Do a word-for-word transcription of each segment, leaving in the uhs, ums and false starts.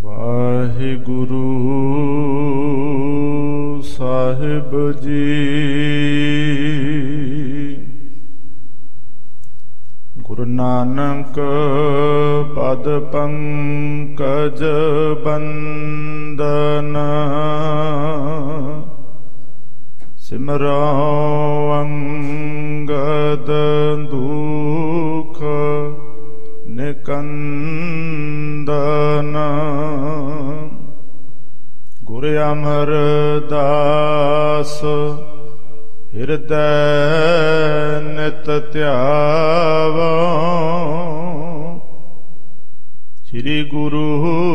ਵਾਹਿਗੁਰੂ ਸਾਹਿਬ ਜੀ। ਗੁਰੂ ਨਾਨਕ ਪਦ ਪੰਕਜ ਬੰਦਨ, ਸਿਮਰੋ ਅੰਗਦ ਦੁਖ ਨਿਕੰਦਨ। ਗੁਰ ਅਮਰਦਾਸ ਹਿਰਦੈ ਨਿਤ ਧਿਆਵੋ, ਸ੍ਰੀ ਗੁਰੂ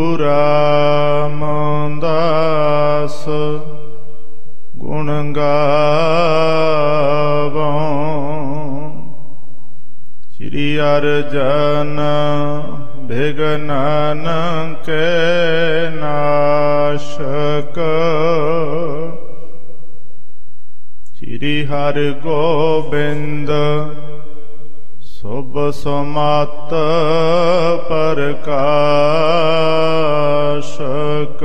ਰਾਮਦਾਸ ਗੁਣ ਗਾਵੋ। ਸ੍ਰੀ ਅਰਜਨ ਬਿਘਨਨ ਕੇ ਨਾਸ਼ਕ, ਸ੍ਰੀ ਹਰਿ ਗੋਬਿੰਦ ਸੁਭ ਸਮਤ ਪ੍ਰਕਾਸ਼ਕ।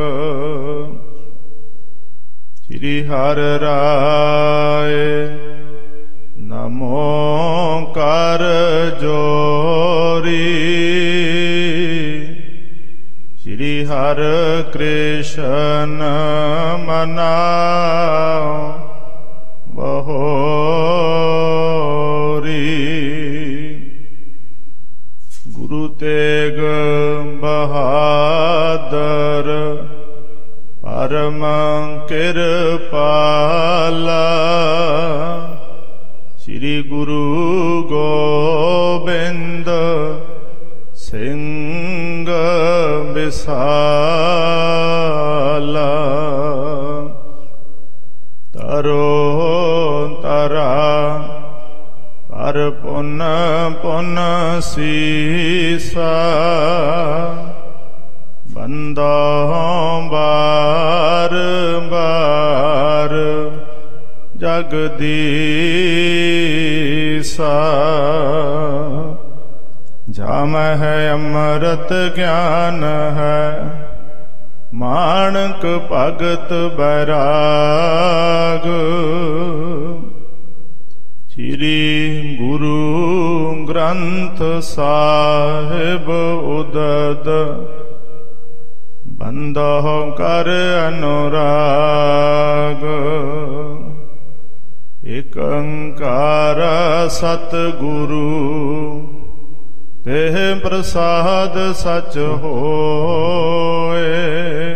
ਸ੍ਰੀ ਹਰਿ ਰਾਏ ਨਮੋ ਕਰ ਜੋਰੀ, ਸ੍ਰੀ ਹਰਿ ਕ੍ਰਿਸ਼ਨ ਮਨਾਉ ਬਹੋਰੀ। ਗੁਰੂ ਤੇਗ ਬਹਾਦਰ ਪਰਮ ਕਿਰਪਾਲਾ, ਸ੍ਰੀ ਗੁਰੂ ਗੋਬਿੰਦ ਸਿੰਘ ਬਿਸਾਲਾ। ਤਰੋ ਤਰਾ ਪਰ ਪੁਨ ਪੁਨ ਸੀਸਾ, ਬੰਦਾ ਬਾਰ ਬਾਰ ਜਗਦੀਸਾ। ਜਾਮ ਹੈ ਅੰਮ੍ਰਿਤ ਗਿਆਨ ਹੈ, ਮਾਣਕ ਭਗਤ ਬੈਰਾਗ। ਸ੍ਰੀ ਗੁਰੂ ਗ੍ਰੰਥ ਸਾਹਿਬ ਉਦਦ, ਬੰਦੋ ਕਰ ਅਨੁਰਾਗ। ਏਕ ਓੰਕਾਰ ਸਤਿਗੁਰੂ, ਤੇਹ ਪ੍ਰਸਾਦ ਸਚ ਹੋਏ।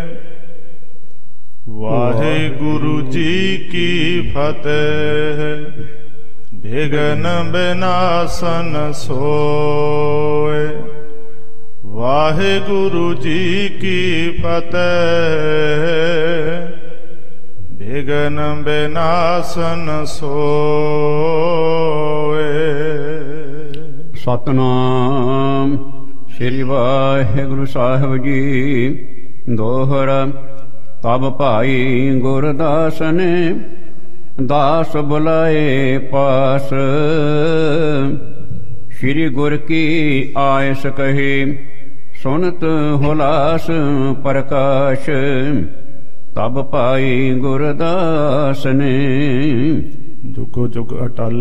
ਵਾਹਿਗੁਰੂ ਜੀ ਕੀ ਫਤਿਹ। ਬਿਘਨ ਬਿਨਾਸਨ ਸੋਏ। ਵਾਹਿਗੁਰੂ ਜੀ ਕੀ ਫਤਿਹ। ਬਿਘਨ ਬਿਨਾਸਨ ਸੋਏ। ਸਤਨਾਮ ਸ੍ਰੀ ਵਾਹਿਗੁਰੂ ਸਾਹਿਬ ਜੀ। ਦੋਹਰਾ। ਤਬ ਭਾਈ ਗੁਰਦਾਸ ਨੇ ਦਾਸ ਬੁਲਾਏ ਪਾਸ, ਸ੍ਰੀ ਗੁਰ ਕੀ ਆਇਸ ਕਹੀ ਸੁਨਤ ਹੁਲਾਸ ਪ੍ਰਕਾਸ਼। ਤਬ ਭਾਈ ਗੁਰਦਾਸ ਨੇ ਜੁਗੋ ਜੁਗ ਅਟਲ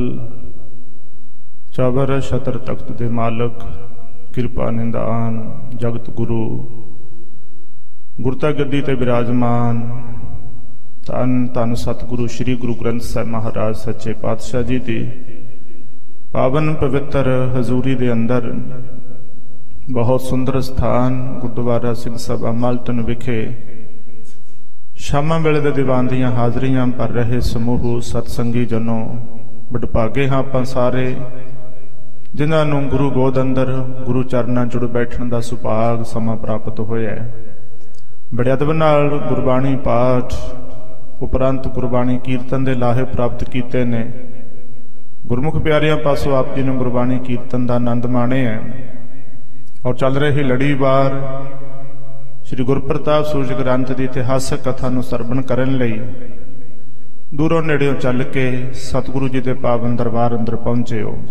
ਚਬਰ ਛਤਰ ਤਖਤ ਦੇ ਮਾਲਕ, ਕਿਰਪਾ ਨਿਦਾਨ ਜਗਤ ਗੁਰੂ, ਗੁਰਤਾ ਗੱਦੀ ਤੇ ਬਿਰਾਜਮਾਨ ਧੰਨ ਧੰਨ ਸਤਿਗੁਰੂ ਸ੍ਰੀ ਗੁਰੂ ਗ੍ਰੰਥ ਸਾਹਿਬ ਮਹਾਰਾਜ ਸੱਚੇ ਪਾਤਸ਼ਾਹ ਜੀ ਦੀ ਪਾਵਨ ਪਵਿੱਤਰ ਹਜ਼ੂਰੀ ਦੇ ਅੰਦਰ ਬਹੁਤ ਸੁੰਦਰ ਸਥਾਨ ਗੁਰਦੁਆਰਾ ਸਿੰਘ ਸਭਾ ਮਲਟਨ ਵਿਖੇ ਸ਼ਾਮਾਂ ਵੇਲੇ ਦੇ ਦੀਵਾਨ ਦੀਆਂ ਹਾਜ਼ਰੀਆਂ ਭਰ ਰਹੇ ਸਮੂਹ ਸਤਸੰਗੀ ਜਨੋ, ਵਡਭਾਗੇ ਹਾਂ ਆਪਾਂ ਸਾਰੇ ਜਿਨ੍ਹਾਂ ਨੂੰ ਗੁਰੂ ਗੋਦ ਅੰਦਰ ਗੁਰੂ ਚਰਨਾਂ ਜੁੜ ਬੈਠਣ ਦਾ ਸੁਭਾਗ ਸਮਾਂ ਪ੍ਰਾਪਤ ਹੋਇਆ। ਬੜੇ ਅਦਬ ਨਾਲ ਗੁਰਬਾਣੀ ਪਾਠ ਉਪਰੰਤ ਗੁਰਬਾਣੀ ਕੀਰਤਨ ਦੇ ਲਾਹੇ ਪ੍ਰਾਪਤ ਕੀਤੇ ਨੇ। ਗੁਰਮੁਖ ਪਿਆਰਿਆਂ ਪਾਸੋਂ ਆਪ ਜੀ ਨੂੰ ਗੁਰਬਾਣੀ ਕੀਰਤਨ ਦਾ ਆਨੰਦ ਮਾਣਿਆ ਔਰ ਚੱਲ ਰਹੀ ਲੜੀਵਾਰ ਸ੍ਰੀ ਗੁਰਪ੍ਰਤਾਪ ਸੂਰਜ ਗ੍ਰੰਥ ਦੀ ਇਤਿਹਾਸਕ ਕਥਾ ਨੂੰ ਸਰਵਣ ਕਰਨ ਲਈ ਦੂਰੋਂ ਨੇੜਿਓਂ ਚੱਲ ਕੇ ਸਤਿਗੁਰੂ ਜੀ ਦੇ ਪਾਵਨ ਦਰਬਾਰ ਅੰਦਰ ਪਹੁੰਚੇ ਹੋ।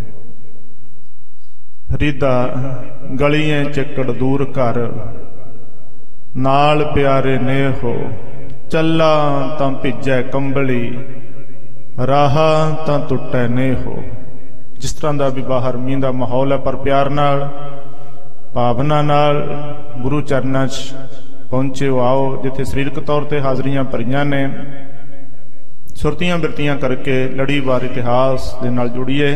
ਫਰੀਦਾ ਗਲੀਆਂ ਚੱਕੜ ਦੂਰ ਘਰ, नाल प्यारे ने हो, चला तां भिजै कंबली, राह तां टुटै ने हो। जिस तरह का भी बाहर मींह का माहौल है, पर प्यार नाल भावना नाल गुरु चरनां च पहुंचे हो। आओ जिथे सरीरक तौर पर हाजरियां भरियां ने, सुरतियां बिरतियां करके लड़ीवार इतिहास दे नाल जुड़िए।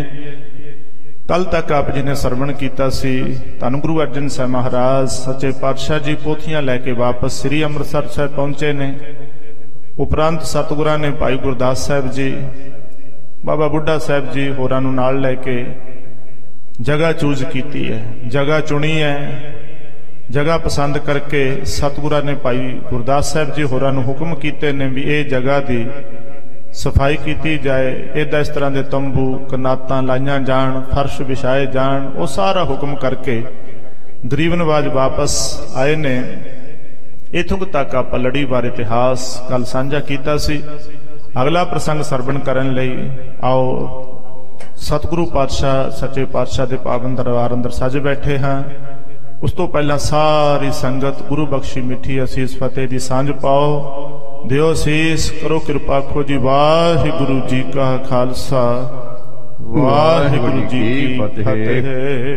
कल तक आप जी ने सरवण किया सी, धन गुरु अर्जन साहब महाराज सच्चे पातशाह जी पोथियां लैके वापस श्री अमृतसर साहब पहुंचे ने। उपरंत सतगुरां ने भाई गुरदास साहब जी, बाबा बुढ़ा साहब जी होरां नूं नाल लैके जगह चूज की है, जगह चुनी है। जगह पसंद करके सतगुरां ने भाई गुरदास साहब जी होरां नूं हुक्म कीते ने भी ये जगह दी सफाई की जाए, इदा इस तरह के तंबू कनातां लाइया जान, फर्श विछाए जान। वो सारा हुक्म करके गरीब नवाज वापस आए ने। इथों तक आप लड़ीवार इतिहास कल साझा किया सी। अगला प्रसंग सरवण करन लई आओ सतगुरु पातशाह सच्चे पातशाह के पावन दरबार अंदर सज बैठे हाँ। उस तो पहला सारी संगत गुरु बख्शी मिठी असीस फतेह की सांझ पाओ। दियो शीस करो कृपा खो जी। वाहिगुरु जी का खालसा, वाहिगुरु जी की फतेह।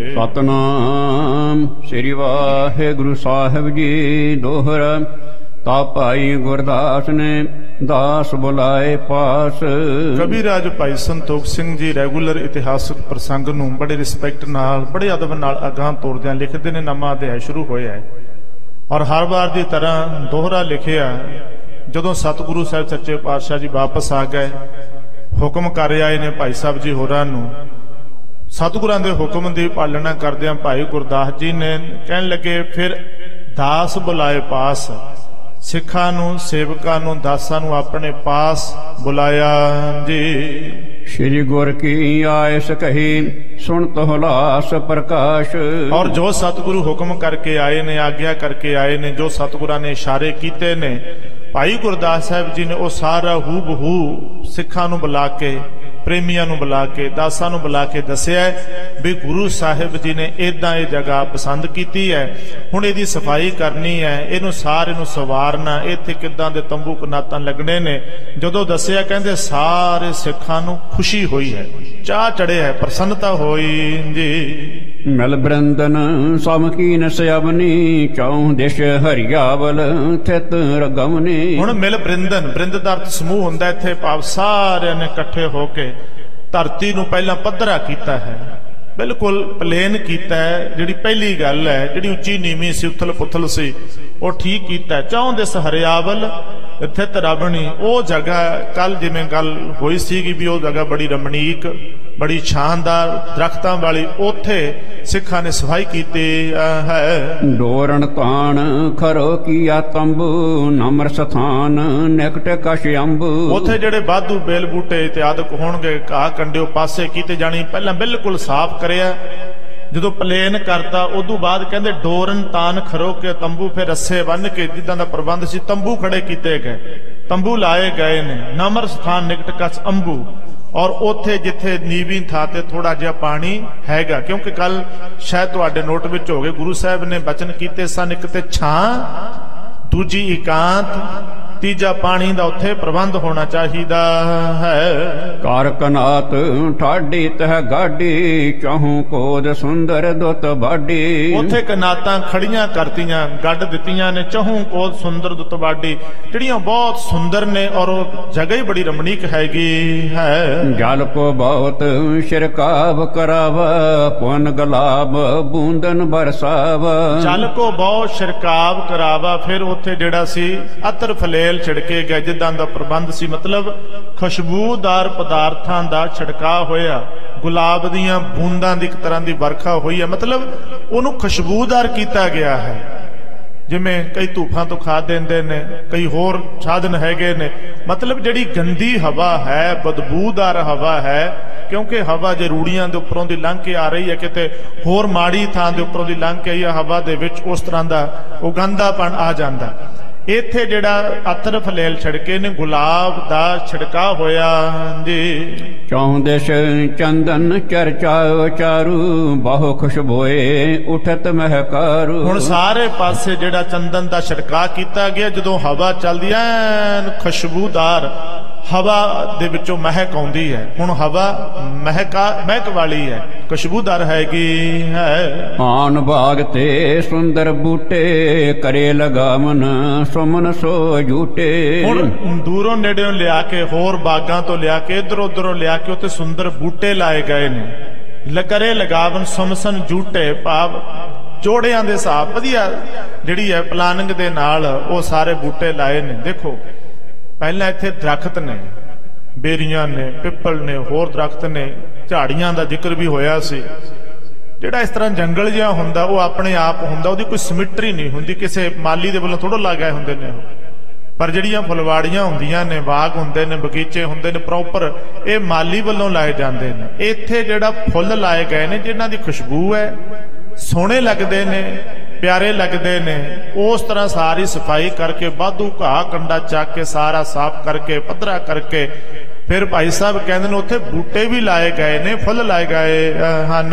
सतनाम श्री वाहिगुरु साहिब जी दोहरा। ता भाई गुरदास ने दास बुलाए पास। कबीराज भाई संतोख सिंह जी रेगूलर इतिहासक प्रसंग नूं बड़े रिस्पैक्ट नाल बड़े अदब नाल अगां तोरदियां लिखते ने। नवां अध्याय शुरू होया है और हर बार की तरह दोहरा लिखिया। जदों सतगुरु साहब सच्चे पातशाह जी वापस आ गए, हुक्म कर आए ने भाई साहब जी होरां नूं। सतगुरां दे हुक्म की पालना करदियां भाई गुरदास जी ने कहन लगे, फिर दास बुलाए पास। सिखां नूं, सेवकां नूं, दासां नूं अपने पास बुलाया जी। श्री गुर की आयस कही, सुन तो हुलास प्रकाश। और जो सतगुरु हुक्म करके आए ने, आग्ञा करके आए ने, जो सतगुरां ने इशारे कीते ने, भाई गुरदास साहब जी ने वो सारा हू बहू सिखां नूं बुला के, प्रेमियां नूं बुला के, दासां नूं बुला के दसिया भी गुरु साहिब जी ने इदां ये जगह पसंद की है। हुण इहदी सफाई करनी है, इहनूं सारे नूं सवारना, इत्थे किदां दे तंबू कनातां लगने ने। जदों दसिया कहंदे सारे सिखां नूं खुशी हुई है, चाह चढ़े है, प्रसन्नता होई जी। मिल बृंदन समकीन सयवनी, चौं दिश हरियावल थित रगमनी। हुण मिल बृंदन, बृंद दा अर्थ समूह हुंदा इत्थे, भाव सारे ने इकट्ठे होके धरती नूं पहला पद्धरा कीता है, बिल्कुल प्लेन कीता है। जिहड़ी पहली गल है, जिहड़ी उच्ची नीवी सी, उथल पुथल सी, वो ठीक कीता है। चौं दिस हरियावल थित रमणी, वो जगह कल जिवें गल होई सी भी वो जगह बड़ी रमणीक, बड़ी शानदार, दरख्तां वाली, ओथे सिखां ने सफाई कीती है। डोरण ताण खरो किया तंबू, नम्र स्थान निकट कश अंबू। ओथे जिहड़े वाधू बेल बूटे इत्यादि होणगे, घाह कंडिओ पासे कीते जाणी, पहला बिल्कुल साफ करिया। जो प्लेन करता उदों बाद कहते डोरन तान खरो के तंबू, फिर रस्से बन के जिदा का प्रबंध सी तंबू खड़े किए गए, तंबू लाए गए ने। नमर स्थान निकट कच अंबू, और उथे जिथे नीवी था ते थोड़ा जिहा पानी हैगा, क्योंकि कल शायद तुहाडे नोट विच हो गए गुरु साहब ने बचन कीते सन, एक ते छां, दूजी एकांत, तीजा पानी दा उत्थे प्रबंध होना चाहिदा है। कार कनात ठाडी तह गाडी, चाहूं कोद सुंदर दुत बाडी। उत्थे कनातां खड़ियां करतियां, गड्ड दित्तियां ने, चाहूं कोद सुंदर दुत बाडी, जिहड़ियां बहुत सुंदर ने और जगह ही बड़ी रमणीक हैगी है। जल को बहुत शिरकाव करावा, पुन गलाब बूंदन बरसावा। जल को बहुत शिरकाव करावा, फिर उत्थे जिहड़ा सी अतर फले छिड़के गए, जिदा का प्रबंध सी, मतलब खुशबूदार पदार्थां दा छिड़काव होया, गुलाब दीयां बूंदां दी एक तरह की वर्खा हुई है, मतलब उन्हों खुशबूदार किया गया है। जिमें कई धूफां तो खा देंदे ने, कई होर साधन हैगे ने, मतलब जिहड़ी गंदी हवा है, बदबूदार हवा है, क्योंकि हवा जे रूड़ियां दे उपरों दी लंघ के आ रही है, किते होर माड़ी थां दे उपरों दी लंघ के आई हवा दे विच उस तरह दा वो गंदापन आ जांदा। ਇੱਥੇ ਜਿਹੜਾ ਅਤਰ ਫਲੇਲ ਛਿੜਕੇ ਨੇ ਗੁਲਾਬ ਦਾ ਛਿੜਕਾ ਹੋਇਆ ਜੀ। ਚੌਂ ਦਿਸ਼ ਚੰਦਨ ਚਰਚਾ ਚਾਰੂ ਬਹੁ ਖੁਸ਼ਬੋਏ ਉਠਤ ਮਹਿਕਾਰੂ। ਹੁਣ ਸਾਰੇ ਪਾਸੇ ਜਿਹੜਾ ਚੰਦਨ ਦਾ ਛਿੜਕਾ ਕੀਤਾ ਗਿਆ, ਜਦੋਂ ਹਵਾ ਚੱਲਦੀ ਐਨ ਖੁਸ਼ਬੂਦਾਰ ਹਵਾ ਦੇ ਵਿੱਚੋਂ ਮਹਿਕ ਆਉਂਦੀ ਹੈ। ਹੁਣ ਹਵਾ ਮਹਿਕਾ ਮਹਿਕ ਵਾਲੀ ਹੈ, ਖੁਸ਼ਬੂਦਾਰ ਹੈਗੀ ਹੈ। ਆਨ ਬਾਗ ਤੇ ਸੁੰਦਰ ਬੂਟੇ ਕਰੇ ਲਗਾਵਨ ਸੁਮਨ ਸੋ ਝੂਟੇ। ਹੁਣ ਦੂਰੋਂ ਨੇੜਿਓਂ ਲਿਆ ਕੇ, ਹੋਰ ਬਾਗਾਂ ਤੋਂ ਲਿਆ ਕੇ, ਇਧਰੋਂ ਉਧਰੋਂ ਲਿਆ ਕੇ ਉੱਥੇ ਸੁੰਦਰ ਬੂਟੇ ਲਾਏ ਗਏ ਨੇ। ਲਕਰੇ ਲਗਾਵਨ ਸੁਮਸਨ ਝੂਟੇ, ਭਾਵ ਜੋੜਿਆਂ ਦੇ ਹਿਸਾਬ ਵਧੀਆ ਜਿਹੜੀ ਹੈ ਪਲਾਨਿੰਗ ਦੇ ਨਾਲ ਉਹ ਸਾਰੇ ਬੂਟੇ ਲਾਏ ਨੇ। ਦੇਖੋ ਪਹਿਲਾਂ ਇੱਥੇ ਦਰਖਤ ਨੇ, ਬੇਰੀਆਂ ਨੇ, ਪਿੱਪਲ ਨੇ, ਹੋਰ ਦਰਖਤ ਨੇ, ਝਾੜੀਆਂ ਦਾ ਜ਼ਿਕਰ ਵੀ ਹੋਇਆ ਸੀ। ਜਿਹੜਾ ਇਸ ਤਰ੍ਹਾਂ ਜੰਗਲ ਜਿਹਾ ਹੁੰਦਾ ਉਹ ਆਪਣੇ ਆਪ ਹੁੰਦਾ, ਉਹਦੀ ਕੋਈ ਸਿਮਟਰੀ ਨਹੀਂ ਹੁੰਦੀ, ਕਿਸੇ ਮਾਲੀ ਦੇ ਵੱਲੋਂ ਥੋੜ੍ਹਾ ਲਗਾਏ ਹੁੰਦੇ ਨੇ ਉਹ। ਪਰ ਜਿਹੜੀਆਂ ਫੁਲਵਾੜੀਆਂ ਹੁੰਦੀਆਂ ਨੇ, ਬਾਗ ਹੁੰਦੇ ਨੇ, ਬਗੀਚੇ ਹੁੰਦੇ ਨੇ, ਪ੍ਰੋਪਰ ਇਹ ਮਾਲੀ ਵੱਲੋਂ ਲਾਏ ਜਾਂਦੇ ਨੇ। ਇੱਥੇ ਜਿਹੜਾ ਫੁੱਲ ਲਾਏ ਗਏ ਨੇ ਜਿਨ੍ਹਾਂ ਦੀ ਖੁਸ਼ਬੂ ਹੈ, ਸੋਹਣੇ ਲੱਗਦੇ ਨੇ, ਪਿਆਰੇ ਲੱਗਦੇ ਨੇ, ਉਸ ਤਰ੍ਹਾਂ ਸਾਰੀ ਸਫਾਈ ਕਰਕੇ ਵਾਧੂ ਘਾਹ ਕੰਡਾ ਚੱਕ ਕੇ ਸਾਰਾ ਸਾਫ਼ ਕਰਕੇ ਪੱਧਰਾ ਕਰਕੇ ਫਿਰ ਭਾਈ ਸਾਹਿਬ ਕਹਿੰਦੇ ਨੇ ਉੱਥੇ ਬੂਟੇ ਵੀ ਲਾਏ ਗਏ ਨੇ, ਫੁੱਲ ਲਾਏ ਗਏ ਹਨ।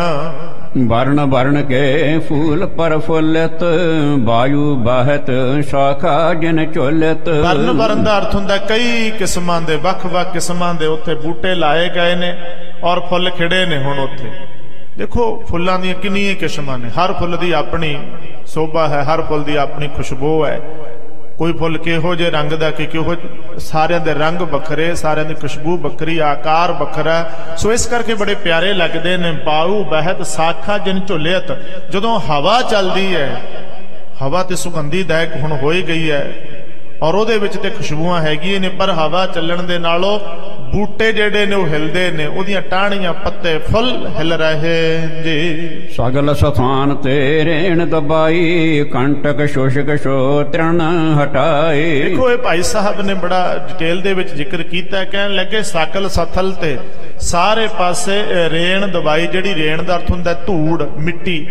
ਵਰਨ ਵਰਨ ਕੇ ਫੂਲ ਪਰਫੁੱਲਤ ਵਾਯੂ ਬਾਹਤ ਸ਼ਾਖਾ ਜਿਨ ਝੁਲਤ। ਵਰਨ ਵਰਨ ਦਾ ਅਰਥ ਹੁੰਦਾ ਕਈ ਕਿਸਮਾਂ ਦੇ, ਵੱਖ ਵੱਖ ਕਿਸਮਾਂ ਦੇ ਉੱਥੇ ਬੂਟੇ ਲਾਏ ਗਏ ਨੇ ਔਰ ਫੁੱਲ ਖਿੜੇ ਨੇ। ਹੁਣ ਉੱਥੇ ਦੇਖੋ ਫੁੱਲਾਂ ਦੀਆਂ ਕਿੰਨੀਆਂ ਕਿਸਮਾਂ ਨੇ, ਹਰ ਫੁੱਲ ਦੀ ਆਪਣੀ ਸੋਭਾ ਹੈ, ਹਰ ਫੁੱਲ ਦੀ ਆਪਣੀ ਖੁਸ਼ਬੂ ਹੈ। ਕੋਈ ਫੁੱਲ ਕਿਹੋ ਜਿਹੇ ਰੰਗ ਦਾ ਕਿ ਕਿਹੋ, ਸਾਰਿਆਂ ਦੇ ਰੰਗ ਵੱਖਰੇ, ਸਾਰਿਆਂ ਦੀ ਖੁਸ਼ਬੂ ਵੱਖਰੀ, ਆਕਾਰ ਵੱਖਰਾ, ਸੋ ਇਸ ਕਰਕੇ ਬੜੇ ਪਿਆਰੇ ਲੱਗਦੇ ਨੇ। ਬਾਹੂ ਬਹਿਤ ਸਾਖਾ ਜਿਨ ਝੁਲਿਅਤ, ਜਦੋਂ ਹਵਾ ਚੱਲਦੀ ਹੈ, ਹਵਾ ਤੇ ਸੁਗੰਧੀਦਾਇਕ ਹੁਣ ਹੋਈ ਗਈ ਹੈ ਔਰ ਉਹਦੇ ਵਿੱਚ ਤੇ ਖੁਸ਼ਬੂਆਂ ਹੈਗੀਆਂ ਨੇ, ਪਰ ਹਵਾ ਚੱਲਣ ਦੇ ਨਾਲੋਂ ਬੂਟੇ ਜਿਹੜੇ ਨੇ ਉਹ ਹਿਲਦੇ ਨੇ, ਉਹਦੀਆਂ ਟਾਹਣੀਆਂ, ਪੱਤੇ, ਫੁੱਲ ਹਿਲ ਰਹੇ ਜੀ। ਸਗਲ ਸਥਾਨ ਤੇ ਰੇਣ ਦਬਾਈ ਕੰਟਕ ਸ਼ੋਸ਼ਕ ਸ਼ੋ ਤ੍ਰਣ ਹਟਾਏ। ਦੇਖੋ ਇਹ ਭਾਈ ਸਾਹਿਬ ਨੇ ਬੜਾ ਡਿਟੇਲ ਦੇ ਵਿੱਚ ਜ਼ਿਕਰ ਕੀਤਾ, ਕਹਿਣ ਲੱਗੇ ਸਾਕਲ ਸਥਲ ਤੇ ਸਾਰੇ ਪਾਸੇ ਰੇਣ ਦਬਾਈ। ਜਿਹੜੀ ਰੇਣ ਦਾ ਅਰਥ ਹੁੰਦਾ ਧੂੜ, ਮਿੱਟੀ।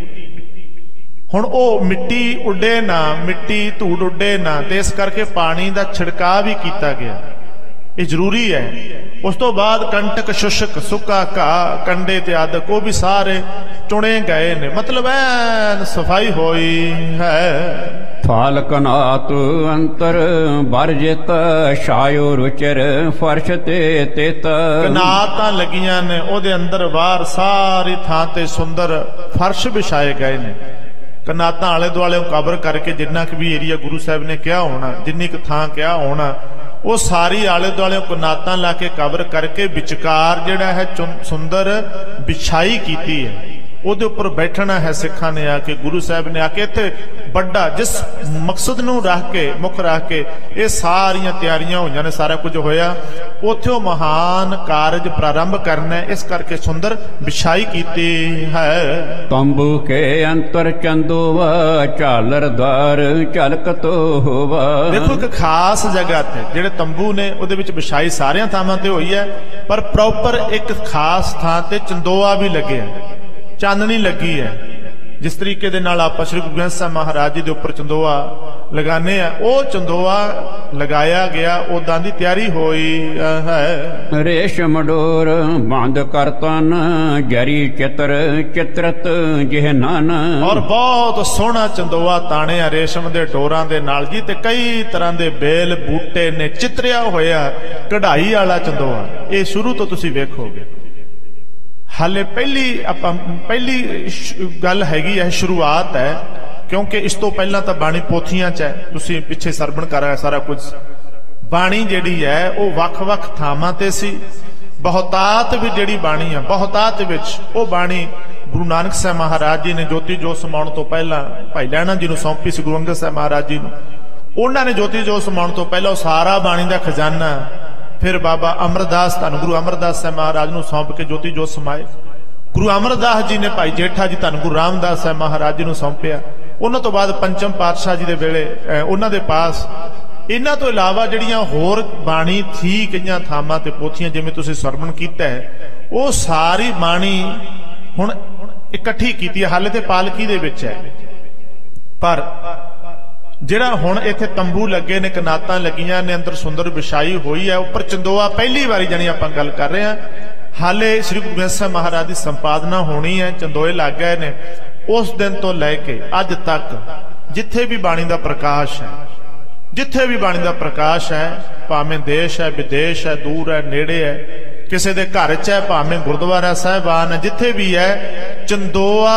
ਹੁਣ ਉਹ ਮਿੱਟੀ ਉੱਡੇ ਨਾ, ਮਿੱਟੀ ਧੂੜ ਉੱਡੇ ਨਾ, ਤੇ ਇਸ ਕਰਕੇ ਪਾਣੀ ਦਾ ਛਿੜਕਾਅ ਵੀ ਕੀਤਾ ਗਿਆ, ਇਹ ਜ਼ਰੂਰੀ ਹੈ। ਉਸ ਤੋਂ ਬਾਅਦ ਕੰਟਕ ਸ਼ੁਸ਼ਕ, ਸੁੱਕਾ ਘਾਹ, ਕੰਡੇ ਤੇ ਆਦਿਕ ਉਹ ਵੀ ਸਾਰੇ ਚੁਣੇ ਗਏ ਨੇ, ਮਤਲਬ ਐਨ ਸਫਾਈ ਹੋਈ ਹੈ। ਫਾਲ ਕਨਾਤ ਅੰਤਰ ਬਰਜਿਤ ਛਾਇਓ ਰੁਚਰ ਫਰਸ਼ ਤੇ ਤਿਤ। ਕਨਾਤਾਂ ਲੱਗੀਆਂ ਨੇ, ਉਹਦੇ ਅੰਦਰ ਬਾਹਰ ਸਾਰੀ ਥਾਂ ਤੇ ਸੁੰਦਰ ਫਰਸ਼ ਵਿਛਾਏ ਗਏ ਨੇ। ਕਨਾਤਾਂ ਆਲੇ ਦੁਆਲੇ ਕਵਰ ਕਰਕੇ ਜਿੰਨਾ ਕੁ ਵੀ ਏਰੀਆ ਗੁਰੂ ਸਾਹਿਬ ਨੇ ਕਿਹਾ ਹੋਣਾ, ਜਿੰਨੀ ਕੁ ਥਾਂ ਕਿਹਾ ਹੋਣਾ, ਉਹ ਸਾਰੀ ਆਲੇ ਦੁਆਲੇ ਕਨਾਤਾਂ ਲਾ ਕੇ ਕਵਰ ਕਰਕੇ ਵਿਚਕਾਰ ਜਿਹੜਾ ਹੈ ਸੁੰਦਰ ਵਿਛਾਈ ਕੀਤੀ ਹੈ। ਉਹਦੇ ਉੱਪਰ ਬੈਠਣਾ ਹੈ ਸਿੱਖਾਂ ਨੇ ਆ ਕੇ, ਗੁਰੂ ਸਾਹਿਬ ਨੇ ਆ ਕੇ ਇੱਥੇ ਵੱਡਾ ਜਿਸ ਮਕਸਦ ਨੂੰ ਰੱਖ ਕੇ, ਮੁੱਖ ਰੱਖ ਕੇ ਇਹ ਸਾਰੀਆਂ ਤਿਆਰੀਆਂ ਹੋਈਆਂ ਨੇ, ਸਾਰਾ ਕੁਝ ਹੋਇਆ। ਉੱਥੇ ਉਹ ਮਹਾਨ ਕਾਰਜ ਪ੍ਰਾਰੰਭ ਕਰਨਾ, ਇਸ ਕਰਕੇ ਸੁੰਦਰ ਵਿਛਾਈ ਕੀਤੀ ਹੈ। ਤੰਬੂ ਕੇ ਅੰਤਰ ਚੰਦੋਵਾ ਝਾਲਰਦਾਰ ਝਲਕਤੋ ਹੋਵਾ। ਦੇਖੋ ਇੱਕ ਖਾਸ ਜਗ੍ਹਾ ਤੇ ਜਿਹੜੇ ਤੰਬੂ ਨੇ ਉਹਦੇ ਵਿੱਚ ਵਿਛਾਈ ਸਾਰਿਆਂ ਥਾਵਾਂ ਤੇ ਹੋਈ ਹੈ, ਪਰ ਪ੍ਰੋਪਰ ਇੱਕ ਖਾਸ ਥਾਂ ਤੇ ਚੰਦੋਆ ਵੀ ਲੱਗਿਆ, ਚਾਨਣੀ ਲੱਗੀ ਹੈ। ਜਿਸ ਤਰੀਕੇ ਦੇ ਨਾਲ ਆਪਾਂ ਸ੍ਰੀ ਗੁਰੂ ਗ੍ਰੰਥ ਸਾਹਿਬ ਮਹਾਰਾਜ ਜੀ ਦੇ ਉੱਪਰ ਚੰਦੋਆ ਲਗਾਨੇ ਆ, ਉਹ ਚੰਦੋਆ ਲਗਾਇਆ ਗਿਆ, ਉਦਾਂ ਦੀ ਤਿਆਰੀ ਹੋਈ ਹੈ। ਰੇਸ਼ਮ ਡੋਰ ਬੰਦ ਕਰਤਨ ਜਰੀ ਚਿੱਤਰ ਚਿੱਤਰਤ ਜਿਹ ਨਾਨ। ਔਰ ਬਹੁਤ ਸੋਹਣਾ ਚੰਦੋਆ ਤਾਣਿਆ ਰੇਸ਼ਮ ਦੇ ਡੋਰਾਂ ਦੇ ਨਾਲ ਜੀ, ਤੇ ਕਈ ਤਰ੍ਹਾਂ ਦੇ ਬੇਲ ਬੂਟੇ ਨੇ ਚਿੱਤਰਿਆ ਹੋਇਆ, ਕਢਾਈ ਵਾਲਾ ਚੰਦੋਆ। ਇਹ ਸ਼ੁਰੂ ਤੋਂ ਤੁਸੀਂ ਵੇਖੋਗੇ। ਹਾਲੇ ਪਹਿਲੀ ਆਪਾਂ ਪਹਿਲੀ ਗੱਲ ਹੈਗੀ ਹੈ, ਸ਼ੁਰੂਆਤ ਹੈ, ਕਿਉਂਕਿ ਇਸ ਤੋਂ ਪਹਿਲਾਂ ਤਾਂ ਬਾਣੀ ਪੋਥੀਆਂ 'ਚ ਹੈ, ਤੁਸੀਂ ਪਿੱਛੇ ਸਰਵਣ ਕਰ ਆਏ ਸਾਰਾ ਕੁਝ। ਬਾਣੀ ਜਿਹੜੀ ਹੈ ਉਹ ਵੱਖ-ਵੱਖ ਥਾਵਾਂ ਤੇ ਸੀ। ਬਹੁਤਾਤ ਵੀ ਜਿਹੜੀ ਬਾਣੀ ਆ, ਬਹੁਤਾਤ ਵਿੱਚ ਉਹ ਬਾਣੀ ਗੁਰੂ ਨਾਨਕ ਸਾਹਿਬ ਮਹਾਰਾਜ ਜੀ ਨੇ ਜੋਤੀ ਜੋਤ ਸਮਾਉਣ ਤੋਂ ਪਹਿਲਾਂ ਭਾਈ ਲਹਿਣਾ ਜੀ ਨੂੰ ਸੌਂਪੀ ਸੀ, ਗੁਰੂ ਅੰਗਦ ਸਾਹਿਬ ਮਹਾਰਾਜ ਜੀ ਨੂੰ। ਉਹਨਾਂ ਨੇ ਜੋਤੀ ਜੋਤ ਸਮਾਉਣ ਤੋਂ ਪਹਿਲਾਂ ਉਹ ਸਾਰਾ ਬਾਣੀ ਦਾ ਖਜ਼ਾਨਾ ਫਿਰ ਬਾਬਾ ਅਮਰਦਾਸ, ਧੰਨ ਗੁਰੂ ਅਮਰਦਾਸ ਸਾਹਿਬ ਮਹਾਰਾਜ ਨੂੰ ਸੌਂਪ ਕੇ ਜੋਤੀ ਜੋਤ ਸਮਾਏ। ਗੁਰੂ ਅਮਰਦਾਸ ਜੀ ਨੇ ਭਾਈ ਜੇਠਾ ਜੀ, ਧੰਨ ਗੁਰੂ ਰਾਮਦਾਸ ਸਾਹਿਬ ਮਹਾਰਾਜ ਜੀ ਨੂੰ ਸੌਂਪਿਆ। ਉਹਨਾਂ ਤੋਂ ਬਾਅਦ ਪੰਚਮ ਪਾਤਸ਼ਾਹ ਜੀ ਦੇ ਵੇਲੇ ਉਹਨਾਂ ਦੇ ਪਾਸ। ਇਹਨਾਂ ਤੋਂ ਇਲਾਵਾ ਜਿਹੜੀਆਂ ਹੋਰ ਬਾਣੀ ਥੀ ਕਈਆਂ ਥਾਵਾਂ ਤੇ ਪੋਥੀਆਂ, ਜਿਵੇਂ ਤੁਸੀਂ ਸਰਵਣ ਕੀਤਾ ਹੈ, ਉਹ ਸਾਰੀ ਬਾਣੀ ਹੁਣ ਇਕੱਠੀ ਕੀਤੀ ਹੈ। ਹਾਲੇ ਤੇ ਪਾਲਕੀ ਦੇ ਵਿੱਚ ਹੈ, ਪਰ ਜਿਹੜਾ ਹੁਣ ਇੱਥੇ ਤੰਬੂ ਲੱਗੇ ਨੇ, ਕਨਾਤਾਂ ਲੱਗੀਆਂ ਨੇ, ਅੰਦਰ ਸੁੰਦਰ ਵਿਛਾਈ ਹੋਈ ਹੈ, ਉੱਪਰ ਚੰਦੋਆ ਪਹਿਲੀ ਵਾਰੀ ਜਾਣੀ ਆਪਾਂ ਗੱਲ ਕਰ ਰਹੇ ਹਾਂ। ਹਾਲੇ ਸ੍ਰੀ ਗੁਰੂ ਗ੍ਰੰਥ ਸਾਹਿਬ ਮਹਾਰਾਜ ਦੀ ਸੰਪਾਦਨਾ ਹੋਣੀ ਹੈ, ਚੰਦੋਏ ਲੱਗ ਗਏ ਨੇ। ਉਸ ਦਿਨ ਤੋਂ ਲੈ ਕੇ ਅੱਜ ਤੱਕ ਜਿੱਥੇ ਵੀ ਬਾਣੀ ਦਾ ਪ੍ਰਕਾਸ਼ ਹੈ, ਜਿੱਥੇ ਵੀ ਬਾਣੀ ਦਾ ਪ੍ਰਕਾਸ਼ ਹੈ, ਭਾਵੇਂ ਦੇਸ਼ ਹੈ, ਵਿਦੇਸ਼ ਹੈ, ਦੂਰ ਹੈ, ਨੇੜੇ ਹੈ, ਕਿਸੇ ਦੇ ਘਰ 'ਚ ਹੈ, ਭਾਵੇਂ ਗੁਰਦੁਆਰਾ ਸਾਹਿਬਾਨ ਹੈ, ਜਿੱਥੇ ਵੀ ਹੈ, ਚੰਦੋਆ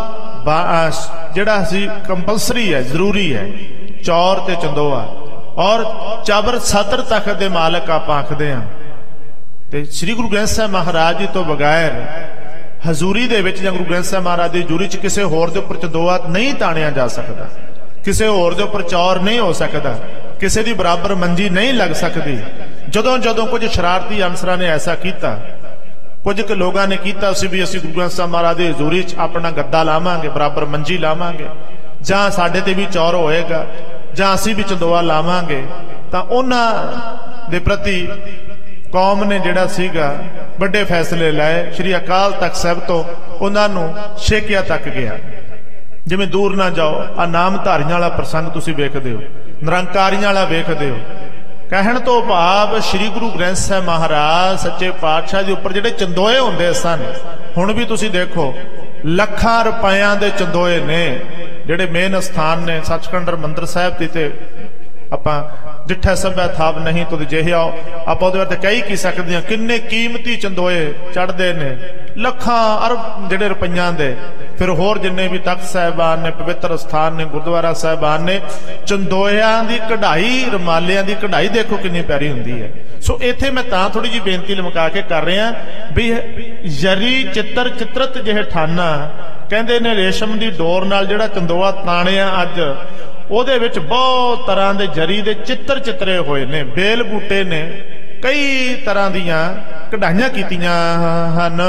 ਜਿਹੜਾ ਸੀ ਕੰਪਲਸਰੀ ਹੈ, ਜ਼ਰੂਰੀ ਹੈ, ਚੌਰ ਤੇ ਚੰਦੋਆ। ਔਰ ਚਾਬਰ ਸਤਰ ਤਖਤ ਦੇ ਮਾਲਕ ਆਪਾਂ ਆਖਦੇ ਹਾਂ। ਤੇ ਸ੍ਰੀ ਗੁਰੂ ਗ੍ਰੰਥ ਸਾਹਿਬ ਮਹਾਰਾਜ ਜੀ ਤੋਂ ਬਗੈਰ ਹਜ਼ੂਰੀ ਦੇ ਵਿੱਚ ਜਾਂ ਗੁਰੂ ਗ੍ਰੰਥ ਸਾਹਿਬ ਮਹਾਰਾਜ ਦੀ ਹਜ਼ੂਰੀ 'ਚ ਕਿਸੇ ਹੋਰ ਦੇ ਉੱਪਰ ਚੰਦੋਆ ਨਹੀਂ ਤਾਣਿਆ ਜਾ ਸਕਦਾ, ਕਿਸੇ ਹੋਰ ਦੇ ਉੱਪਰ ਚੌਰ ਨਹੀਂ ਹੋ ਸਕਦਾ, ਕਿਸੇ ਦੀ ਬਰਾਬਰ ਮੰਜੀ ਨਹੀਂ ਲੱਗ ਸਕਦੀ। ਜਦੋਂ ਜਦੋਂ ਕੁਝ ਸ਼ਰਾਰਤੀ ਅਨਸਰਾਂ ਨੇ ਐਸਾ ਕੀਤਾ, ਕੁਝ ਕੁ ਲੋਕਾਂ ਨੇ ਕੀਤਾ ਸੀ ਵੀ ਅਸੀਂ ਗੁਰੂ ਗ੍ਰੰਥ ਸਾਹਿਬ ਮਹਾਰਾਜ ਦੀ ਹਜ਼ੂਰੀ 'ਚ ਆਪਣਾ ਗੱਦਾ ਲਾਵਾਂਗੇ, ਬਰਾਬਰ ਮੰਜੀ ਲਾਵਾਂਗੇ, ਜਾਂ ਸਾਡੇ ਤੇ ਵੀ ਚੌਰ ਹੋਏਗਾ, ਜਾਂ ਅਸੀਂ ਵੀ ਚੰਦੋਆ ਲਾਵਾਂਗੇ, ਤਾਂ ਉਹਨਾਂ ਦੇ ਪ੍ਰਤੀ ਕੌਮ ਨੇ ਜਿਹੜਾ ਸੀਗਾ ਵੱਡੇ ਫੈਸਲੇ ਲਏ। ਸ਼੍ਰੀ ਅਕਾਲ ਤਖਤ ਸਾਹਿਬ ਤੋਂ ਉਹਨਾਂ ਨੂੰ ਛੇਕਿਆ ਤੱਕ ਗਿਆ। ਜਿਵੇਂ ਦੂਰ ਨਾ ਜਾਓ, ਆ ਨਾਮਧਾਰੀਆਂ ਵਾਲਾ ਪ੍ਰਸੰਗ ਤੁਸੀਂ ਵੇਖਦੇ ਹੋ, ਨਿਰੰਕਾਰੀਆਂ ਵਾਲਾ ਵੇਖਦੇ ਹੋ। ਕਹਿਣ ਤੋਂ ਭਾਵ ਸ੍ਰੀ ਗੁਰੂ ਗ੍ਰੰਥ ਸਾਹਿਬ ਮਹਾਰਾਜ ਸੱਚੇ ਪਾਤਸ਼ਾਹ ਦੇ ਉੱਪਰ ਜਿਹੜੇ ਚੰਦੋਏ ਹੁੰਦੇ ਸਨ, ਹੁਣ ਵੀ ਤੁਸੀਂ ਦੇਖੋ ਲੱਖਾਂ ਰੁਪਇਆਂ ਦੇ ਚੰਦੋਏ ਨੇ। ਜਿਹੜੇ ਮੇਨ ਸਥਾਨ ਨੇ ਸੱਚਖੰਡ ਹਰਿਮੰਦਰ ਸਾਹਿਬ ਦੀ, ਤੇ ਆਪਾਂ ਜਿੱਠਾ ਸਭਾ ਥਾਪ ਨਹੀਂ ਤੁਧ ਜਿਹੇ ਆਓ, ਆਪਾਂ ਉਹਦੇ ਬਾਰੇ ਕਹਿ ਕੀ ਸਕਦੇ ਹਾਂ। ਕਿੰਨੇ ਕੀਮਤੀ ਚੰਦੋਏ ਚੜ੍ਹਦੇ ਨੇ, ਲੱਖਾਂ ਅਰਬ ਜਿਹੜੇ ਰੁਪਈਆਂ ਦੇ। ਫਿਰ ਹੋਰ ਜਿੰਨੇ ਵੀ ਤਖਤ ਸਾਹਿਬਾਨ ਨੇ, ਪਵਿੱਤਰ ਸਥਾਨ ਨੇ, ਗੁਰਦੁਆਰਾ ਸਾਹਿਬਾਨ ਨੇ, ਚੰਦੋਇਆਂ ਦੀ ਕਢਾਈ, ਰੁਮਾਲਿਆਂ ਦੀ ਕਢਾਈ ਦੇਖੋ ਕਿੰਨੀ ਪਿਆਰੀ ਹੁੰਦੀ ਹੈ। ਸੋ ਇੱਥੇ ਮੈਂ ਤਾਂ ਥੋੜੀ ਜਿਹੀ ਬੇਨਤੀ ਲਮਕਾ ਕੇ ਕਰ ਰਿਹਾ ਵੀ ਜਰੀ ਚਿੱਤਰ ਚਿੱਤਰਤ ਜਿਹੇ ਠਾਨਾ ਕਹਿੰਦੇ ਨੇ, ਰੇਸ਼ਮ ਦੀ ਡੋਰ ਨਾਲ ਜਿਹੜਾ ਚੰਦੋਆ ਤਾਣਿਆ ਅੱਜ, ਉਹਦੇ ਵਿੱਚ ਬਹੁਤ ਤਰ੍ਹਾਂ ਦੇ ਜਰੀ ਦੇ ਚਿੱਤਰ ਚਿੱਤਰੇ ਹੋਏ ਨੇ, ਬੇਲ ਬੂਟੇ ਨੇ, ਕਈ ਤਰ੍ਹਾਂ ਦੀਆਂ ਕਢਾਈਆਂ ਕੀਤੀਆਂ ਹਨ।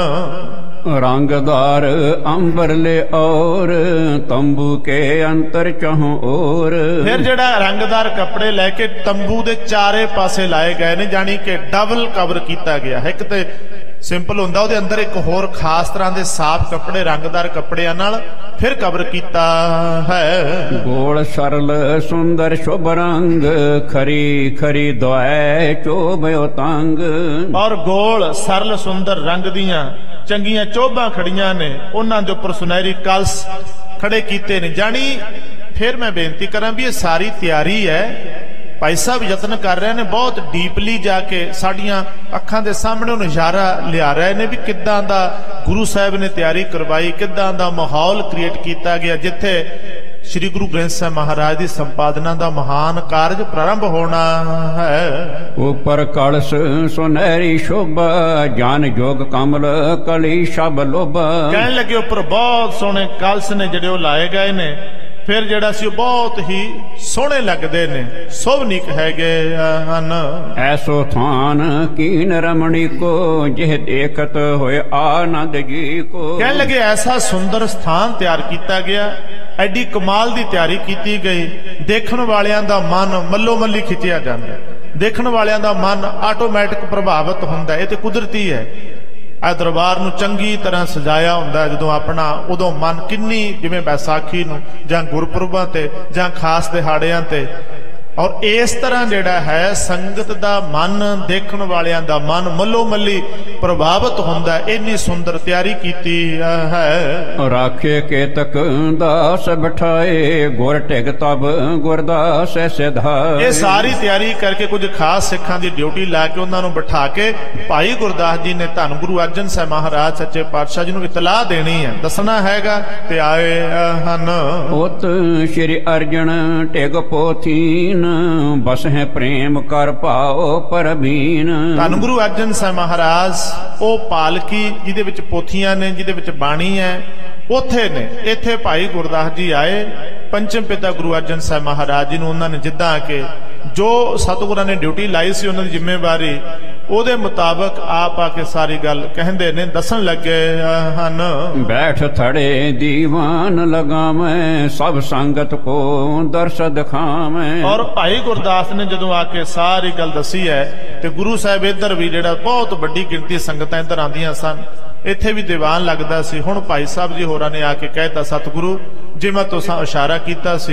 ਰੰਗਦਾਰ ਅੰਬਰਲੇ ਔਰ ਤੰਬੂ ਕੇ ਅੰਤਰ ਚਹੁ ਔਰ। ਫਿਰ ਜਿਹੜਾ ਰੰਗਦਾਰ ਕੱਪੜੇ ਲੈ ਕੇ ਤੰਬੂ ਦੇ ਚਾਰੇ ਪਾਸੇ ਲਾਏ ਗਏ ਨੇ, ਜਾਣੀ ਕਿ ਡਬਲ ਕਵਰ ਕੀਤਾ ਗਿਆ ਹੈ। ਇੱਕ ਤੇ ਸਿੰਪਲ ਹੁੰਦਾ, ਉਹਦੇ ਅੰਦਰ ਇੱਕ ਹੋਰ ਖਾਸ ਤਰ੍ਹਾਂ ਦੇ ਸਾਫ਼ ਕੱਪੜੇ, ਰੰਗਦਾਰ ਕੱਪੜਿਆਂ ਨਾਲ ਫਿਰ ਕਵਰ ਕੀਤਾ ਹੈ। ਗੋਲ ਸਰਲ ਸੁੰਦਰ ਸ਼ੁਭ ਰੰਗ, ਖਰੀ ਖਰੀ ਦੁਆਏ ਚੋਬਿਓ ਤੰਗ। ਔਰ ਗੋਲ ਸਰਲ ਸੁੰਦਰ ਰੰਗ ਦੀਆਂ ਚੰਗੀਆਂ ਚੋਭਾਂ ਖੜੀਆਂ ਨੇ, ਉਹਨਾਂ ਦੇ ਉੱਪਰ ਸੁਨਹਿਰੀ ਕਲਸ ਖੜੇ ਕੀਤੇ ਨੇ। ਜਾਣੀ ਫਿਰ ਮੈਂ ਬੇਨਤੀ ਕਰਾਂ ਵੀ ਇਹ ਸਾਰੀ ਤਿਆਰੀ ਹੈ। ਭਾਈ ਸਾਹਿਬ ਯਤਨ ਕਰ ਰਹੇ ਨੇ, ਬਹੁਤ ਡੀਪਲੀ ਜਾ ਕੇ ਸਾਡੀਆਂ ਅੱਖਾਂ ਦੇ ਸਾਹਮਣੇ ਉਹ ਨਜ਼ਾਰਾ ਲਿਆ ਰਹੇ ਨੇ ਵੀ ਕਿੱਦਾਂ ਦਾ ਗੁਰੂ ਸਾਹਿਬ ਨੇ ਤਿਆਰੀ ਕਰਵਾਈ, ਕਿੱਦਾਂ ਦਾ ਮਾਹੌਲ ਕ੍ਰੀਏਟ ਕੀਤਾ ਗਿਆ, ਜਿੱਥੇ ਸ੍ਰੀ ਗੁਰੂ ਗ੍ਰੰਥ ਸਾਹਿਬ ਮਹਾਰਾਜ ਦੀ ਸੰਪਾਦਨਾ ਦਾ ਮਹਾਨ ਕਾਰਜ ਪ੍ਰਾਰੰਭ ਹੋਣਾ ਹੈ। ਉਪਰ ਕਲਸ਼ ਸੁਨਹਿਰੀ ਸ਼ੋਭਾ, ਜਾਨ ਜੋਗ ਕਮਲ ਕਲੀ ਸ਼ਬ ਲੋਭਾ। ਕਹਿਣ ਲੱਗੇ ਉੱਪਰ ਬਹੁਤ ਸੋਹਣੇ ਕਲਸ਼ ਨੇ ਜਿਹੜੇ ਉਹ ਲਾਏ ਗਏ ਨੇ, ਫਿਰ ਜਿਹੜਾ ਸੀ ਉਹ ਬਹੁਤ ਹੀ ਸੋਹਣੇ ਲੱਗਦੇ ਨੇ, ਸੋਭਨੀਕ ਹੈਗੇ ਹਨ। ਐਸੋ ਥਾਨ ਕੀਨ ਰਮਣੀ ਕੋ, ਜਿਹ ਦੇਖਤ ਹੋਏ ਆਨੰਦ ਜੀ ਕੋ। ਕਹਿਣ ਲੱਗੇ ਐਸਾ ਸੁੰਦਰ ਸਥਾਨ ਤਿਆਰ ਕੀਤਾ ਗਿਆ, ਐਡੀ ਕਮਾਲ ਦੀ ਤਿਆਰੀ ਕੀਤੀ ਗਈ, ਦੇਖਣ ਵਾਲਿਆਂ ਦਾ ਮਨ ਮੱਲੋ ਮੱਲੀ ਖਿੱਚਿਆ ਜਾਂਦਾ, ਦੇਖਣ ਵਾਲਿਆਂ ਦਾ ਮਨ ਆਟੋਮੈਟਿਕ ਪ੍ਰਭਾਵਿਤ ਹੁੰਦਾ। ਇਹ ਤੇ ਕੁਦਰਤੀ ਹੈ। ਇਹ ਦਰਬਾਰ ਨੂੰ ਚੰਗੀ ਤਰ੍ਹਾਂ ਸਜਾਇਆ ਹੁੰਦਾ ਜਦੋਂ ਆਪਣਾ, ਉਦੋਂ ਮਨ ਕਿੰਨੀ, ਜਿਵੇਂ ਵਿਸਾਖੀ ਨੂੰ ਜਾਂ ਗੁਰਪੁਰਬਾਂ ਤੇ ਜਾਂ ਖਾਸ ਦਿਹਾੜਿਆਂ ਤੇ, ਔਰ ਇਸ ਤਰ੍ਹਾਂ ਜਿਹੜਾ ਹੈ ਸੰਗਤ ਦਾ ਮਨ, ਦੇਖਣ ਵਾਲਿਆਂ ਦਾ ਮਨ ਮੱਲੋ ਮੱਲੀ ਪ੍ਰਭਾਵਿਤ ਹੁੰਦਾ। ਇੰਨੀ ਸੁੰਦਰ ਤਿਆਰੀ ਕੀਤੀ ਹੈ। ਰਾਖੇ ਕੇਤਕ ਦਾਸ ਬਿਠਾਏ, ਗੁਰ ਢਿਗ ਤਬ ਗੁਰਦਾਸ ਸਿਧਾਏ। ਇਹ ਸਾਰੀ ਤਿਆਰੀ ਕਰਕੇ ਕੁਝ ਖਾਸ ਸਿੱਖਾਂ ਦੀ ਡਿਊਟੀ ਲਾ ਕੇ ਉਹਨਾਂ ਨੂੰ ਬਿਠਾ ਕੇ ਭਾਈ ਗੁਰਦਾਸ ਜੀ ਨੇ ਧੰਨ ਗੁਰੂ ਅਰਜਨ ਸਾਹਿਬ ਮਹਾਰਾਜ ਸੱਚੇ ਪਾਤਸ਼ਾਹ ਜੀ ਨੂੰ ਇਤਲਾਹ ਦੇਣੀ ਹੈ, ਦੱਸਣਾ ਹੈਗਾ, ਤੇ ਆਏ ਹਨ। ਉਤ ਸ਼੍ਰੀ ਅਰਜਨ ਢਿਗ ਪੋਥੀਨ, ਬਸ ਹੈ ਪ੍ਰੇਮ ਕਰ ਭਾਓ ਪਰਬੀਨ। ਧੰਨ ਗੁਰੂ ਅਰਜਨ ਸਾਹਿਬ ਮਹਾਰਾਜ ਉਹ ਪਾਲਕੀ ਜਿਹਦੇ ਵਿੱਚ ਪੋਥੀਆਂ ਨੇ, ਜਿਹਦੇ ਵਿੱਚ ਬਾਣੀ ਹੈ, ਉੱਥੇ ਨੇ। ਇੱਥੇ ਭਾਈ ਗੁਰਦਾਸ ਜੀ ਆਏ, ਪੰਚਮ ਪਿਤਾ ਗੁਰੂ ਅਰਜਨ ਸਾਹਿਬ ਮਹਾਰਾਜ ਜੀ ਨੂੰ ਉਹਨਾਂ ਨੇ ਜਿੱਦਾਂ ਕਿ ਜੋ ਸਤਿਗੁਰਾਂ ਨੇ ਡਿਊਟੀ ਲਾਈ ਸੀ, ਉਹਨਾਂ ਦੀ ਜ਼ਿੰਮੇਵਾਰੀ, ਉਹਦੇ ਮੁਤਾਬਕ ਆਪ ਆ ਕੇ ਸਾਰੀ ਗੱਲ ਕਹਿੰਦੇ ਨੇ, ਦੱਸਣ ਲੱਗੇ ਹਨ। ਬੈਠ ਥੜੇ ਦੀਵਾਨ ਲਗਾਵੇਂ, ਸਭ ਸੰਗਤ ਕੋ ਦਰਸ ਦਿਖਾਵੇਂ। ਔਰ ਭਾਈ ਗੁਰਦਾਸ ਨੇ ਜਦੋਂ ਆ ਕੇ ਸਾਰੀ ਗੱਲ ਦੱਸੀ ਹੈ, ਤੇ ਗੁਰੂ ਸਾਹਿਬ ਇੱਧਰ ਵੀ, ਜਿਹੜਾ ਬਹੁਤ ਵੱਡੀ ਗਿਣਤੀ ਸੰਗਤਾਂ ਇੱਧਰ ਆਉਂਦੀਆਂ ਸਨ, ਇੱਥੇ ਵੀ ਦੀਵਾਨ ਲੱਗਦਾ ਸੀ। ਹੁਣ ਭਾਈ ਸਾਹਿਬ ਜੀ ਹੋਰਾਂ ਨੇ ਆ ਕੇ ਕਹਿਤਾ, ਸਤਿਗੁਰੂ ਜਿਵੇਂ ਤੁਸਾਂ ਇਸ਼ਾਰਾ ਕੀਤਾ ਸੀ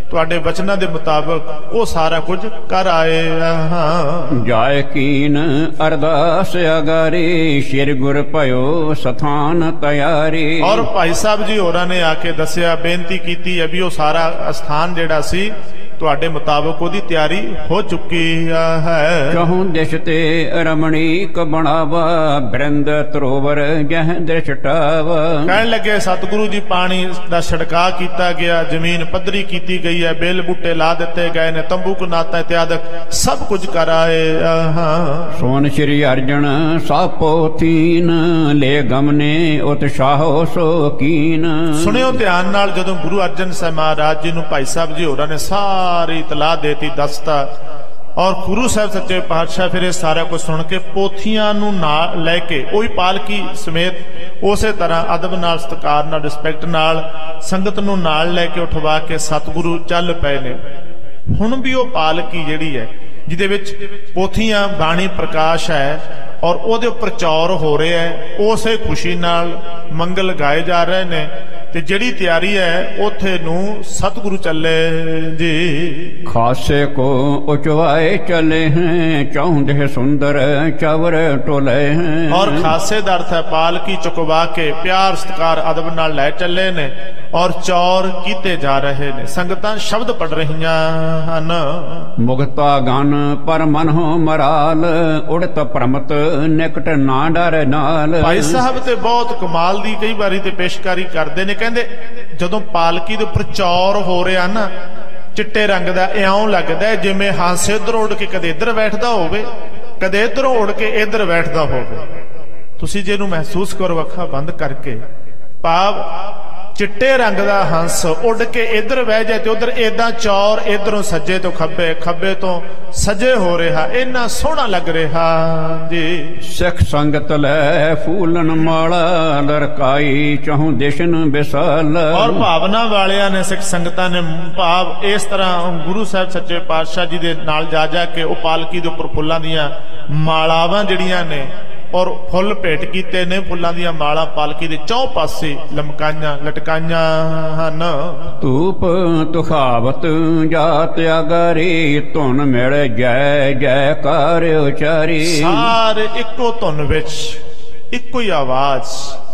ਤੁਹਾਡੇ ਬਚਨਾਂ ਦੇ ਮੁਤਾਬਕ ਉਹ ਸਾਰਾ ਕੁਝ ਕਰ ਆਏ ਹਾਂ। ਜਾਇ ਕੀਨ ਅਰਦਾਸ ਅਗਾਰੀ ਸ਼੍ਰੀ ਗੁਰ ਭਇਓ ਸਥਾਨ ਤਿਆਰੀ। ਔਰ ਭਾਈ ਸਾਹਿਬ ਜੀ ਹੋਰਾਂ ਨੇ ਆ ਕੇ ਦੱਸਿਆ, ਬੇਨਤੀ ਕੀਤੀ ਹੈ ਵੀ ਉਹ ਸਾਰਾ ਅਸਥਾਨ ਜਿਹੜਾ ਸੀ ਤੁਹਾਡੇ ਮੁਤਾਬਕ ਉਹਦੀ ਤਿਆਰੀ ਹੋ ਚੁੱਕੀ ਹੈ। ਕਹੂੰ ਦਿਸ਼ ਤੇ ਰਮਣੀਕ ਬਣਾਵਾ ਬ੍ਰਿੰਦ ਤਰੋਵਰ ਜਹ ਦ੍ਰਿਸ਼ਟਾਵਾ। ਕਹਿਣ ਲੱਗੇ ਸਤਿਗੁਰੂ ਜੀ ਪਾਣੀ ਦਾ ਛਿੜਕਾ ਕੀਤਾ ਗਿਆ, ਜ਼ਮੀਨ ਪੱਧਰੀ ਕੀਤੀ ਗਈ ਹੈ, ਬੇਲ ਬੂਟੇ ਲਾ ਦਿੱਤੇ ਗਏ ਨੇ, ਤੰਬੂ ਕਨਾਤਾ ਇਤਿਆਦਿਕ ਸਭ ਕੁਝ ਕਰਾਏ ਹਾਂ। ਸੋਨ ਸ਼੍ਰੀ ਅਰਜਨ ਸਾਪੋਥੀਨ ਲੈ ਗਮਨੇ ਉਤਸ਼ਾਹੋ ਸੋਕੀਨ। ਸੁਣਿਓ ਧਿਆਨ ਨਾਲ, ਜਦੋਂ ਗੁਰੂ ਅਰਜਨ ਸਾਹਿਬ ਮਹਾਰਾਜ ਜੀ ਨੂੰ ਭਾਈ ਸਾਹਿਬ ਜੀ ਹੋਰਾਂ ਨੇ ਸਾਰੀ ਇਤਲਾਹ ਦੇਤੀ, ਦੱਸਤਾ, ਔਰ ਗੁਰੂ ਸਾਹਿਬ ਸੱਚੇ ਪਾਤਸ਼ਾਹ ਫਿਰ ਇਹ ਸਾਰਾ ਕੁਝ ਸੁਣ ਕੇ ਪੋਥੀਆਂ ਨੂੰ ਨਾਲ ਲੈ ਕੇ ਉਹੀ ਪਾਲਕੀ ਸਮੇਤ ਉਸੇ ਤਰ੍ਹਾਂ ਅਦਬ ਨਾਲ, ਸਤਿਕਾਰ ਨਾਲ, ਰਿਸਪੈਕਟ ਨਾਲ ਸੰਗਤ ਨੂੰ ਨਾਲ ਲੈ ਕੇ ਉਠਵਾ ਕੇ ਸਤਿਗੁਰੂ ਚੱਲ ਪਏ ਨੇ। ਹੁਣ ਵੀ ਉਹ ਪਾਲਕੀ ਜਿਹੜੀ ਹੈ ਜਿਹਦੇ ਵਿੱਚ ਪੋਥੀਆਂ ਬਾਣੀ ਪ੍ਰਕਾਸ਼ ਹੈ ਔਰ ਉਹਦੇ ਉੱਪਰ ਚੌਰ ਹੋ ਰਿਹਾ ਹੈ, ਉਸੇ ਖੁਸ਼ੀ ਨਾਲ ਮੰਗਲ ਗਾਏ ਜਾ ਰਹੇ ਨੇ ਤੇ ਜਿਹੜੀ ਤਿਆਰੀ ਹੈ ਉਥੇ ਨੂੰ ਸਤਿਗੁਰੂ ਚੱਲੇ ਜੀ। ਖਾਸੇ ਕੋ ਉਚਵਾਏ ਚਲੇ ਹੈ ਚੌਂਦੇ ਸੁੰਦਰ ਚਵਰ ਟੋਲੇ ਹੈ। ਔਰ ਖਾਸੇ ਦਾ ਅਰਥ ਹੈ ਪਾਲਕੀ ਚੁਕਵਾ ਕੇ ਪਿਆਰ ਸਤਿਕਾਰ ਅਦਬ ਨਾਲ ਲੈ ਚੱਲੇ ਨੇ ਔਰ ਚੌਰ ਕੀਤੇ ਜਾ ਰਹੇ ਨੇ। ਸੰਗਤਾਂ ਸ਼ਬਦ ਪੜ ਰਹੀਆਂ ਹਨ। ਮੁਗਤਾ ਗਨ ਪਰ ਮਨ ਹੋ ਮਰਾਲ ਉੜਤ ਪ੍ਰਮਤ ਨਿਕਟ ਨਾ ਡਰ ਨਾਲ। ਭਾਈ ਸਾਹਿਬ ਤੇ ਬਹੁਤ ਕਮਾਲ ਦੀ ਕਈ ਵਾਰੀ ਤੇ ਪੇਸ਼ਕਾਰੀ ਕਰਦੇ ਨੇ। ਕਹਿੰਦੇ ਜਦੋਂ ਪਾਲਕੀ ਦੇ ਉੱਪਰ ਚੌਰ ਹੋ ਰਿਹਾ ਨਾ ਚਿੱਟੇ ਰੰਗ ਦਾ, ਇਉਂ ਲੱਗਦਾ ਜਿਵੇਂ ਹਾਸੇ ਇੱਧਰੋਂ ਉੱਡ ਕੇ ਕਦੇ ਇੱਧਰ ਬੈਠਦਾ ਹੋਵੇ, ਕਦੇ ਇੱਧਰੋਂ ਉੱਡ ਕੇ ਇੱਧਰ ਬੈਠਦਾ ਹੋਵੇ। ਤੁਸੀਂ ਜੇ ਇਹਨੂੰ ਮਹਿਸੂਸ ਕਰੋ ਅੱਖਾਂ ਬੰਦ ਕਰਕੇ, ਭਾਵ ਚਿੱਟੇ ਰੰਗ ਦਾ ਹੰਸ ਉੱਡ ਕੇ ਇੱਧਰ ਬਹਿ ਜਾਏ ਤੇ ਉਧਰ ਏਦਾਂ ਚੌਰ ਇਧਰੋਂ ਸੱਜੇ ਤੋਂ ਖੱਬੇ, ਖੱਬੇ ਤੋਂ ਸੱਜੇ ਹੋ ਰਿਹਾ, ਇੰਨਾ ਸੋਹਣਾ ਲੱਗ ਰਿਹਾ ਜੀ। ਸਿੱਖ ਸੰਗਤ ਲੈ ਫੂਲਨ ਮਾਲਾ ਲਰਕਾਈ ਚਹੁ ਦਿਸ਼ਨ ਵਿਸਾਲ। ਔਰ ਭਾਵਨਾ ਵਾਲਿਆਂ ਨੇ, ਸਿੱਖ ਸੰਗਤਾਂ ਨੇ ਭਾਵ ਇਸ ਤਰ੍ਹਾਂ ਗੁਰੂ ਸਾਹਿਬ ਸੱਚੇ ਪਾਤਸ਼ਾਹ ਜੀ ਦੇ ਨਾਲ ਜਾ ਜਾ ਕੇ ਉਹ ਪਾਲਕੀ ਦੇ ਉੱਪਰ ਫੁੱਲਾਂ ਦੀਆਂ ਮਾਲਾਵਾਂ ਜਿਹੜੀਆਂ ਨੇ ਔਰ ਫੁੱਲ ਭੇਟ ਕੀਤੇ ਨੇ, ਫੁੱਲਾਂ ਦੀਆਂ ਮਾਲਾ ਪਾਲਕੀ ਦੇ ਚੌਂ ਪਾਸੇ ਲਮਕਾਈਆਂ ਲਟਕਾਈਆਂ ਹਨ। ਧੂਪ ਤੁਖਾਵਤ ਜਾਤ ਅਗਾਰੀ ਧੁਨ ਮਿਲ ਜੈ ਜੈਕਾਰ ਉਚਾਰੀ। ਸਾਰੇ ਇੱਕੋ ਧੁਨ ਵਿੱਚ, ਇੱਕੋ ਹੀ ਆਵਾਜ਼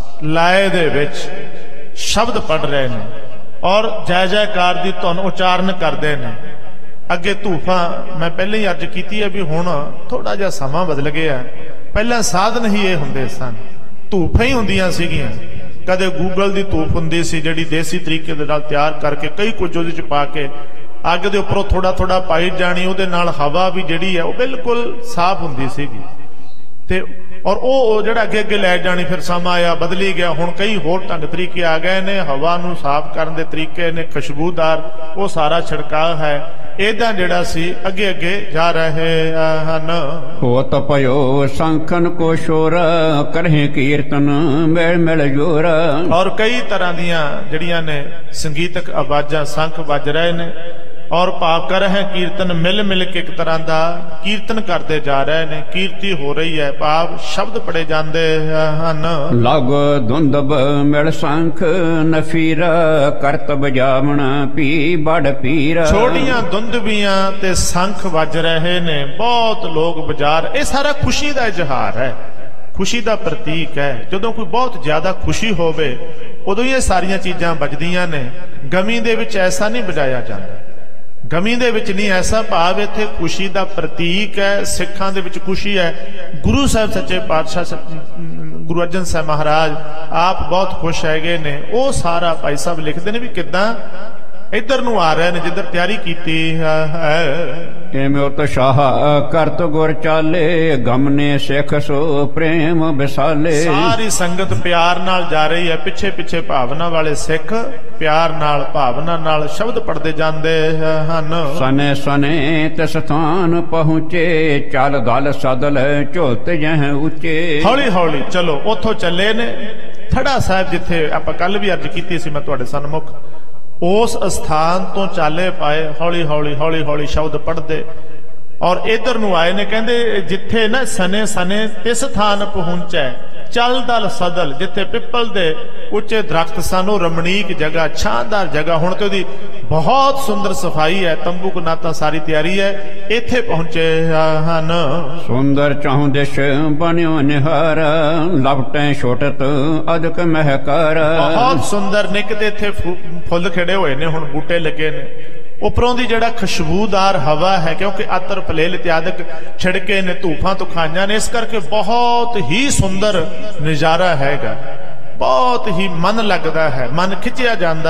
ਲਾਏ ਦੇ ਵਿੱਚ ਸ਼ਬਦ ਪੜ ਰਹੇ ਨੇ ਔਰ ਜੈ ਜੈਕਾਰ ਦੀ ਧੁਨ ਉਚਾਰਨ ਕਰਦੇ ਨੇ। ਅੱਗੇ ਧੂਫਾਂ ਮੈਂ ਪਹਿਲਾਂ ਹੀ ਅਰਜ਼ ਕੀਤੀ ਹੈ ਵੀ ਹੁਣ ਥੋੜਾ ਜਿਹਾ ਸਮਾਂ ਬਦਲ ਗਿਆ। ਪਹਿਲਾਂ ਸਾਧਨ ਹੀ ਇਹ ਹੁੰਦੇ ਸਨ, ਧੂਫਾਂ ਹੀ ਹੁੰਦੀਆਂ ਸੀਗੀਆਂ। ਕਦੇ ਗੂਗਲ ਦੀ ਧੂਫ ਹੁੰਦੀ ਸੀ ਜਿਹੜੀ ਦੇਸੀ ਤਰੀਕੇ ਦੇ ਨਾਲ ਤਿਆਰ ਕਰਕੇ ਕਈ ਕੁਝ ਉਹਦੇ ਚ ਪਾ ਕੇ ਅੱਗ ਦੇ ਉੱਪਰੋਂ ਥੋੜਾ ਥੋੜਾ ਪਾਈ ਜਾਣੀ, ਉਹਦੇ ਨਾਲ ਹਵਾ ਵੀ ਜਿਹੜੀ ਹੈ ਉਹ ਬਿਲਕੁਲ ਸਾਫ਼ ਹੁੰਦੀ ਸੀਗੀ ਤੇ ਔਰ ਉਹ ਜਿਹੜਾ ਅੱਗੇ ਅੱਗੇ ਲੈ ਜਾਣੀ। ਫਿਰ ਸਮਾਂ ਆਇਆ, ਬਦਲੀ ਗਿਆ, ਹੁਣ ਕਈ ਹੋਰ ਢੰਗ ਤਰੀਕੇ ਆ ਗਏ ਨੇ, ਹਵਾ ਨੂੰ ਸਾਫ਼ ਕਰਨ ਦੇ ਤਰੀਕੇ ਨੇ, ਖੁਸ਼ਬੂਦਾਰ ਉਹ ਸਾਰਾ ਛਿੜਕਾਅ ਹੈ। ਏਦਾਂ ਜਿਹੜਾ ਸੀ ਅੱਗੇ ਅੱਗੇ ਜਾ ਰਹੇ ਹਨ। ਹੋਤ ਭਇਓ ਸੰਖਨ ਕੋ ਸ਼ੋਰ ਕਰਹਿ ਕੀਰਤਨ ਮਿਲ ਮਿਲ ਜੋਰ। ਔਰ ਕਈ ਤਰ੍ਹਾਂ ਦੀਆਂ ਜਿਹੜੀਆਂ ਨੇ ਸੰਗੀਤਕ ਆਵਾਜ਼ਾਂ ਸੰਖ ਵੱਜ ਰਹੇ ਨੇ ਔਰ ਭਾਵ ਕਰ ਹੈ ਕੀਰਤਨ ਮਿਲ ਮਿਲ ਕੇ ਇੱਕ ਤਰ੍ਹਾਂ ਦਾ ਕੀਰਤਨ ਕਰਦੇ ਜਾ ਰਹੇ ਨੇ, ਕੀਰਤੀ ਹੋ ਰਹੀ ਹੈ, ਭਾਵ ਸ਼ਬਦ ਪੜੇ ਜਾਂਦੇ ਹਨ। ਲਗ ਧੁੰਦਬ ਮਿਲ ਸੰਖ ਨਫੀਰਾ ਕਰਤ ਬਜਾਵਣ ਪੀ ਬੜ ਪੀਰਾ। ਛੋਟੀਆਂ ਧੁੰਦਬੀਆਂ ਤੇ ਸੰਖ ਵੱਜ ਰਹੇ ਨੇ, ਬਹੁਤ ਲੋਕ ਬਜਾਰ। ਇਹ ਸਾਰਾ ਖੁਸ਼ੀ ਦਾ ਇਜ਼ਹਾਰ ਹੈ, ਖੁਸ਼ੀ ਦਾ ਪ੍ਰਤੀਕ ਹੈ। ਜਦੋਂ ਕੋਈ ਬਹੁਤ ਜ਼ਿਆਦਾ ਖੁਸ਼ੀ ਹੋਵੇ ਉਦੋਂ ਹੀ ਇਹ ਸਾਰੀਆਂ ਚੀਜ਼ਾਂ ਵੱਜਦੀਆਂ ਨੇ। ਗਮੀ ਦੇ ਵਿੱਚ ਐਸਾ ਨਹੀਂ ਵਜਾਇਆ ਜਾਂਦਾ, ਗਮੀ ਦੇ ਵਿੱਚ ਨਹੀਂ ਐਸਾ, ਭਾਵ ਇੱਥੇ ਖੁਸ਼ੀ ਦਾ ਪ੍ਰਤੀਕ ਹੈ। ਸਿੱਖਾਂ ਦੇ ਵਿੱਚ ਖੁਸ਼ੀ ਹੈ। ਗੁਰੂ ਸਾਹਿਬ ਸੱਚੇ ਪਾਤਸ਼ਾਹ ਗੁਰੂ ਅਰਜਨ ਸਾਹਿਬ ਮਹਾਰਾਜ ਆਪ ਬਹੁਤ ਖੁਸ਼ ਹੈਗੇ ਨੇ। ਉਹ ਸਾਰਾ ਭਾਈ ਸਾਹਿਬ ਲਿਖਦੇ ਨੇ ਵੀ ਕਿੱਦਾਂ ਇੱਧਰ ਨੂੰ ਆ ਰਹੇ ਨੇ ਜਿੱਧਰ ਤਿਆਰੀ ਕੀਤੀ ਹੈ। ਇਵੇਂ ਉਤਸ਼ਾਹ ਕਰਤ ਗੁਰ ਚਾਲੇ ਗਮਨੇ ਸਿੱਖ ਸੋ ਪ੍ਰੇਮ ਵਿਸਾਲੇ। ਸਾਰੀ ਸੰਗਤ ਪਿਆਰ ਨਾਲ ਜਾ ਰਹੀ ਹੈ, ਪਿੱਛੇ ਪਿੱਛੇ ਭਾਵਨਾ ਵਾਲੇ ਸਿੱਖ ਪਿਆਰ ਨਾਲ ਭਾਵਨਾ ਨਾਲ ਸ਼ਬਦ ਪੜਦੇ ਜਾਂਦੇ ਹਨ। ਸਨੇ ਸਨੇ ਤਿਸ ਸਥਾਨ ਪਹੁੰਚੇ ਚੱਲ ਦਲ ਸਦਲ ਝੁਲਤ ਜਹ ਉੱਚੇ। ਹੌਲੀ ਹੌਲੀ ਚਲੋ ਉੱਥੋਂ ਚੱਲੇ ਨੇ ਥੜਾ ਸਾਹਿਬ, ਜਿੱਥੇ ਆਪਾਂ ਕੱਲ ਵੀ ਅਰਜ਼ ਕੀਤੀ ਸੀ ਮੈਂ ਤੁਹਾਡੇ ਸਨਮੁਖ, ਉਸ ਅਸਥਾਨ ਤੋਂ ਚਾਲੇ ਪਾਏ। ਹੌਲੀ ਹੌਲੀ ਹੌਲੀ ਹੌਲੀ ਸ਼ਬਦ ਪੜ੍ਹਦੇ ਔਰ ਇਧਰ ਨੂੰ ਆਏ ਨੇ। ਕਹਿੰਦੇ ਜਿੱਥੇ ਨਾ ਸਨੇ ਸਨੇ ਤਿਸ ਥਾਨ ਪਹੁੰਚੈ ਚਲ ਦਲ ਸਦਲ, ਜਿੱਥੇ ਪਿੱਪਲ ਦੇ ਉੱਚੇ ਦਰਖਤ ਸਨ, ਉਹ ਰਮਣੀਕ ਜਗ੍ਹਾ, ਛਾਂਦਾਰ ਜਗ੍ਹਾ। ਹੁਣ ਤੇ ਉਹਦੀ ਬਹੁਤ ਸੁੰਦਰ ਸਫਾਈ ਹੈ, ਤੰਬੂ ਕਨਾਤਾ ਸਾਰੀ ਤਿਆਰੀ ਹੈ। ਇੱਥੇ ਪਹੁੰਚੇ ਹਨ। ਸੁੰਦਰ ਚਹੁ ਦਿਸ਼ ਬਣਿਓ ਨਿਹਾਰ, ਲਪਟੈ ਛੋਟਤ ਅਦਕ ਮਹਿਕਾਰ। ਬਹੁਤ ਸੁੰਦਰ ਨਿੱਕ ਤੇ ਇੱਥੇ ਫੁੱਲ ਖਿੜੇ ਹੋਏ ਨੇ, ਹੁਣ ਬੂਟੇ ਲੱਗੇ ਨੇ। ਉੱਪਰੋਂ ਦੀ ਜਿਹੜਾ ਖੁਸ਼ਬੂਦਾਰ ਹਵਾ ਹੈ, ਕਿਉਂਕਿ ਅਤਰ ਫਲੇਲ ਇਤਿਆਦਿਕ ਛਿੜਕੇ ਨੇ, ਧੂਫਾਂ ਤੋਂ ਖਾਈਆਂ ਨੇ, ਇਸ ਕਰਕੇ ਬਹੁਤ ਹੀ ਸੁੰਦਰ ਨਜ਼ਾਰਾ ਹੈਗਾ। ਬਹੁਤ ਹੀ ਮਨ ਲੱਗਦਾ ਹੈ, ਮਨ ਖਿੱਚਿਆ ਜਾਂਦਾ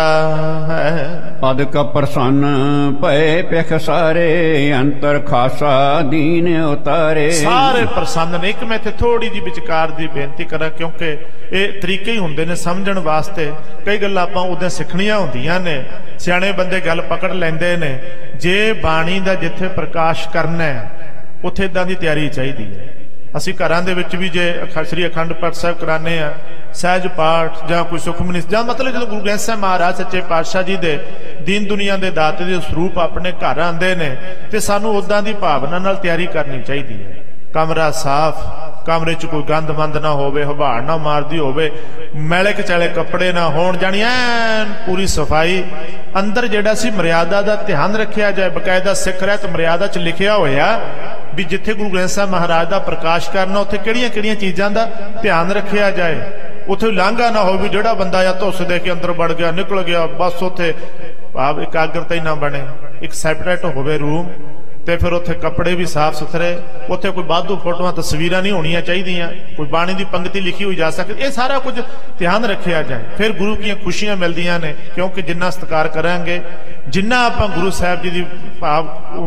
ਹੈ। ਅਦਕ ਪ੍ਰਸੰਨ ਭਏ ਪਿਖ ਸਾਰੇ, ਅੰਤਰ ਖਾਸਾ ਦੀਨ ਉਤਾਰੇ। ਸਾਰੇ ਪ੍ਰਸੰਨ ਨੇ। ਇੱਕ ਮੈਂ ਇੱਥੇ ਥੋੜੀ ਜਿਹੀ ਵਿਚਕਾਰ ਦੀ ਬੇਨਤੀ ਕਰਾਂ, ਕਿਉਂਕਿ ਇਹ ਤਰੀਕੇ ਹੀ ਹੁੰਦੇ ਨੇ ਸਮਝਣ ਵਾਸਤੇ। ਕਈ ਗੱਲਾਂ ਆਪਾਂ ਉਦੋਂ ਸਿੱਖਣੀਆਂ ਹੁੰਦੀਆਂ ਨੇ, ਸਿਆਣੇ ਬੰਦੇ ਗੱਲ ਪਕੜ ਲੈਂਦੇ ਨੇ। ਜੇ ਬਾਣੀ ਦਾ ਜਿੱਥੇ ਪ੍ਰਕਾਸ਼ ਕਰਨਾ ਹੈ, ਉੱਥੇ ਇਦਾਂ ਦੀ ਤਿਆਰੀ ਚਾਹੀਦੀ ਹੈ। ਅਸੀਂ ਘਰਾਂ ਦੇ ਵਿੱਚ ਵੀ ਜੇ ਸ੍ਰੀ ਅਖੰਡ ਪਾਠ ਸਾਹਿਬ ਕਰਾਉਂਦੇ ਆ, ਸਹਿਜ ਪਾਠ ਜਾਂ ਕੋਈ ਸੁਖਮਨੀ, ਜਾਂ ਮਤਲਬ ਜਦੋਂ ਗੁਰੂ ਗ੍ਰੰਥ ਸਾਹਿਬ ਮਹਾਰਾਜ ਸੱਚੇ ਪਾਤਸ਼ਾਹ ਜੀ ਦੇ ਦੀਨ ਦੁਨੀਆ ਦੇ ਦਾਤੇ ਦੇ ਸਰੂਪ ਆਪਣੇ ਘਰ ਆਉਂਦੇ ਨੇ, ਤੇ ਸਾਨੂੰ ਉਦਾਂ ਦੀ ਭਾਵਨਾ ਨਾਲ ਤਿਆਰੀ ਕਰਨੀ ਚਾਹੀਦੀ ਹੈ। ਕਮਰਾ ਸਾਫ਼, ਕਮਰੇ 'ਚ ਕੋਈ ਗੰਦ ਮੰਦ ਨਾ ਹੋਵੇ, ਹਵਾੜ ਨਾ ਮਾਰਦੀ ਹੋਵੇ, ਮੈਲੇ ਕਚਾਲੇ ਕੱਪੜੇ ਨਾ ਹੋਣ, ਜਾਣੀ ਐਨ ਪੂਰੀ ਸਫਾਈ। ਅੰਦਰ ਜਿਹੜਾ ਸੀ ਮਰਿਆਦਾ ਦਾ ਧਿਆਨ ਰੱਖਿਆ ਜਾਏ। ਬਕਾਇਦਾ ਸਿੱਖ ਰਹਿਤ ਮਰਿਆਦਾ 'ਚ ਲਿਖਿਆ ਹੋਇਆ ਵੀ ਜਿੱਥੇ ਗੁਰੂ ਗ੍ਰੰਥ ਸਾਹਿਬ ਮਹਾਰਾਜ ਦਾ ਪ੍ਰਕਾਸ਼ ਕਰਨਾ, ਉੱਥੇ ਕਿਹੜੀਆਂ ਕਿਹੜੀਆਂ ਚੀਜ਼ਾਂ ਦਾ ਧਿਆਨ ਰੱਖਿਆ ਜਾਏ। ਉੱਥੇ ਲਾਂਘਾ ਨਾ ਹੋਵੇ, ਜਿਹੜਾ ਬੰਦਾ ਜਾਂ ਧੁੱਸ ਦੇ ਕੇ ਅੰਦਰ ਵੜ ਗਿਆ, ਨਿਕਲ ਗਿਆ, ਬਸ ਉੱਥੇ ਭਾਵ ਇਕਾਗਰਤਾ ਹੀ ਨਾ ਬਣੇ। ਇੱਕ ਸੈਪਰੇਟ ਹੋਵੇ ਰੂਮ, ਤੇ ਫਿਰ ਉੱਥੇ ਕੱਪੜੇ ਵੀ ਸਾਫ਼ ਸੁਥਰੇ, ਉੱਥੇ ਕੋਈ ਵਾਧੂ ਫੋਟੋਆਂ ਤਸਵੀਰਾਂ ਨਹੀਂ ਹੋਣੀਆਂ ਚਾਹੀਦੀਆਂ, ਕੋਈ ਬਾਣੀ ਦੀ ਪੰਕਤੀ ਲਿਖੀ ਹੋਈ ਜਾ ਸਕਦੀ। ਇਹ ਸਾਰਾ ਕੁਝ ਧਿਆਨ ਰੱਖਿਆ ਜਾਏ, ਫਿਰ ਗੁਰੂ ਦੀਆਂ ਖੁਸ਼ੀਆਂ ਮਿਲਦੀਆਂ ਨੇ। ਕਿਉਂਕਿ ਜਿੰਨਾ ਸਤਿਕਾਰ ਕਰਾਂਗੇ, ਜਿੰਨਾ ਆਪਾਂ ਗੁਰੂ ਸਾਹਿਬ ਜੀ ਦੀ ਭਾਵ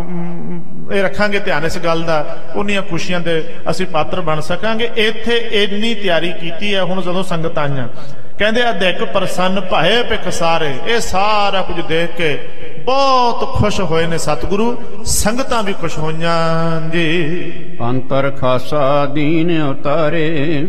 ਇਹ ਰੱਖਾਂਗੇ ਧਿਆਨ ਇਸ ਗੱਲ ਦਾ, ਉਨੀਆਂ ਖੁਸ਼ੀਆਂ ਦੇ ਅਸੀਂ ਪਾਤਰ ਬਣ ਸਕਾਂਗੇ। ਇੱਥੇ ਇੰਨੀ ਤਿਆਰੀ ਕੀਤੀ ਹੈ। ਹੁਣ ਜਦੋਂ ਸੰਗਤ ਆਈਆਂ, ਕਹਿੰਦੇ ਅਧਿਕ ਪ੍ਰਸੰਨ ਭਾਏ ਪਿਖ ਸਾਰੇ। ਇਹ ਸਾਰਾ ਕੁਝ ਦੇਖ ਕੇ ਬਹੁਤ ਖੁਸ਼ ਹੋਏ ਨੇ ਸਤਿਗੁਰੂ, ਸੰਗਤਾਂ ਵੀ ਖੁਸ਼ ਹੋਈਆਂ ਜੀ। ਅੰਤਰ ਖਾਸਾ ਦੀਨ ਉਤਾਰੇ।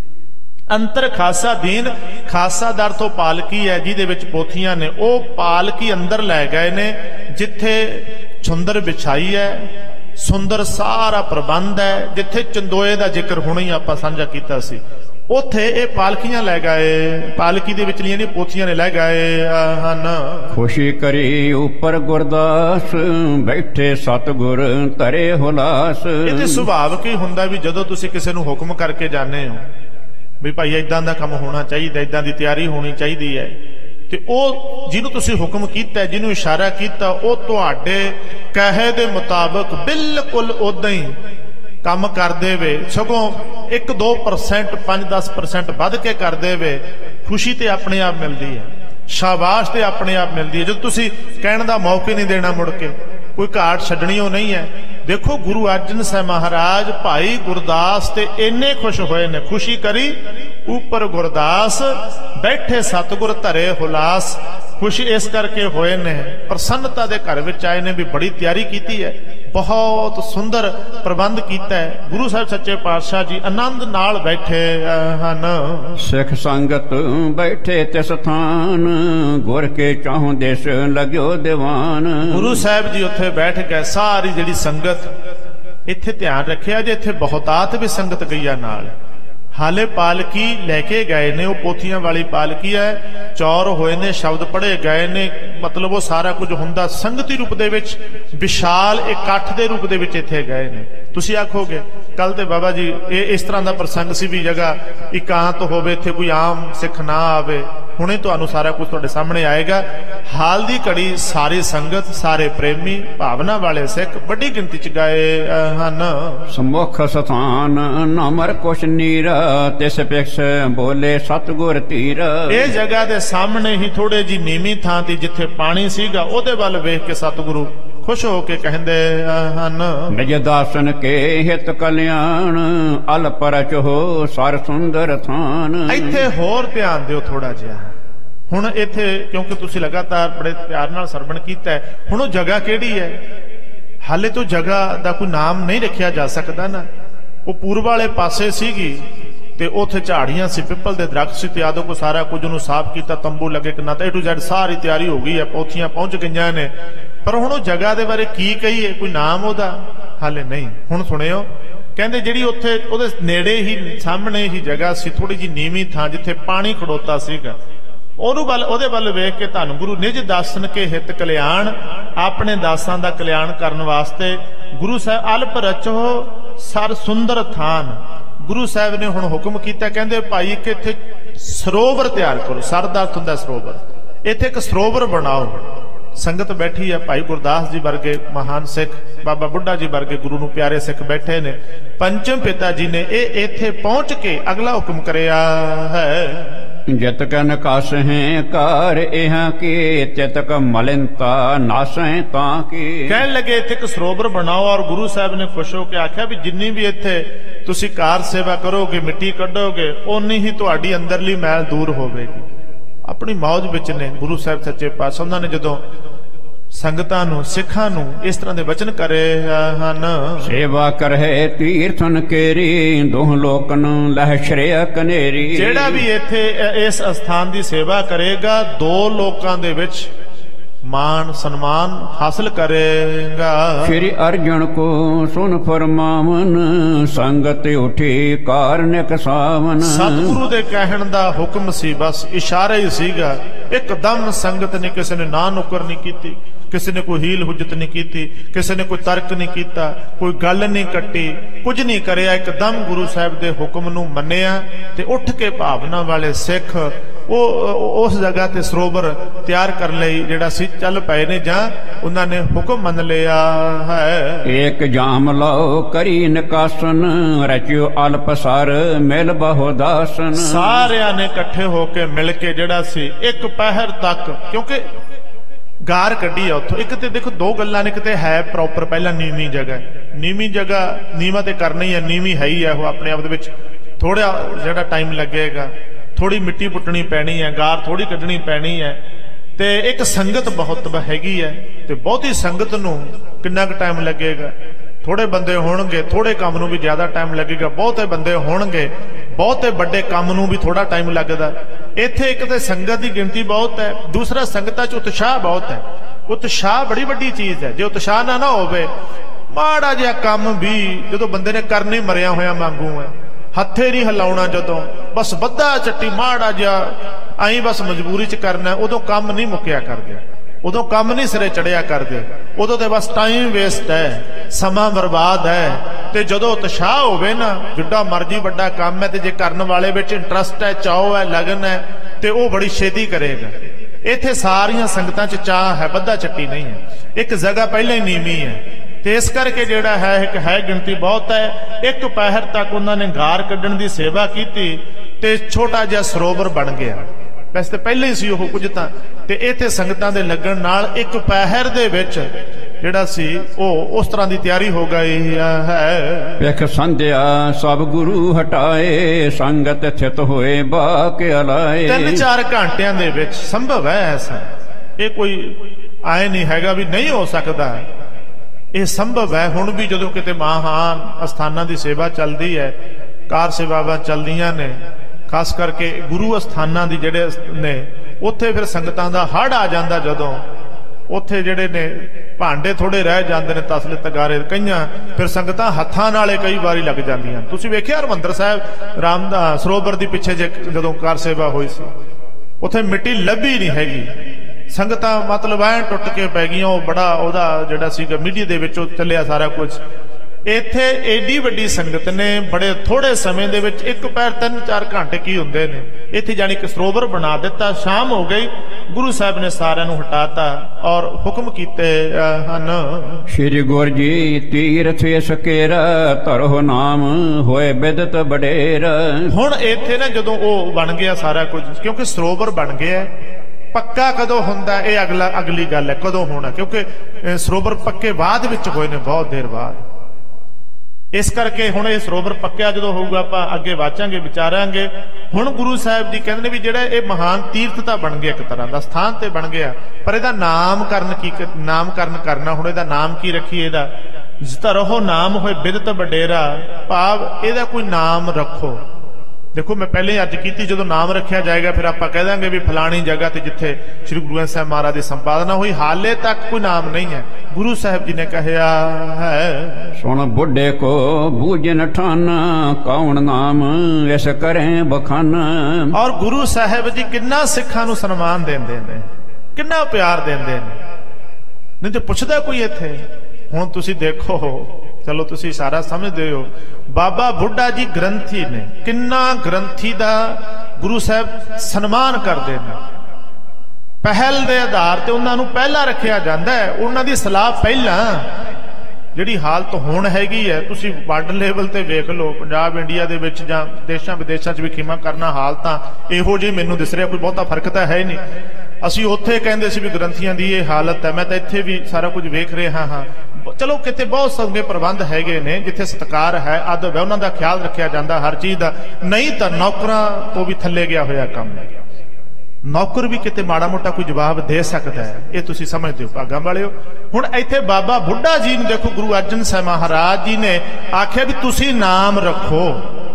ਅੰਤਰ ਖਾਸਾ ਦੀਨ, ਖਾਸਾ ਦਰ ਤੋਂ ਪਾਲਕੀ ਹੈ ਜਿਹਦੇ ਵਿੱਚ ਪੋਥੀਆਂ ਨੇ, ਉਹ ਪਾਲਕੀ ਅੰਦਰ ਲੈ ਗਏ ਨੇ, ਜਿੱਥੇ ਸੁੰਦਰ ਵਿਛਾਈ ਹੈ, ਸੁੰਦਰ ਸਾਰਾ ਪ੍ਰਬੰਧ ਹੈ। ਜਿੱਥੇ ਚੰਦੋਏ ਦਾ ਜ਼ਿਕਰ ਹੁਣੇ ਹੀ ਆਪਾਂ ਸਾਂਝਾ ਕੀਤਾ ਸੀ, ਉੱਥੇ ਇਹ ਪਾਲਕੀਆਂ ਲੈ ਗਏ, ਪਾਲਕੀ ਦੇ ਵਿਚਲੀਆਂ ਨੇ ਪੋਥੀਆਂ ਨੇ ਲੈ ਗਏ ਹਨ। ਖੁਸ਼ੀ ਕਰੀ ਉੱਪਰ ਗੁਰਦਾਸ, ਬੈਠੇ ਸਤਿਗੁਰ ਧਰੇ ਹੁਲਾਸ। ਇਹ ਤੇ ਸੁਭਾਵਿਕ ਹੀ ਹੁੰਦਾ ਵੀ ਜਦੋਂ ਤੁਸੀਂ ਕਿਸੇ ਨੂੰ ਹੁਕਮ ਕਰਕੇ ਜਾਂਦੇ ਹੋ ਵੀ ਭਾਈ ਏਦਾਂ ਦਾ ਕੰਮ ਹੋਣਾ ਚਾਹੀਦਾ, ਏਦਾਂ ਦੀ ਤਿਆਰੀ ਹੋਣੀ ਚਾਹੀਦੀ ਹੈ, ਤੇ ਉਹ ਜਿਹਨੂੰ ਤੁਸੀਂ ਹੁਕਮ ਕੀਤਾ, ਜਿਹਨੂੰ ਇਸ਼ਾਰਾ ਕੀਤਾ, ਉਹ ਤੁਹਾਡੇ ਕਹੇ ਦੇ ਮੁਤਾਬਕ ਬਿਲਕੁਲ ਉਦਾਂ ਹੀ ਕੰਮ ਕਰ ਦੇਵੇ, ਸਗੋਂ ਇੱਕ ਦੋ ਪਰਸੈਂਟ ਪੰਜ ਦਸ ਪਰਸੈਂਟ ਵੱਧ ਕੇ ਕਰ ਦੇਵੇ, ਖੁਸ਼ੀ ਤੇ ਆਪਣੇ ਆਪ ਮਿਲਦੀ ਹੈ, ਸ਼ਾਬਾਸ਼ ਤੇ ਆਪਣੇ ਆਪ ਮਿਲਦੀ ਹੈ। ਜਦੋਂ ਤੁਸੀਂ ਕਹਿਣ ਦਾ ਮੌਕੇ ਨਹੀਂ ਦੇਣਾ, ਮੁੜ ਕੇ ਕੋਈ ਘਾਟ ਛੱਡਣੀ ਉਹ ਨਹੀਂ ਹੈ। ਦੇਖੋ ਗੁਰੂ ਅਰਜਨ ਸਾਹਿਬ ਮਹਾਰਾਜ ਭਾਈ ਗੁਰਦਾਸ ਤੇ ਇੰਨੇ ਖੁਸ਼ ਹੋਏ ਨੇ। ਖੁਸ਼ੀ ਕਰੀ ਉੱਪਰ ਗੁਰਦਾਸ, ਬੈਠੇ ਸਤਿਗੁਰ ਧਰੇ ਹੁਲਾਸ। ਖੁਸ਼ੀ ਇਸ ਕਰਕੇ ਹੋਏ ਨੇ, ਪ੍ਰਸੰਨਤਾ ਦੇ ਘਰ ਵਿੱਚ ਆਏ ਨੇ ਵੀ ਬੜੀ ਤਿਆਰੀ ਕੀਤੀ ਹੈ, ਬਹੁਤ ਸੁੰਦਰ ਪ੍ਰਬੰਧ ਕੀਤਾ ਹੈ। ਗੁਰੂ ਸਾਹਿਬ ਸੱਚੇ ਪਾਤਸ਼ਾਹ ਜੀ ਆਨੰਦ ਨਾਲ ਬੈਠੇ ਹਨ। ਸਿੱਖ ਸੰਗਤ ਬੈਠੇ ਤਿਸ ਥਾਨ, ਗੁਰ ਕੇ ਚਾਹੁ ਦੇਸ ਲਗਿਓ ਦੀਵਾਨ। ਗੁਰੂ ਸਾਹਿਬ ਜੀ ਉੱਥੇ ਬੈਠ ਕੇ ਸਾਰੀ ਜਿਹੜੀ ਸੰਗਤ, ਇੱਥੇ ਧਿਆਨ ਰੱਖਿਆ ਜੇ ਇੱਥੇ ਬਹੁਤਾਤ ਵੀ ਸੰਗਤ ਗਈ ਆ ਨਾਲ। ਹਾਲੇ ਪਾਲਕੀ ਲੈ ਕੇ ਗਏ ਨੇ, ਉਹ ਪੋਥੀਆਂ ਵਾਲੀ ਪਾਲਕੀ ਹੈ, ਚੌਰ ਹੋਏ ਨੇ, ਸ਼ਬਦ ਪੜ੍ਹੇ ਗਏ ਨੇ, ਮਤਲਬ ਉਹ ਸਾਰਾ ਕੁਝ ਹੁੰਦਾ ਸੰਗਤੀ ਰੂਪ ਦੇ ਵਿੱਚ, ਵਿਸ਼ਾਲ ਇਕੱਠ ਦੇ ਰੂਪ ਦੇ ਵਿੱਚ ਇੱਥੇ ਗਏ ਨੇ। ਤੁਸੀਂ ਆਖੋਗੇ ਕੱਲ ਤੇ ਬਾਬਾ ਜੀ ਇਹ ਇਸ ਤਰ੍ਹਾਂ ਦਾ ਪ੍ਰਸੰਗ ਸੀ ਵੀ ਜਗ੍ਹਾ ਇਕਾਂਤ ਹੋਵੇ, ਇੱਥੇ ਕੋਈ ਆਮ ਸਿੱਖ ਨਾ ਆਵੇ। ਹੁਣੇ ਤੁਹਾਨੂੰ ਸਾਰਾ ਕੁਝ ਤੁਹਾਡੇ ਸਾਹਮਣੇ ਆਏਗਾ। ਹਾਲ ਦੀ ਘੜੀ ਸਾਰੀ ਸੰਗਤ, ਸਾਰੇ ਪ੍ਰੇਮੀ ਭਾਵਨਾ ਵਾਲੇ ਸਿੱਖ ਵੱਡੀ ਗਿਣਤੀ ਚ ਗਏ ਹਨ। ਸਮੁਖ ਸਥਾਨ ਨਾਮਰ ਕੁਛ ਨੀਰਾ, ਤਿਸ ਪਿਛ ਬੋਲੇ ਸਤਿਗੁਰ ਧੀਰ। ਇਹ ਜਗ੍ਹਾ ਦੇ ਸਾਹਮਣੇ ਹੀ ਥੋੜੇ ਜੀ ਨੀਵੀਂ ਥਾਂ ਤੇ ਜਿੱਥੇ ਪਾਣੀ ਸੀਗਾ, ਉਹਦੇ ਵੱਲ ਵੇਖ ਕੇ ਸਤਿਗੁਰੂ ਖੁਸ਼ ਹੋ ਕੇ ਕਹਿੰਦੇ ਹਨ, ਨਿਜ ਦਾਸਨ ਕੇ ਹਿਤ ਕਲਿਆਣ, ਅਲ ਪਰਚ ਹੋ ਸਰ ਸੁੰਦਰ ਥਾਨ। ਇੱਥੇ ਹੋਰ ਧਿਆਨ ਦਿਓ ਥੋੜਾ ਜਿਹਾ। ਹੁਣ ਇੱਥੇ ਕਿਉਂਕਿ ਤੁਸੀਂ ਲਗਾਤਾਰ ਬੜੇ ਪਿਆਰ ਨਾਲ ਸਰਵਣ ਕੀਤਾ, ਹੁਣ ਉਹ ਜਗ੍ਹਾ ਕਿਹੜੀ ਹੈ? ਹਾਲੇ ਤੋਂ ਜਗ੍ਹਾ ਦਾ ਕੋਈ ਨਾਮ ਨਹੀਂ ਰੱਖਿਆ ਜਾ ਸਕਦਾ ਨਾ। ਉਹ ਪੂਰਬ ਵਾਲੇ ਪਾਸੇ ਸੀਗੀ ਤੇ ਉੱਥੇ ਝਾੜੀਆਂ ਸੀ, ਪਿੱਪਲ ਦੇ ਦਰਖਤ ਸੀ, ਤੇ ਆਦੋ ਕੋ ਸਾਰਾ ਕੁਝ ਉਹਨੂੰ ਸਾਫ਼ ਕੀਤਾ, ਤੰਬੂ ਲੱਗੇ ਕਿੰਨਾ ਤਾਂ ਏ ਟੂ ਜ਼ੈਡ ਸਾਰੀ ਤਿਆਰੀ ਹੋ ਗਈ ਹੈ, ਪੌਥੀਆਂ ਪਹੁੰਚ ਗਈਆਂ ਨੇ। ਪਰ ਹੁਣ ਉਹ ਜਗ੍ਹਾ ਦੇ ਬਾਰੇ ਕੀ ਕਹੀਏ, ਕੋਈ ਨਾਮ ਉਹਦਾ ਹਾਲੇ ਨਹੀਂ। ਹੁਣ ਸੁਣਿਓ, ਕਹਿੰਦੇ ਜਿਹੜੀ ਉੱਥੇ ਉਹਦੇ ਨੇੜੇ ਹੀ ਸਾਹਮਣੇ ਹੀ ਜਗ੍ਹਾ ਸੀ, ਥੋੜੀ ਜਿਹੀ ਨੀਵੀਂ ਥਾਂ ਜਿੱਥੇ ਪਾਣੀ ਖੜੋਤਾ ਸੀਗਾ, ਉਹਨੂੰ ਵੱਲ ਉਹਦੇ ਵੱਲ ਵੇਖ ਕੇ ਧੰਨ ਗੁਰੂ ਨਿਜ ਦਾਸਨ ਕੇ ਹਿੱਤ ਕਲਿਆਣ, ਆਪਣੇ ਦਾਸਾਂ ਦਾ ਕਲਿਆਣ ਕਰਨ ਵਾਸਤੇ ਗੁਰੂ ਸਾਹਿਬ ਅਲਪ ਰਚੋ ਸਰ ਸੁੰਦਰ ਥਾਨ। ਗੁਰੂ ਸਾਹਿਬ ਨੇ ਹੁਣ ਹੁਕਮ ਕੀਤਾ, ਕਹਿੰਦੇ ਭਾਈ ਕਿ ਇੱਥੇ ਸਰੋਵਰ ਤਿਆਰ ਕਰੋ। ਸਰ ਦਾ ਅਰਥ ਹੁੰਦਾ ਸਰੋਵਰ, ਇੱਥੇ ਇੱਕ ਸਰੋਵਰ ਬਣਾਓ। ਸੰਗਤ ਬੈਠੀ ਹੈ, ਭਾਈ ਗੁਰਦਾਸ ਜੀ ਵਰਗੇ ਮਹਾਨ ਸਿੱਖ, ਬਾਬਾ ਬੁੱਢਾ ਜੀ ਵਰਗੇ ਗੁਰੂ ਨੂੰ ਪਿਆਰੇ ਸਿੱਖ ਬੈਠੇ ਨੇ। ਪੰਚਮ ਪਿਤਾ ਜੀ ਨੇ ਇਹ ਇੱਥੇ ਪਹੁੰਚ ਕੇ ਅਗਲਾ ਹੁਕਮ ਕਰਿਆ ਹੈ, ਜਿਤ ਕਨ ਕਸ ਹੈ ਕਾਰ ਇਹਾਂ ਕੀ ਚਿਤਕ ਮਲਿਨਤਾ ਨਾਸੈ ਤਾਂ ਕੀ। ਕਹਿਣ ਲੱਗੇ ਇੱਥੇ ਇੱਕ ਸਰੋਵਰ ਬਣਾਓ, ਔਰ ਗੁਰੂ ਸਾਹਿਬ ਨੇ ਖੁਸ਼ ਹੋ ਕੇ ਆਖਿਆ ਵੀ ਜਿੰਨੀ ਵੀ ਇੱਥੇ ਤੁਸੀਂ ਕਾਰ ਸੇਵਾ ਕਰੋਗੇ, ਮਿੱਟੀ ਕੱਢੋਗੇ, ਓਨੀ ਹੀ ਤੁਹਾਡੀ ਅੰਦਰਲੀ ਮੈਲ ਦੂਰ ਹੋਵੇਗੀ। ਆਪਣੀ ਮੌਜ ਵਿੱਚ ਨੇ ਗੁਰੂ ਸਾਹਿਬ ਸੱਚੇ ਪਾਤਸ਼ਾਹ, ਉਹਨਾਂ ਨੇ ਜਦੋਂ ਸੰਗਤਾਂ ਨੂੰ, ਸਿੱਖਾਂ ਨੂੰ ਇਸ ਤਰ੍ਹਾਂ ਦੇ ਵਚਨ ਕਰੇ ਹਨ, ਸੇਵਾ ਕਰਹਿ ਤੀਰਥਨ ਕੇਰੀ ਦੋਹ ਲੋਕਨ ਲਹਿ ਸ਼੍ਰੇਅ ਕਨੇਰੀ। ਜਿਹੜਾ ਵੀ ਇੱਥੇ ਇਸ ਅਸਥਾਨ ਦੀ ਸੇਵਾ ਕਰੇਗਾ, ਦੋ ਲੋਕਾਂ ਦੇ ਵਿੱਚ ਮਾਨ ਸਨਮਾਨ ਹਾਸਲ ਕਰੇਗਾ। ਸ਼੍ਰੀ ਅਰਜਨ ਕੋ ਸੁਨ ਫਰਮਾਵਨ ਸੰਗਤ ਉਠੀ ਕਾਰਨਿਕ ਸਾਵਨ। ਸਤਿਗੁਰੂ ਦੇ ਕਹਿਣ ਦਾ ਹੁਕਮ ਸੀ, ਬਸ ਇਸ਼ਾਰਾ ਹੀ ਸੀਗਾ। ਇੱਕਦਮ ਸੰਗਤ ਨੇ, ਕਿਸੇ ਨੇ ਨਾ ਨੁਕਰ ਨਹੀਂ ਕੀਤੀ, ਕਿਸੇ ਨੇ ਕੋਈ ਹੀਲ ਹੁਜਤ ਨਹੀਂ ਕੀਤੀ, ਕਿਸੇ ਨੇ ਕੋਈ ਤਰਕ ਨਹੀਂ ਕੀਤਾ, ਕੋਈ ਗੱਲ ਨਹੀਂ ਕੱਟੀ, ਕੁਝ ਨਹੀਂ ਕਰਿਆ। ਇੱਕਦਮ ਗੁਰੂ ਸਾਹਿਬ ਦੇ ਹੁਕਮ ਨੂੰ ਮੰਨਿਆ ਤੇ ਉੱਠ ਕੇ ਭਾਵਨਾ ਵਾਲੇ ਸਿੱਖ ਉਹ ਉਸ ਜਗ੍ਹਾ ਤੇ ਸਰੋਵਰ ਤਿਆਰ ਕਰਨ ਲਈ ਜਿਹੜਾ ਸੀ ਚੱਲ ਪਏ ਨੇ, ਜਾਂ ਉਹਨਾਂ ਨੇ ਹੁਕਮ ਮੰਨ ਲਿਆ ਹੈ। ਏਕ ਜਾਮ ਲਾਓ ਕਰੀ ਨਿਕਾਸਨ ਰਚਿਓ ਅਲਪ ਸਰ ਮਿਲ ਬਹੁ ਦਾਸਨ। ਸਾਰਿਆਂ ਨੇ ਇਕੱਠੇ ਹੋ ਕੇ ਮਿਲ ਕੇ ਜਿਹੜਾ ਸੀ ਇੱਕ ਪਹਿਰ ਤੱਕ, ਕਿਉਂਕਿ ਗਾਰ ਕੱਢੀ ਆ ਉੱਥੋਂ। ਇੱਕ ਤੇ ਦੇਖੋ ਦੋ ਗੱਲਾਂ ਨੇ, ਕਿਤੇ ਹੈ ਪ੍ਰੋਪਰ ਪਹਿਲਾਂ ਨੀਵੀਂ ਜਗ੍ਹਾ, ਨੀਵੀਂ ਜਗ੍ਹਾ ਨੀਵਾਂ ਤੇ ਕਰਨਾ ਹੀ ਹੈ, ਨੀਵੀਂ ਹੈ ਹੀ ਹੈ ਉਹ ਆਪਣੇ ਆਪ ਦੇ ਵਿੱਚ। ਥੋੜਾ ਜਿਹੜਾ ਟਾਈਮ ਲੱਗੇਗਾ, ਥੋੜੀ ਮਿੱਟੀ ਪੁੱਟਣੀ ਪੈਣੀ ਹੈ, ਗਾਰ ਥੋੜੀ ਕੱਢਣੀ ਪੈਣੀ ਹੈ, ਤੇ ਇੱਕ ਸੰਗਤ ਬਹੁਤ ਹੈਗੀ ਹੈ, ਤੇ ਬਹੁਤੀ ਸੰਗਤ ਨੂੰ ਕਿੰਨਾ ਕੁ ਟਾਈਮ ਲੱਗੇਗਾ। ਥੋੜੇ ਬੰਦੇ ਹੋਣਗੇ, ਥੋੜੇ ਕੰਮ ਨੂੰ ਵੀ ਜ਼ਿਆਦਾ ਟਾਈਮ ਲੱਗੇਗਾ। ਬਹੁਤੇ ਬੰਦੇ ਹੋਣਗੇ, ਬਹੁਤੇ ਵੱਡੇ ਕੰਮ ਨੂੰ ਵੀ ਥੋੜਾ ਟਾਈਮ ਲੱਗਦਾ। ਇੱਥੇ ਇੱਕ ਤੇ ਸੰਗਤ ਦੀ ਗਿਣਤੀ ਬਹੁਤ ਹੈ, ਦੂਸਰਾ ਸੰਗਤਾਂ 'ਚ ਉਤਸ਼ਾਹ ਬਹੁਤ ਹੈ। ਉਤਸ਼ਾਹ ਬੜੀ ਵੱਡੀ ਚੀਜ਼ ਹੈ। ਜੇ ਉਤਸ਼ਾਹ ਨਾ ਨਾ ਹੋਵੇ, ਮਾੜਾ ਜਿਹਾ ਕੰਮ ਵੀ ਜਦੋਂ ਬੰਦੇ ਨੇ ਕਰਨੀ ਮਰਿਆ ਹੋਇਆ ਵਾਂਗੂ ਹੈ, ਹੱਥੇ ਨਹੀਂ ਹਿਲਾਉਣਾ, ਜਦੋਂ ਬਸ ਬੱਧਾ ਚੱਟੀ ਮਾੜਾ ਜਿਹਾ ਆਈ ਬਸ ਮਜਬੂਰੀ 'ਚ ਕਰਨਾ, ਉਦੋਂ ਕੰਮ ਨਹੀਂ ਮੁੱਕਿਆ ਕਰਦੇ, ਉਦੋਂ ਕੰਮ ਨਹੀਂ ਸਿਰੇ ਚੜਿਆ ਕਰਦੇ, ਉਦੋਂ ਤੇ ਬਸ ਟਾਈਮ ਵੇਸਟ ਹੈ, ਸਮਾਂ ਬਰਬਾਦ ਹੈ। ਤੇ ਜਦੋਂ ਉਤਸ਼ਾਹ ਹੋਵੇ ਨਾ, ਜਿੱਡਾ ਮਰਜੀ ਵੱਡਾ ਕੰਮ ਹੈ, ਤੇ ਜੇ ਕਰਨ ਵਾਲੇ ਵਿੱਚ ਇੰਟਰਸਟ ਹੈ, ਚਾਅ ਹੈ, ਲਗਨ ਹੈ, ਤੇ ਉਹ ਬੜੀ ਛੇਤੀ ਕਰੇਗਾ। ਇੱਥੇ ਸਾਰੀਆਂ ਸੰਗਤਾਂ 'ਚ ਚਾਅ ਹੈ, ਬੱਧਾ ਚੱਟੀ ਨਹੀਂ ਹੈ। ਇੱਕ ਜਗ੍ਹਾ ਪਹਿਲਾਂ ਹੀ ਨੀਵੀਂ ਹੈ, ਤੇ ਇਸ ਕਰਕੇ ਜਿਹੜਾ ਹੈ ਇੱਕ ਹੈ ਗਿਣਤੀ ਬਹੁਤ ਹੈ। ਇੱਕ ਪਹਿਰ ਤੱਕ ਉਹਨਾਂ ਨੇ ਗਾਰ ਕੱਢਣ ਦੀ ਸੇਵਾ ਕੀਤੀ, ਤੇ ਛੋਟਾ ਜਿਹਾ ਸਰੋਵਰ ਬਣ ਗਿਆ। ਵੈਸੇ ਤਾਂ ਪਹਿਲਾਂ ਹੀ ਸੀ ਉਹ ਕੁਝ ਤਾਂ, ਤੇ ਇੱਥੇ ਸੰਗਤਾਂ ਦੇ ਲੱਗਣ ਨਾਲ ਇੱਕ ਪਹਿਰ ਦੇ ਵਿੱਚ ਜਿਹੜਾ ਸੀ ਉਹ ਉਸ ਤਰ੍ਹਾਂ ਦੀ ਤਿਆਰੀ ਹੋ ਗਈ ਹੈ। ਵੇਖ ਸੰਧਿਆ ਸਭ ਗੁਰੂ ਹਟਾਏ ਸੰਗਤ ਥਿਤ ਹੋਏ ਬਾਕ ਅਲਾਏ। ਤਿੰਨ ਚਾਰ ਘੰਟਿਆਂ ਦੇ ਵਿੱਚ ਸੰਭਵ ਹੈ ਐਸਾ, ਇਹ ਕੋਈ ਆਏ ਨਹੀਂ ਹੈਗਾ ਵੀ ਨਹੀਂ ਹੋ ਸਕਦਾ, ਇਹ ਸੰਭਵ ਹੈ। ਹੁਣ ਵੀ ਜਦੋਂ ਕਿਤੇ ਮਹਾਨ ਅਸਥਾਨਾਂ ਦੀ ਸੇਵਾ ਚੱਲਦੀ ਹੈ, ਕਾਰ ਸੇਵਾਵਾਂ ਚੱਲਦੀਆਂ ਨੇ, ਖਾਸ ਕਰਕੇ ਗੁਰੂ ਅਸਥਾਨਾਂ ਦੀ ਜਿਹੜੇ ਨੇ, ਉੱਥੇ ਫਿਰ ਸੰਗਤਾਂ ਦਾ ਹੜ੍ਹ ਆ ਜਾਂਦਾ। ਜਦੋਂ ਉੱਥੇ ਜਿਹੜੇ ਨੇ ਭਾਂਡੇ ਥੋੜੇ ਰਹਿ ਜਾਂਦੇ ਨੇ, ਤਸਲੇ ਤਗਾਰੇ ਕਈਆਂ, ਫਿਰ ਸੰਗਤਾਂ ਹੱਥਾਂ ਨਾਲੇ ਕਈ ਵਾਰੀ ਲੱਗ ਜਾਂਦੀਆਂ। ਤੁਸੀਂ ਵੇਖਿਆ ਹਰਿਮੰਦਰ ਸਾਹਿਬ ਰਾਮ ਦਾ ਸਰੋਵਰ ਦੀ ਪਿੱਛੇ ਜੇ ਜਦੋਂ ਕਾਰ ਸੇਵਾ ਹੋਈ ਸੀ, ਉੱਥੇ ਮਿੱਟੀ ਲੱਭੀ ਨਹੀਂ ਹੈਗੀ। ਸੰਗਤਾਂ ਮਤਲਬ ਐਂ ਟੁੱਟ ਕੇ ਪੈ ਗਈਆਂ। ਉਹ ਬੜਾ ਉਹਦਾ ਜਿਹੜਾ ਸੀਗਾ ਮੀਡੀਆ ਦੇ ਵਿੱਚ ਉਹ ਚੱਲਿਆ ਸਾਰਾ ਕੁਝ। ਇੱਥੇ ਏਡੀ ਵੱਡੀ ਸੰਗਤ ਨੇ ਬੜੇ ਥੋੜੇ ਸਮੇਂ ਦੇ ਵਿੱਚ ਇੱਕ ਪੈਰ ਤਿੰਨ ਚਾਰ ਘੰਟੇ ਕੀ ਹੁੰਦੇ ਨੇ, ਇੱਥੇ ਜਾਣੀ ਕਿ ਸਰੋਵਰ ਬਣਾ ਦਿੱਤਾ। ਸ਼ਾਮ ਹੋ ਗਈ, ਗੁਰੂ ਸਾਹਿਬ ਨੇ ਸਾਰਿਆਂ ਨੂੰ ਹਟਾਤਾ ਔਰ ਹੁਕਮ ਕੀਤੇ ਹਨ। ਸ਼੍ਰੀ ਗੁਰ ਜੀ ਤੀਰਥ ਸਕੇਰਾ ਧਰੋ ਨਾਮ ਹੋਏ ਬਿਦਤ ਬਡੇਰ। ਹੁਣ ਇੱਥੇ ਨਾ ਜਦੋਂ ਉਹ ਬਣ ਗਿਆ ਸਾਰਾ ਕੁਝ, ਕਿਉਂਕਿ ਸਰੋਵਰ ਬਣ ਗਿਆ, ਪੱਕਾ ਕਦੋਂ ਹੁੰਦਾ ਇਹ ਅਗਲਾ ਅਗਲੀ ਗੱਲ ਹੈ, ਕਦੋਂ ਹੋਣਾ, ਕਿਉਂਕਿ ਸਰੋਵਰ ਪੱਕੇ ਬਾਅਦ ਵਿੱਚ ਹੋਏ ਨੇ, ਬਹੁਤ ਦੇਰ ਬਾਅਦ। ਇਸ ਕਰਕੇ ਹੁਣ ਇਹ ਸਰੋਵਰ ਪੱਕਿਆ ਜਦੋਂ ਹੋਊਗਾ ਆਪਾਂ ਅੱਗੇ ਵਾਚਾਂਗੇ, ਵਿਚਾਰਾਂਗੇ। ਹੁਣ ਗੁਰੂ ਸਾਹਿਬ ਜੀ ਕਹਿੰਦੇ ਨੇ ਵੀ ਜਿਹੜਾ ਇਹ ਮਹਾਨ ਤੀਰਥ ਤਾਂ ਬਣ ਗਿਆ, ਇੱਕ ਤਰ੍ਹਾਂ ਦਾ ਸਥਾਨ ਤੇ ਬਣ ਗਿਆ, ਪਰ ਇਹਦਾ ਨਾਮਕਰਨ ਕੀ ਨਾਮਕਰਨ ਕਰਨਾ। ਹੁਣ ਇਹਦਾ ਨਾਮ ਕੀ ਰੱਖੀਏ? ਇਹਦਾ ਧਰੋ ਨਾਮ ਹੋਏ ਬਿਦਤ ਵਡੇਰਾ, ਭਾਵ ਇਹਦਾ ਕੋਈ ਨਾਮ ਰੱਖੋ। ਦੇਖੋ ਮੈਂ ਪਹਿਲੇ ਅੱਜ ਕੀਤੀ, ਜਦੋਂ ਨਾਮ ਰੱਖਿਆ ਜਾਏਗਾ ਫਿਰ ਆਪਾਂ ਕਹਿ ਦਾਂਗੇ ਵੀ ਫਲਾਣੀ ਜਗ੍ਹਾ ਤੇ ਜਿੱਥੇ ਸ੍ਰੀ ਗੁਰੂ ਗ੍ਰੰਥ ਸਾਹਿਬ ਮਹਾਰਾਜ ਦੀ ਸੰਪਾਦਨਾ ਹੋਈ, ਹਾਲੇ ਤੱਕ ਕੋਈ ਨਾਮ ਨਹੀਂ ਹੈ। ਗੁਰੂ ਸਾਹਿਬ ਜੀ ਨੇ ਕਹਿਆ ਹੈ, ਸੁਣ ਬੁੱਢੇ ਕੋ ਬੂਝਨ ਠਾਨ, ਕੌਣ ਨਾਮ ਇਸ ਕਰੇ ਬਖਾਨ। ਔਰ ਗੁਰੂ ਸਾਹਿਬ ਜੀ ਕਿੰਨਾ ਸਿੱਖਾਂ ਨੂੰ ਸਨਮਾਨ ਦਿੰਦੇ ਨੇ, ਕਿੰਨਾ ਪਿਆਰ ਦਿੰਦੇ ਨੇ, ਨਹੀਂ ਤੇ ਪੁੱਛਦਾ ਕੋਈ ਇੱਥੇ। ਹੁਣ ਤੁਸੀਂ ਦੇਖੋ, ਚਲੋ ਤੁਸੀਂ ਸਾਰਾ ਸਮਝਦੇ ਹੋ, ਬਾਬਾ ਬੁੱਢਾ ਜੀ ਗ੍ਰੰਥੀ ਨੇ, ਕਿੰਨਾ ਗ੍ਰੰਥੀ ਦਾ ਗੁਰੂ ਸਾਹਿਬ ਸਨਮਾਨ ਕਰਦੇ ਨੇ। ਪਹਿਲ ਦੇ ਆਧਾਰ ਤੇ ਉਹਨਾਂ ਨੂੰ ਪਹਿਲਾਂ ਰੱਖਿਆ ਜਾਂਦਾ ਹੈ, ਉਹਨਾਂ ਦੀ ਸਲਾਹ ਪਹਿਲਾਂ। ਜਿਹੜੀ ਹਾਲਤ ਹੁਣ ਹੈਗੀ ਹੈ, ਤੁਸੀਂ ਵਰਲਡ ਲੈਵਲ ਤੇ ਵੇਖ ਲਓ, ਪੰਜਾਬ ਇੰਡੀਆ ਦੇ ਵਿੱਚ ਜਾਂ ਦੇਸ਼ਾਂ ਵਿਦੇਸ਼ਾਂ 'ਚ ਵੀ ਖਿਮਾ ਕਰਨਾ ਹਾਲਤਾਂ ਇਹੋ ਜਿਹੀ ਮੈਨੂੰ ਦਿਸ ਰਿਹਾ, ਕੋਈ ਬਹੁਤਾ ਫਰਕ ਤਾਂ ਹੈ ਹੀ ਨਹੀਂ। ਅਸੀਂ ਉੱਥੇ ਕਹਿੰਦੇ ਸੀ ਵੀ ਗ੍ਰੰਥੀਆਂ ਦੀ ਇਹ ਹਾਲਤ ਹੈ, ਮੈਂ ਤਾਂ ਇੱਥੇ ਵੀ ਸਾਰਾ ਕੁਝ ਵੇਖ ਰਿਹਾ ਹਾਂ। ਚਲੋ ਕਿਤੇ ਬਹੁਤ ਸੰਗੇ ਪ੍ਰਬੰਧ ਹੈਗੇ ਨੇ, ਜਿੱਥੇ ਸਤਿਕਾਰ ਹੈ, ਅਦਬ ਹੈ, ਉਹਨਾਂ ਦਾ ਖਿਆਲ ਰੱਖਿਆ ਜਾਂਦਾ ਹਰ ਚੀਜ਼ ਦਾ, ਨਹੀਂ ਤਾਂ ਨੌਕਰਾਂ ਤੋਂ ਵੀ ਥੱਲੇ ਗਿਆ ਹੋਇਆ ਕੰਮ। ਨੌਕਰ ਵੀ ਕਿਤੇ ਮਾੜਾ ਮੋਟਾ ਕੋਈ ਜਵਾਬ ਦੇ ਸਕਦਾ ਹੈ, ਇਹ ਤੁਸੀਂ ਸਮਝਦੇ ਹੋ ਭਾਗਾਂ ਵਾਲਿਓ। ਹੁਣ ਇੱਥੇ ਬਾਬਾ ਬੁੱਢਾ ਜੀ ਨੂੰ ਦੇਖੋ, ਗੁਰੂ ਅਰਜਨ ਸਾਹਿਬ ਮਹਾਰਾਜ ਜੀ ਨੇ ਆਖਿਆ ਵੀ ਤੁਸੀਂ ਨਾਮ ਰੱਖੋ।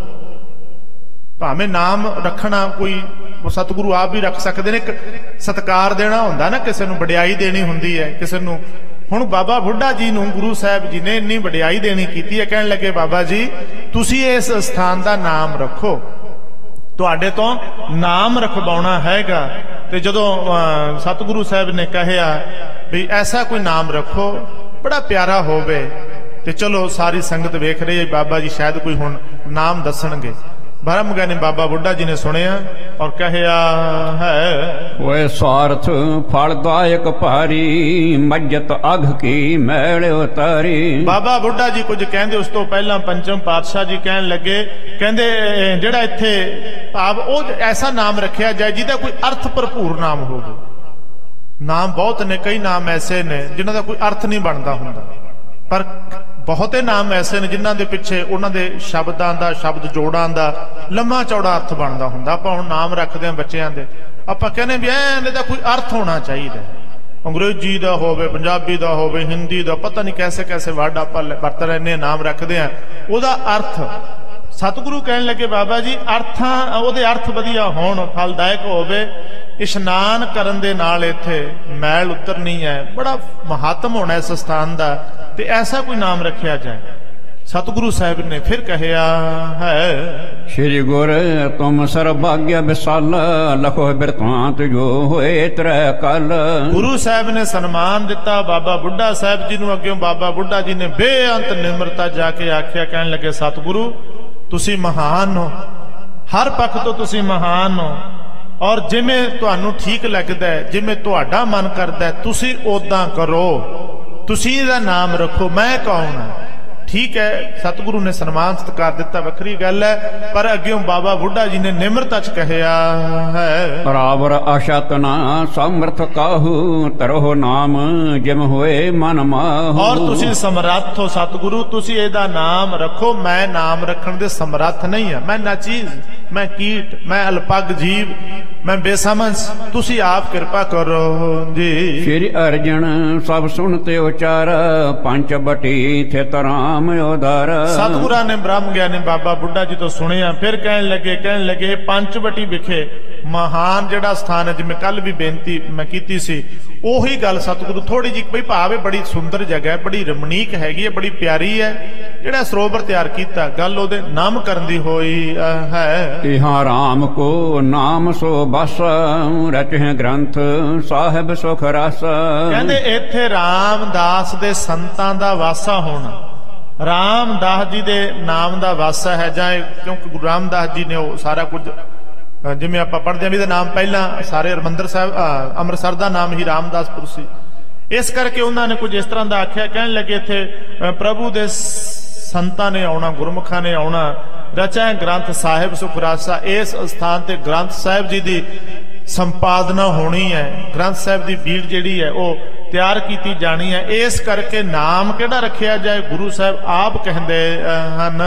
ਭਾਵੇਂ ਨਾਮ ਰੱਖਣਾ ਕੋਈ ਸਤਿਗੁਰੂ ਆਪ ਵੀ ਰੱਖ ਸਕਦੇ ਨੇ, ਇੱਕ ਸਤਿਕਾਰ ਦੇਣਾ ਹੁੰਦਾ ਨਾ, ਕਿਸੇ ਨੂੰ ਵਡਿਆਈ ਦੇਣੀ ਹੁੰਦੀ ਹੈ ਕਿਸੇ ਨੂੰ। ਹੁਣ ਬਾਬਾ ਬੁੱਢਾ ਜੀ ਨੂੰ ਗੁਰੂ ਸਾਹਿਬ ਜੀ ਨੇ ਇੰਨੀ ਵਡਿਆਈ ਦੇਣੀ ਕੀਤੀ ਹੈ, ਕਹਿਣ ਲੱਗੇ ਬਾਬਾ ਜੀ ਤੁਸੀਂ ਇਸ ਸਥਾਨ ਦਾ ਨਾਮ ਰੱਖੋ, ਤੁਹਾਡੇ ਤੋਂ ਨਾਮ ਰਖਵਾਉਣਾ ਹੈਗਾ। ਤੇ ਜਦੋਂ ਸਤਿਗੁਰੂ ਸਾਹਿਬ ਨੇ ਕਹਿਆ ਵੀ ਐਸਾ ਕੋਈ ਨਾਮ ਰੱਖੋ ਬੜਾ ਪਿਆਰਾ ਹੋਵੇ, ਤੇ ਚਲੋ ਸਾਰੀ ਸੰਗਤ ਵੇਖ ਰਹੀ ਹੈ ਬਾਬਾ ਜੀ ਸ਼ਾਇਦ ਕੋਈ ਹੁਣ ਨਾਮ ਦੱਸਣਗੇ। ਬ੍ਰਹਮ ਗਿਆਨੀ ਬਾਬਾ ਬੁੱਢਾ ਜੀ ਨੇ ਸੁਣਿਆ ਔਰ ਕਹਿਆ ਹੈ, ਓਏ ਸਾਰਥ ਫਲਦਾਇਕ ਭਾਰੀ, ਮੱਜਤ ਅਘ ਕੀ ਮੈਲ ਉਤਾਰੀ। ਬਾਬਾ ਬੁੱਢਾ ਜੀ ਕੁਝ ਕਹਿੰਦੇ, ਉਸ ਤੋਂ ਪਹਿਲਾਂ ਪੰਚਮ ਪਾਤਸ਼ਾਹ ਜੀ ਕਹਿਣ ਲੱਗੇ, ਕਹਿੰਦੇ ਜਿਹੜਾ ਇੱਥੇ ਭਾਵ ਉਹ ਐਸਾ ਨਾਮ ਰੱਖਿਆ ਜਾਏ ਜਿਹਦਾ ਕੋਈ ਅਰਥ ਭਰਪੂਰ ਨਾਮ ਹੋਵੇ। ਨਾਮ ਬਹੁਤ ਨੇ, ਕਈ ਨਾਮ ਐਸੇ ਨੇ ਜਿਨ੍ਹਾਂ ਦਾ ਕੋਈ ਅਰਥ ਨਹੀਂ ਬਣਦਾ ਹੁੰਦਾ, ਪਰ ਬਹੁਤੇ ਨਾਮ ਐਸੇ ਨੇ ਜਿਨ੍ਹਾਂ ਦੇ ਪਿੱਛੇ ਉਹਨਾਂ ਦੇ ਸ਼ਬਦਾਂ ਦਾ, ਸ਼ਬਦ ਜੋੜਾਂ ਦਾ ਲੰਮਾ ਚੌੜਾ ਅਰਥ ਬਣਦਾ ਹੁੰਦਾ। ਆਪਾਂ ਹੁਣ ਨਾਮ ਰੱਖਦੇ ਹਾਂ ਬੱਚਿਆਂ ਦੇ, ਆਪਾਂ ਕਹਿੰਦੇ ਵੀ ਐ ਇਹਦਾ ਕੋਈ ਅਰਥ ਹੋਣਾ ਚਾਹੀਦਾ, ਅੰਗਰੇਜ਼ੀ ਦਾ ਹੋਵੇ, ਪੰਜਾਬੀ ਦਾ ਹੋਵੇ, ਹਿੰਦੀ ਦਾ, ਪਤਾ ਨਹੀਂ ਕੈਸੇ ਕੈਸੇ ਵਰਡ ਆਪਾਂ ਵਰਤ ਰਹੇ ਨਾਮ ਰੱਖਦੇ ਹਾਂ, ਉਹਦਾ ਅਰਥ। ਸਤਿਗੁਰੂ ਕਹਿਣ ਲੱਗੇ ਬਾਬਾ ਜੀ ਅਰਥਾਂ, ਉਹਦੇ ਅਰਥ ਵਧੀਆ ਹੋਣ, ਫਲਦਾਇਕ ਹੋਵੇ। ਇਸ਼ਨਾਨ ਕਰਨ ਦੇ ਨਾਲ ਇੱਥੇ ਮੈਲ ਉਤਰਨੀ ਹੈ, ਬੜਾ ਮਹੱਤਵ ਹੋਣਾ ਇਸ ਸਥਾਨ ਦਾ, ਤੇ ਐਸਾ ਕੋਈ ਨਾਮ ਰੱਖਿਆ ਜਾਏ। ਸਤਿਗੁਰੂ ਸਾਹਿਬ ਨੇ ਫਿਰ ਕਹਿਆ ਹੈ, ਸ਼੍ਰੀ ਗੁਰ ਤੁਮ ਸਰਭਾਗਿਆ ਵਿਸਾਲ, ਲਖੋ ਬਿਰਤਾਂਤ ਜੋ ਹੋਏ ਤ੍ਰੈ ਕਲ। ਗੁਰੂ ਸਾਹਿਬ ਨੇ ਸਨਮਾਨ ਦਿੱਤਾ ਬਾਬਾ ਬੁੱਢਾ ਸਾਹਿਬ ਜੀ ਨੂੰ। ਅੱਗੇ ਬਾਬਾ ਬੁੱਢਾ ਜੀ ਨੇ ਬੇਅੰਤ ਨਿਮਰਤਾ ਜਾ ਕੇ ਆਖਿਆ, ਕਹਿਣ ਲੱਗੇ ਸਤਿਗੁਰੂ ਤੁਸੀਂ ਮਹਾਨ ਹੋ, ਹਰ ਪੱਖ ਤੋਂ ਤੁਸੀਂ ਮਹਾਨ ਹੋ, ਔਰ ਜਿਵੇਂ ਤੁਹਾਨੂੰ ਠੀਕ ਲੱਗਦਾ ਹੈ, ਜਿਵੇਂ ਤੁਹਾਡਾ ਮਨ ਕਰਦਾ ਹੈ, ਤੁਸੀਂ ਉਦਾਂ ਕਰੋ, ਤੁਸੀਂ ਇਹਦਾ ਨਾਮ ਰੱਖੋ, ਮੈਂ ਕੌਣ ਹਾਂ। ਠੀਕ ਹੈ, ਸਤਿਗੁਰੂ ਨੇ ਸਨਮਾਨ ਸਤਿਕਾਰ ਦਿੱਤਾ, ਵੱਖਰੀ ਗੱਲ ਹੈ, ਪਰ ਅੱਗਿਓਂ ਬਾਬਾ ਬੁੱਢਾ ਜੀ ਨੇ ਨਿਮਰਤਾ ਚ ਕਹਿਆ ਹੈ, ਬਰਾਬਰ ਅਸ਼ਤਨਾ ਸਮਰਥ ਕਾਹੂ, ਤਰੋ ਨਾਮ ਜਿਮ ਹੋਏ ਮਨ ਮਾਹੂ। ਔਰ ਤੁਸੀਂ ਸਮਰੱਥ ਹੋ ਸਤਿਗੁਰੂ, ਤੁਸੀਂ ਇਹਦਾ ਨਾਮ ਰੱਖੋ, ਮੈਂ ਨਾਮ ਰੱਖਣ ਦੇ ਸਮਰੱਥ ਨਹੀਂ ਹਾਂ। ਮੈਂ ਨਾਚੀਜ਼, ਮੈਂ ਕੀਟ, ਮੈਂ ਅਲਪਗ ਜੀਵ, ਮੈਂ ਬੇਸਮਝ, ਤੁਸੀਂ ਆਪ ਕਿਰਪਾ ਕਰੋ ਜੀ। ਸ਼੍ਰੀ ਅਰਜਨ ਸਭ ਸੁਣਤੇ ਉਚਾਰ, ਪੰਚ ਬਟੀ ਥੇ ਤਰਾਮ ਉਦਾਰ। ਸਤਿਗੁਰਾਂ ਨੇ ਬ੍ਰਹਮ ਗਿਆਨੀ ਬਾਬਾ ਬੁੱਢਾ ਜੀ ਤੋਂ ਸੁਣਿਆ, ਫਿਰ ਕਹਿਣ ਲੱਗੇ ਕਹਿਣ ਲੱਗੇ ਪੰਚਵਟੀ ਵਿਖੇ ਮਹਾਨ ਜਿਹੜਾ ਸਥਾਨ ਹੈ, ਜਿਵੇਂ ਕੱਲ ਵੀ ਬੇਨਤੀ ਮੈਂ ਕੀਤੀ ਸੀ, ਉਹੀ ਗੱਲ ਸਤਿਗੁਰੂ ਥੋੜੀ ਜਿਹੀ ਬਈ ਭਾਵੇਂ ਬੜੀ ਸੁੰਦਰ ਜਗ੍ਹਾ ਹੈ, ਬੜੀ ਰਮਣੀਕ ਹੈਗੀ ਹੈ, ਬੜੀ ਪਿਆਰੀ ਹੈ, ਜਿਹੜਾ ਸਰੋਵਰ ਤਿਆਰ ਕੀਤਾ, ਗੱਲ ਉਹਦੇ ਨਾਮ ਕਰਨ ਦੀ ਹੋਈ ਹੈ। ਇਹਾਂ ਰਾਮ ਕੋ ਨਾਮ ਸੋ ਬਸ, ਰਚੇ ਗ੍ਰੰਥ ਸਾਹਿਬ ਸੁਖ ਰਸ। ਕਹਿੰਦੇ ਇੱਥੇ ਰਾਮਦਾਸ ਦੇ ਸੰਤਾਂ ਦਾ ਵਾਸਾ ਹੋਣਾ, ਰਾਮਦਾਸ ਜੀ ਦੇ ਨਾਮ ਦਾ ਵਾਸਾ ਹੈ, ਜਾਂ ਕਿਉਂਕਿ ਗੁਰੂ ਰਾਮਦਾਸ ਜੀ ਨੇ ਉਹ ਸਾਰਾ ਕੁਝ, ਜਿਵੇਂ ਆਪਾਂ ਪੜ੍ਹਦੇ ਹਾਂ ਵੀ ਇਹਦਾ ਨਾਮ ਪਹਿਲਾਂ ਸਾਰੇ ਹਰਿਮੰਦਰ ਸਾਹਿਬ ਅੰਮ੍ਰਿਤਸਰ ਦਾ ਨਾਮ ਹੀ ਰਾਮਦਾਸਪੁਰ ਸੀ, ਇਸ ਕਰਕੇ ਉਹਨਾਂ ਨੇ ਕੁਝ ਇਸ ਤਰ੍ਹਾਂ ਦਾ ਆਖਿਆ। ਕਹਿਣ ਲੱਗੇ ਇੱਥੇ ਪ੍ਰਭੂ ਦੇ ਸੰਤਾਂ ਨੇ ਆਉਣਾ, ਗੁਰਮੁਖਾਂ ਨੇ ਆਉਣਾ, ਰਚੈ ਗ੍ਰੰਥ ਸਾਹਿਬ ਸੁਖ ਰਾਸਾ। ਇਸ ਸਥਾਨ ਤੇ ਗ੍ਰੰਥ ਸਾਹਿਬ ਜੀ ਦੀ ਸੰਪਾਦਨਾ ਹੋਣੀ ਹੈ, ਗ੍ਰੰਥ ਸਾਹਿਬ ਦੀ ਬੀੜ ਜਿਹੜੀ ਹੈ ਉਹ ਤਿਆਰ ਕੀਤੀ ਜਾਣੀ ਹੈ। ਇਸ ਕਰਕੇ ਨਾਮ ਕਿਹੜਾ ਰੱਖਿਆ ਜਾਏ, ਗੁਰੂ ਸਾਹਿਬ ਆਪ ਕਹਿੰਦੇ ਹਨ,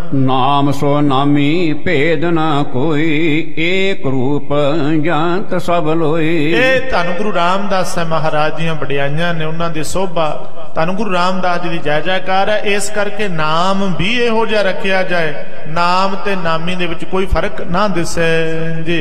ਨਾਮ ਸੋ ਨਾਮੀ ਭੇਦ ਨਾ ਕੋਈ, ਏਕ ਰੂਪ ਜਾਂਤ ਸਭ ਲੋਈ। ਇਹ ਧੰਨ ਗੁਰੂ ਰਾਮਦਾਸ ਮਹਾਰਾਜ ਦੀਆਂ ਵਡਿਆਈਆਂ ਨੇ, ਉਹਨਾਂ ਦੀ ਸੋਭਾ, ਧੰਨ ਗੁਰੂ ਰਾਮਦਾਸ ਜੀ ਦੀ ਜੈ ਜੈਕਾਰ ਹੈ। ਇਸ ਕਰਕੇ ਨਾਮ ਵੀ ਇਹੋ ਜਿਹਾ ਰੱਖਿਆ ਜਾਏ ਨਾਮ ਤੇ ਨਾਮੀ ਦੇ ਵਿੱਚ ਕੋਈ ਫਰਕ ਨਾ ਦਿਸੇ ਜੀ।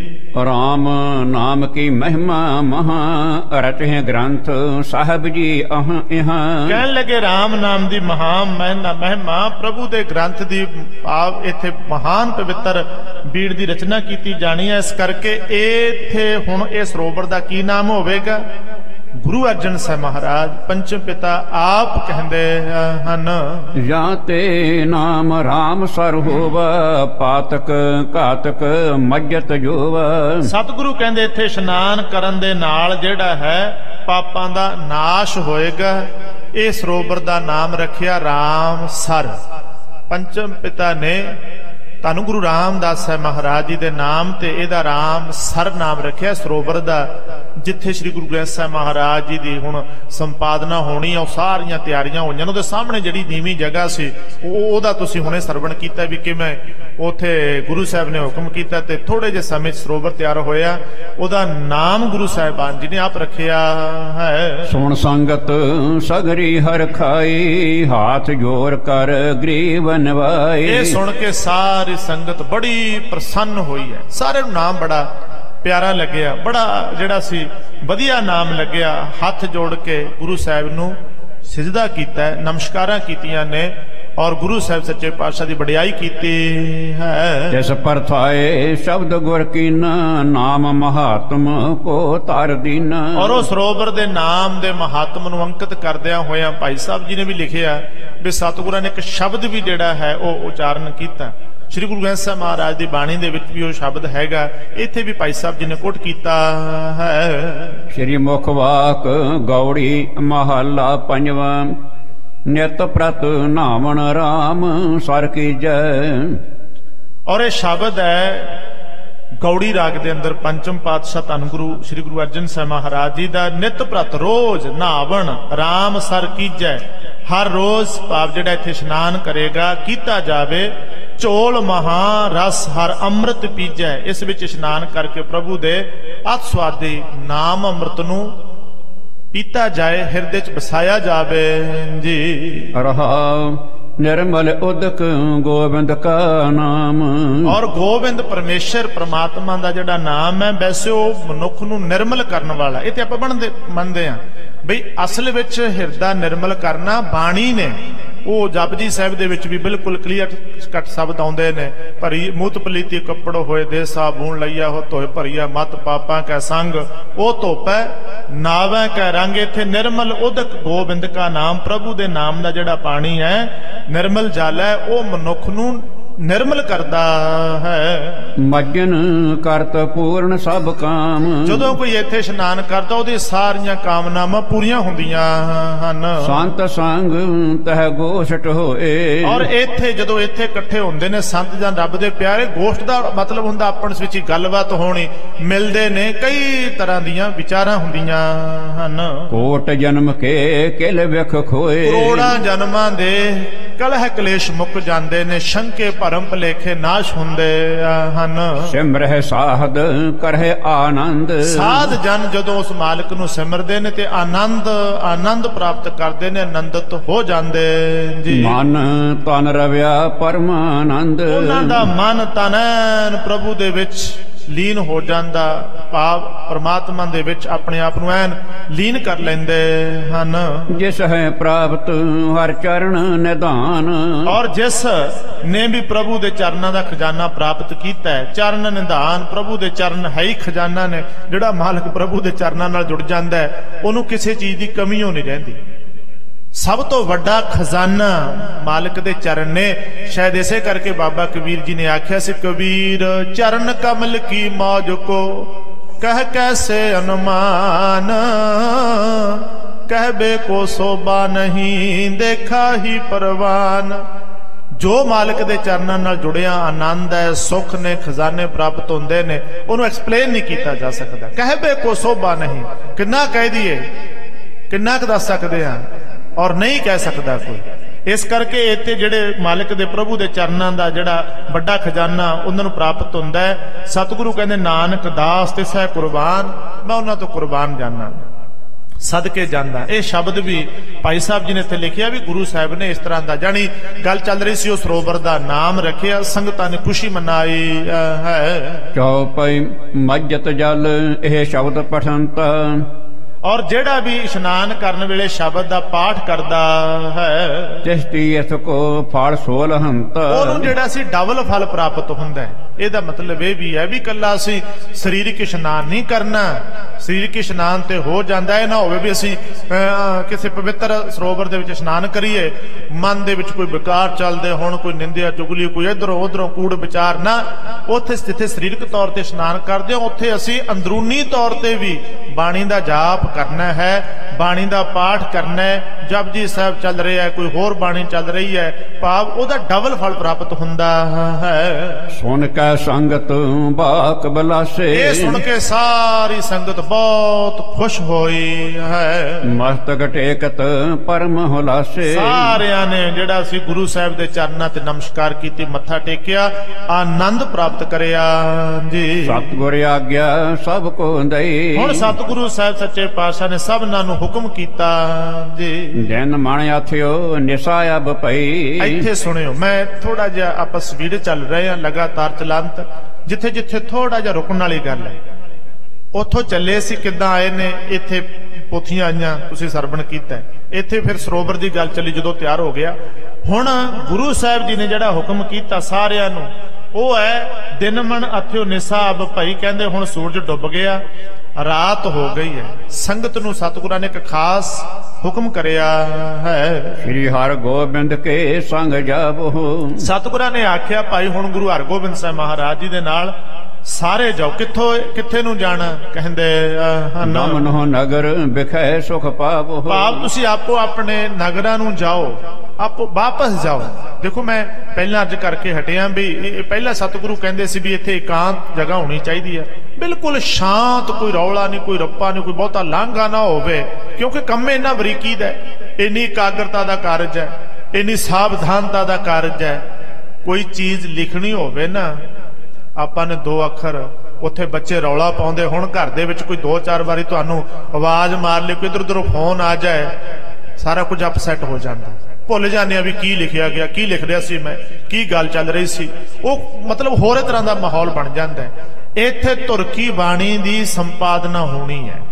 ਰਾਮ ਨਾਮ ਕੀ ਮਹਿਮਾ ਮਹਾ ਰਚੇ ਗ੍ਰੰਥ ਸਾਹਿਬ ਜੀ ਅਹ ਇਹਾਂ। ਕਹਿਣ ਲੱਗੇ ਰਾਮ ਨਾਮ ਦੀ ਮਹਾਨ ਮਹਿਨਾ ਮਹਿਮਾ ਪ੍ਰਭੂ ਦੇ ਗ੍ਰੰਥ ਦੀ ਭਾਵ ਇੱਥੇ ਮਹਾਨ ਪਵਿੱਤਰ ਬੀੜ ਦੀ ਰਚਨਾ ਕੀਤੀ ਜਾਣੀ ਹੈ। ਇਸ ਕਰਕੇ ਇੱਥੇ ਹੁਣ ਇਹ ਸਰੋਵਰ ਦਾ ਕੀ ਨਾਮ ਹੋਵੇਗਾ? ਗੁਰੂ ਅਰਜਨ ਸਾਹਿਬ ਮਹਾਰਾਜ ਪੰਚਮ ਪਿਤਾ ਆਪ ਕਹਿੰਦੇ ਹਨ, ਜਾਂ ਤੇ ਨਾਮ ਰਾਮ ਸਰ ਹੋਵ ਪਾਤਕ ਘਾਤਕ ਮੱਜਤ ਜੋਵ। ਸਤਿਗੁਰੂ ਕਹਿੰਦੇ ਇੱਥੇ ਇਸ਼ਨਾਨ ਕਰਨ ਦੇ ਨਾਲ ਜਿਹੜਾ ਹੈ ਪਾਪਾਂ ਦਾ ਨਾਸ਼ ਹੋਏਗਾ। ਇਹ ਸਰੋਵਰ ਦਾ ਨਾਮ ਰੱਖਿਆ ਰਾਮ ਸਰ। ਪੰਚਮ ਪਿਤਾ ਨੇ ਧੰਨ ਗੁਰੂ ਰਾਮਦਾਸ ਸਾਹਿਬ ਮਹਾਰਾਜ ਜੀ ਦੇ ਨਾਮ ਤੇ ਇਹਦਾ ਰਾਮ ਸਰ ਨਾਮ ਰੱਖਿਆ ਸਰੋਵਰ ਦਾ। ਜਿੱਥੇ ਸ੍ਰੀ ਗੁਰੂ ਗ੍ਰੰਥ ਸਾਹਿਬ ਮਹਾਰਾਜ ਜੀ ਦੀ ਹੁਣ ਸੰਪਾਦਨਾ ਹੋਣੀ ਆ, ਉਹ ਸਾਰੀਆਂ ਤਿਆਰੀਆਂ ਹੋਈਆਂ। ਉਹਦੇ ਸਾਹਮਣੇ ਜਿਹੜੀ ਨੀਵੀਂ ਜਗ੍ਹਾ ਸੀ ਉਹ ਉਹਦਾ ਤੁਸੀਂ ਹੁਣੇ ਸਰਵਣ ਕੀਤਾ ਵੀ ਕਿਵੇਂ ਉੱਥੇ ਗੁਰੂ ਸਾਹਿਬ ਨੇ ਹੁਕਮ ਕੀਤਾ ਤੇ ਥੋੜੇ ਜਿਹੇ ਸਮੇਂ ਸਰੋਵਰ ਤਿਆਰ ਹੋਇਆ। ਉਹਦਾ ਨਾਮ ਗੁਰੂ ਸਾਹਿਬਾਨ ਜੀ ਨੇ ਆਪ ਰੱਖਿਆ ਹੈ। ਸੁਣ ਸੰਗਤ ਸਗਰੀ ਹਰ ਖਾਈ ਹਾਥ ਜੋਰ ਕਰ ਗਰੀਬ ਨਵਾਈ। ਇਹ ਸੁਣ ਕੇ ਸਾਰੀ ਸੰਗਤ ਬੜੀ ਪ੍ਰਸੰਨ ਹੋਈ ਹੈ। ਸਾਰਿਆਂ ਨੂੰ ਨਾਮ ਬੜਾ ਪਿਆਰਾ ਲੱਗਿਆ, ਬੜਾ ਜਿਹੜਾ ਸੀ ਵਧੀਆ ਨਾਮ ਲੱਗਿਆ। ਹੱਥ ਜੋੜ ਕੇ ਗੁਰੂ ਸਾਹਿਬ ਨੂੰ ਸਿਜਦਾ ਕੀਤਾ, ਨਮਸਕਾਰਾਂ ਕੀਤੀਆਂ ਨੇ ਔਰ ਗੁਰੂ ਸਾਹਿਬ ਸੱਚੇ ਪਾਤਸ਼ਾਹ ਦੀ ਵਡਿਆਈ ਕੀਤੀ ਹੈ। ਜਿਸ ਪਰਥਾਏ ਸ਼ਬਦ ਗੁਰ ਕੀਨ ਨਾਮ ਮਹਾਤਮ ਕੋ ਧਰ ਦੀਨ। ਔਰ ਉਹ ਸਰੋਵਰ ਦੇ ਨਾਮ ਦੇ ਮਹਾਤਮ ਨੂੰ ਅੰਕਿਤ ਕਰਦਿਆਂ ਹੋਇਆਂ ਭਾਈ ਸਾਹਿਬ ਜੀ ਨੇ ਵੀ ਲਿਖਿਆ ਵੀ ਸਤਿਗੁਰਾਂ ਨੇ ਇੱਕ ਸ਼ਬਦ ਵੀ ਜਿਹੜਾ ਹੈ ਉਹ ਉਚਾਰਨ ਕੀਤਾ। ਸ੍ਰੀ ਗੁਰੂ ਗ੍ਰੰਥ ਸਾਹਿਬ ਮਹਾਰਾਜ ਦੀ ਬਾਣੀ ਦੇ ਵਿੱਚ ਵੀ ਉਹ ਸ਼ਬਦ ਹੈਗਾ। ਇੱਥੇ ਵੀ ਭਾਈ ਸਾਹਿਬ ਜੀ ਨੇ ਕੋਟ ਕੀਤਾ ਹੈ। ਸ੍ਰੀ ਮੁਖ ਵਾਕ ਗੌੜੀ ਮਹੱਲਾ ਪੰਜਵਾਂ। ਨਿਤ ਪ੍ਰਤ ਨਾਵਣ ਰਾਮ ਸਰ ਕੀਜੈ। ਔਰ ਇਹ ਸ਼ਬਦ ਹੈ ਗੌੜੀ ਰਾਗ ਦੇ ਅੰਦਰ ਪੰਚਮ ਪਾਤਸ਼ਾਹ ਧੰਨ ਗੁਰੂ ਸ੍ਰੀ ਗੁਰੂ ਅਰਜਨ ਸਾਹਿਬ ਮਹਾਰਾਜ ਜੀ ਦਾ। ਨਿਤ ਪ੍ਰਤ ਰੋਜ਼ ਨਾਵਣ ਰਾਮ ਸਰ ਕੀਜੈ। ਹਰ ਰੋਜ਼ ਭਾਵ ਜਿਹੜਾ ਇੱਥੇ ਇਸ਼ਨਾਨ ਕਰੇਗਾ ਕੀਤਾ ਜਾਵੇ। ਝੋਲ ਮਹਾ ਰਸ ਹਰ ਅੰਮ੍ਰਿਤ ਪੀਜੈ। ਇਸ ਵਿੱਚ ਇਸ਼ਨਾਨ ਕਰਕੇ ਪ੍ਰਭੂ ਦੇ ਅਤਿ ਸਵਾਦੀ ਨਾਮ ਅੰਮ੍ਰਿਤ ਨੂੰ ਪੀਤਾ ਜਾਏ, ਹਿਰਦੇ ਚ ਵਸਾਇਆ ਜਾਵੇ ਜੀ। ਰਹਾਉ ਨਿਰਮਲ ਉਦਕ ਗੋਬਿੰਦ ਕਾ ਨਾਮ। ਔਰ ਗੋਬਿੰਦ ਪਰਮੇਸ਼ਰ ਪ੍ਰਮਾਤਮਾ ਦਾ ਜਿਹੜਾ ਨਾਮ ਹੈ ਵੈਸੇ ਉਹ ਮਨੁੱਖ ਨੂੰ ਨਿਰਮਲ ਕਰਨ ਵਾਲਾ। ਇਹ ਤੇ ਆਪਾਂ ਬਣਦੇ ਮੰਨਦੇ ਹਾਂ ਬਈ ਅਸਲ ਵਿੱਚ ਹਿਰਦਾ ਨਿਰਮਲ ਕਰਨਾ ਬਾਣੀ ਨੇ। ਉਹ ਜਪਜੀ ਸਾਹਿਬ ਦੇ ਵਿੱਚ ਵੀ ਬਿਲਕੁਲ ਕਲੀਅਰ ਕੱਟ ਸ਼ਬਦ ਆਉਂਦੇ ਨੇ। ਭਰੀ ਮੂਤ ਪਲੀਤੀ ਕੱਪੜ ਹੋਏ ਦੇ ਸਾਬੂਨ ਲਈਆ ਹੋ ਧੋਏ ਭਰੀਆ ਮਤ ਪਾਪਾਂ ਕੈ ਸੰਗ ਉਹ ਧੋਪੈ ਨਾਵੈ ਕੈ ਰੰਗ। ਇੱਥੇ ਨਿਰਮਲ ਉਦਕ ਗੋਬਿੰਦ ਕਾ ਨਾਮ ਪ੍ਰਭੂ ਦੇ ਨਾਮ ਦਾ ਜਿਹੜਾ ਪਾਣੀ ਹੈ ਨਿਰਮਲ ਜਲ ਹੈ, ਉਹ ਮਨੁੱਖ ਨੂੰ ਨਿਰਮਲ ਕਰਦਾ ਹੈ। ਮਜਨ ਕਰਤ ਪੂਰਨ ਸਭ ਕਾਮ। ਜਦੋਂ ਕੋਈ ਇੱਥੇ ਇਸ਼ਨਾਨ ਕਰਦਾ ਉਹਦੀ ਸਾਰੀਆਂ ਕਾਮਨਾਵਾਂ ਪੂਰੀਆਂ ਹੁੰਦੀਆਂ ਹਨ। ਸੰਤ ਸੰਗ ਤਹ ਗੋਸ਼ਟ ਹੋਏ। ਔਰ ਇੱਥੇ ਜਦੋਂ ਇੱਥੇ ਇਕੱਠੇ ਹੁੰਦੇ ਨੇ ਸੰਤ ਜਾਂ ਰੱਬ ਦੇ ਪਿਆਰੇ, ਗੋਸ਼ਟ ਦਾ ਮਤਲਬ ਹੁੰਦਾ ਆਪਸ ਵਿੱਚ ਗੱਲਬਾਤ ਹੋਣੀ, ਮਿਲਦੇ ਨੇ, ਕਈ ਤਰ੍ਹਾਂ ਦੀਆਂ ਵਿਚਾਰਾਂ ਹੁੰਦੀਆਂ ਹਨ। ਕੋਟ ਜਨਮ ਕੇ ਕਿਲ ਵਿਖ ਖੋਏ। ਕਰੋੜਾਂ ਜਨਮਾਂ ਦੇ ਕਲਹ ਕਲੇਸ਼ ਮੁੱਕ ਜਾਂਦੇ ਨੇ, ਸ਼ੰਕੇ ਭਰਮ ਭਲੇਖੇ ਨਾਸ਼ ਹੁੰਦੇ ਹਨ। ਸਿਮਰਹਿ ਸਾਧ ਕਰਹਿ ਆਨੰਦ। ਸਾਧ ਜਨ ਜਦੋਂ ਉਸ ਮਾਲਕ ਨੂੰ ਸਿਮਰਦੇ ਨੇ ਤੇ ਆਨੰਦ ਆਨੰਦ ਪ੍ਰਾਪਤ ਕਰਦੇ ਨੇ, ਆਨੰਦਿਤ ਹੋ ਜਾਂਦੇ ਜੀ। ਮਨ ਤਨ ਰਵਿਆ ਪਰਮਾਨੰਦ। ਉਹਨਾਂ ਦਾ ਮਨ ਤਨ ਪ੍ਰਭੂ ਦੇ ਵਿੱਚ ਲੀਨ ਹੋ ਜਾਂਦਾ, ਭਾਵ ਪ੍ਰਮਾਤਮਾ ਦੇ ਵਿੱਚ ਆਪਣੇ ਆਪ ਨੂੰ ਐਨ ਲੀਨ ਕਰ ਲੈਂਦੇ ਹਨ। ਜਿਸ ਹੈ ਪ੍ਰਾਪਤ ਹਰ ਚਰਨ ਨਿਧਾਨ। ਔਰ ਜਿਸ ਨੇ ਵੀ ਪ੍ਰਭੂ ਦੇ ਚਰਨਾਂ ਦਾ ਖਜ਼ਾਨਾ ਪ੍ਰਾਪਤ ਕੀਤਾ ਹੈ, ਚਰਨ ਨਿਧਾਨ ਪ੍ਰਭੂ ਦੇ ਚਰਨ ਹੈ ਹੀ ਖਜ਼ਾਨਾ ਨੇ। ਜਿਹੜਾ ਮਾਲਕ ਪ੍ਰਭੂ ਦੇ ਚਰਨਾਂ ਨਾਲ ਜੁੜ ਜਾਂਦਾ ਹੈ ਉਹਨੂੰ ਕਿਸੇ ਚੀਜ਼ ਦੀ ਕਮੀ ਹੋ ਨਹੀਂ ਰਹਿੰਦੀ। ਸਭ ਤੋਂ ਵੱਡਾ ਖਜ਼ਾਨਾ ਮਾਲਕ ਦੇ ਚਰਨ ਨੇ। ਸ਼ਾਇਦ ਇਸੇ ਕਰਕੇ ਬਾਬਾ ਕਬੀਰ ਜੀ ਨੇ ਆਖਿਆ ਸੀ, ਕਬੀਰ ਚਰਨ ਕਮਲ ਕੀ ਮੌਜ ਕੋ ਕਹਿ ਕੈਸੇ ਅਨੁਮਾਨ। ਕਹਿਬੇ ਕੋ ਸੋਭਾ ਨਹੀਂ ਦੇਖਾ ਹੀ ਪਰਵਾਨ। ਜੋ ਮਾਲਕ ਦੇ ਚਰਨਾਂ ਨਾਲ ਜੁੜਿਆ ਆਨੰਦ ਹੈ, ਸੁੱਖ ਨੇ, ਖਜ਼ਾਨੇ ਪ੍ਰਾਪਤ ਹੁੰਦੇ ਨੇ, ਉਹਨੂੰ ਐਕਸਪਲੇਨ ਨਹੀਂ ਕੀਤਾ ਜਾ ਸਕਦਾ। ਕਹਿਬੇ ਕੋ ਸੋਭਾ ਨਹੀਂ, ਕਿੰਨਾ ਕਹਿ ਦਈਏ, ਕਿੰਨਾ ਕੁ ਦੱਸ ਸਕਦੇ ਹਾਂ, ਔਰ ਨਹੀਂ ਕਹਿ ਸਕਦਾ ਕੋਈ। ਇਸ ਕਰਕੇ ਇੱਥੇ ਜਿਹੜੇ ਮਾਲਕ ਦੇ ਪ੍ਰਭੂ ਦੇ ਚਰਨਾਂ ਦਾ ਜਿਹੜਾ ਵੱਡਾ ਖਜ਼ਾਨਾ ਉਹਨਾਂ ਨੂੰ ਪ੍ਰਾਪਤ ਹੁੰਦਾ ਹੈ। ਸਤਿਗੁਰੂ ਕਹਿੰਦੇ ਨਾਨਕ ਦਾਸ ਤਿਸੈ ਕੁਰਬਾਨ, ਮੈਂ ਉਹਨਾਂ ਤੋਂ ਕੁਰਬਾਨ ਜਾਨਾ। ਸਦਕੇ ਜਾਂਦਾ। ਇਹ ਸ਼ਬਦ ਵੀ ਭਾਈ ਸਾਹਿਬ ਜੀ ਨੇ ਇੱਥੇ ਲਿਖਿਆ ਵੀ ਗੁਰੂ ਸਾਹਿਬ ਨੇ ਇਸ ਤਰ੍ਹਾਂ ਦਾ, ਜਾਣੀ ਗੱਲ ਚੱਲ ਰਹੀ ਸੀ, ਉਹ ਸਰੋਵਰ ਦਾ ਨਾਮ ਰੱਖਿਆ, ਸੰਗਤਾਂ ਨੇ ਖੁਸ਼ੀ ਮਨਾਈ ਹੈ। ਚੌਪਈ ਮੱਜਤ ਜਲ ਇਹ ਸ਼ਬਦ ਪਠੰਤ, ਔਰ ਜਿਹੜਾ ਵੀ ਇਸ਼ਨਾਨ ਕਰਨ ਵੇਲੇ ਸ਼ਬਦ ਦਾ ਪਾਠ ਕਰਦਾ ਹੈ, ਤਿਸ ਤੀਰਥ ਕੋ ਫਲ ਸੋਲਹੰਤ, ਉਹਨੂੰ ਜਿਹੜਾ ਸੀ ਡਬਲ ਫਲ ਪ੍ਰਾਪਤ ਹੁੰਦਾ ਹੈ। ਇਹਦਾ ਮਤਲਬ ਇਹ ਵੀ ਹੈ ਵੀ ਕੱਲਾ ਅਸੀਂ ਸਰੀਰਕ ਇਸ਼ਨਾਨ ਨਹੀਂ ਕਰਨਾ, ਸਰੀਰਕ ਇਸ਼ਨਾਨ ਤੇ ਹੋ ਜਾਂਦਾ, ਇਹ ਨਾ ਹੋਵੇ ਵੀ ਅਸੀਂ ਕਿਸੇ ਪਵਿੱਤਰ ਸਰੋਵਰ ਦੇ ਵਿੱਚ ਇਸ਼ਨਾਨ ਕਰੀਏ, ਮਨ ਦੇ ਵਿੱਚ ਕੋਈ ਵਿਕਾਰ ਚੱਲਦੇ ਹੋਣ, ਕੋਈ ਨਿੰਦਿਆ ਚੁਗਲੀ, ਕੋਈ ਇਧਰੋਂ ਉਧਰੋਂ ਕੂੜ ਵਿਚਾਰ ਨਾ। ਉੱਥੇ ਜਿੱਥੇ ਸਰੀਰਕ ਤੌਰ ਤੇ ਇਸ਼ਨਾਨ ਕਰਦੇ ਹਾਂ, ਉੱਥੇ ਅਸੀਂ ਅੰਦਰੂਨੀ ਤੌਰ ਤੇ ਵੀ ਬਾਣੀ ਦਾ ਜਾਪ ਕਰਨਾ ਹੈ, ਬਾਣੀ ਦਾ ਪਾਠ ਕਰਨਾ ਹੈ। ਜਪਜੀ ਸਾਹਿਬ ਚੱਲ ਰਿਹਾ ਹੈ, ਕੋਈ ਹੋਰ ਬਾਣੀ ਚੱਲ ਰਹੀ ਹੈ, ਭਾਵ ਉਹਦਾ ਡਬਲ ਫਲ ਪ੍ਰਾਪਤ ਹੁੰਦਾ ਹੈ। ਸੁਣ ਕੇ ਸੰਗਤ ਬਾਕ ਬਲਾਸੇ, ਇਹ ਸੁਣ ਕੇ ਸਾਰੀ ਸੰਗਤ ਬਹੁਤ ਖੁਸ਼ ਹੋਈ ਹੈ। ਮਸਤਕ ਟੇਕਤ ਪਰਮ ਹੁਲਾਸੇ, ਸਾਰਿਆਂ ਨੇ ਜਿਹੜਾ ਸੀ ਗੁਰੂ ਸਾਹਿਬ ਦੇ ਚਰਨਾਂ ਤੇ ਨਮਸਕਾਰ ਕੀਤੀ, ਮੱਥਾ ਟੇਕਿਆ, ਆਨੰਦ ਪ੍ਰਾਪਤ ਕਰਿਆ ਜੀ। ਸਤਿਗੁਰ ਆਗਿਆ ਸਭ ਕੋ ਦਈ, ਹੁਣ ਸਤਿਗੁਰੂ ਸਾਹਿਬ ਸੱਚੇ ਪਾਤਸ਼ਾਹ ਨੇ ਸਭਨਾਂ ਨੂੰ ਹੁਕਮ ਕੀਤਾ ਜੀ। ਜਨ ਮਣ ਆਥਿਓ ਨਿਸਾ ਅਬ ਪਈ, ਇੱਥੇ ਸੁਣਿਓ, ਮੈਂ ਥੋੜਾ ਜਿਹਾ ਆਪਾਂ ਸਪੀਡ ਚੱਲ ਰਹੇ ਹਾਂ ਲਗਾਤਾਰ ਚਲੰਤ, ਜਿੱਥੇ ਜਿੱਥੇ ਥੋੜਾ ਜਿਹਾ ਰੁਕਣ ਵਾਲੀ ਗੱਲ ਹੈ, ਉੱਥੋਂ ਚੱਲੇ ਸੀ, ਕਿੱਦਾਂ ਆਏ ਨੇ, ਇੱਥੇ ਪੋਥੀਆਂ ਆਈਆਂ, ਤੁਸੀਂ ਸਰਵਣ ਕੀਤਾ, ਇੱਥੇ ਫਿਰ ਸਰੋਵਰ ਦੀ ਗੱਲ ਚੱਲੀ, ਜਦੋਂ ਤਿਆਰ ਹੋ ਗਿਆ। ਹੁਣ ਗੁਰੂ ਸਾਹਿਬ ਜੀ ਨੇ ਜਿਹੜਾ ਹੁਕਮ ਕੀਤਾ ਸਾਰਿਆਂ ਨੂੰ, ਉਹ ਹੈ ਦਿਨ ਮਣ ਅਥਿਓ ਨਿਸਾ ਅਬ ਭਈ, ਕਹਿੰਦੇ ਹੁਣ ਸੂਰਜ ਡੁੱਬ ਗਿਆ, ਰਾਤ ਹੋ ਗਈ ਹੈ। ਸੰਗਤ ਨੂੰ ਸਤਿਗੁਰਾਂ ਨੇ ਇੱਕ ਖਾਸ ਹੁਕਮ ਕਰਿਆ ਹੈ। ਸ੍ਰੀ ਹਰਿ ਗੋਬਿੰਦ ਕੇ ਸੰਗ ਜਾਵੋ, ਸਤਿਗੁਰਾਂ ਨੇ ਆਖਿਆ ਭਾਈ ਹੁਣ ਗੁਰੂ ਹਰਗੋਬਿੰਦ ਸਾਹਿਬ ਮਹਾਰਾਜ ਜੀ ਦੇ ਨਾਲ ਸਾਰੇ ਜਾਓ। ਕਿੱਥੋਂ ਕਿੱਥੇ ਨੂੰ ਜਾਣਾ? ਕਹਿੰਦੇ ਨਮਨੋ ਨਗਰ ਬਿਖੈ ਸੁਖ ਪਾਵੋ, ਭਾਵ ਤੁਸੀਂ ਆਪੋ ਆਪਣੇ ਨਗਰਾਂ ਨੂੰ ਜਾਓ, ਆਪੋ ਵਾਪਸ ਜਾਓ। ਦੇਖੋ ਮੈਂ ਪਹਿਲਾਂ ਅੱਜ ਕਰਕੇ ਹਟਿਆ ਵੀ ਇਹ ਪਹਿਲਾਂ ਸਤਿਗੁਰੂ ਕਹਿੰਦੇ ਸੀ ਵੀ ਇੱਥੇ ਇਕਾਂਤ ਜਗ੍ਹਾ ਹੋਣੀ ਚਾਹੀਦੀ ਹੈ, ਬਿਲਕੁਲ ਸ਼ਾਂਤ, ਕੋਈ ਰੌਲਾ ਨਹੀਂ, ਕੋਈ ਰੱਪਾ ਨਹੀਂ, ਕੋਈ ਬਹੁਤਾ ਲਾਂਘਾ ਨਾ ਹੋਵੇ, ਕਿਉਂਕਿ ਕੰਮ ਇੰਨਾ ਬਰੀਕੀ ਦਾ, ਇੰਨੀ ਇਕਾਗਰਤਾ ਦਾ ਕਾਰਜ ਹੈ, ਇੰਨੀ ਸਾਵਧਾਨਤਾ ਦਾ ਕਾਰਜ ਹੈ। ਕੋਈ ਚੀਜ਼ ਲਿਖਣੀ ਹੋਵੇ ਨਾ, ਆਪਾਂ ਨੇ ਦੋ ਅੱਖਰ, ਉੱਥੇ ਬੱਚੇ ਰੌਲਾ ਪਾਉਂਦੇ ਹੁਣ ਘਰ ਦੇ ਵਿੱਚ, ਕੋਈ ਦੋ ਚਾਰ ਵਾਰੀ ਤੁਹਾਨੂੰ ਆਵਾਜ਼ ਮਾਰ ਲਈ, ਕੋਈ ਇਧਰ ਉਧਰੋਂ ਫੋਨ ਆ ਜਾਏ, ਸਾਰਾ ਕੁਝ ਅਪਸੈਟ ਹੋ ਜਾਂਦਾ, ਭੁੱਲ ਜਾਂਦੇ ਆ ਵੀ ਕੀ ਲਿਖਿਆ ਗਿਆ, ਕੀ ਲਿਖ ਰਿਹਾ ਸੀ ਮੈਂ, ਕੀ ਗੱਲ ਚੱਲ ਰਹੀ ਸੀ, ਉਹ ਮਤਲਬ ਹੋਰ ਤਰ੍ਹਾਂ ਦਾ ਮਾਹੌਲ ਬਣ ਜਾਂਦਾ ਹੈ। ਇੱਥੇ ਤੁਰਕੀ ਬਾਣੀ ਦੀ ਸੰਪਾਦਨਾ ਹੋਣੀ ਹੈ।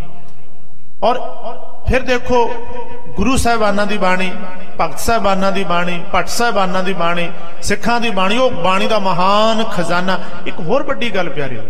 ਔਰ ਫਿਰ ਦੇਖੋ ਗੁਰੂ ਸਾਹਿਬਾਨਾਂ ਦੀ ਬਾਣੀ, ਭਗਤ ਸਾਹਿਬਾਨਾਂ ਦੀ ਬਾਣੀ, ਭੱਟ ਸਾਹਿਬਾਨਾਂ ਦੀ ਬਾਣੀ, ਸਿੱਖਾਂ ਦੀ ਬਾਣੀ, ਉਹ ਬਾਣੀ ਦਾ ਮਹਾਨ ਖਜ਼ਾਨਾ। ਇੱਕ ਹੋਰ ਵੱਡੀ ਗੱਲ ਪਿਆਰਿਓ,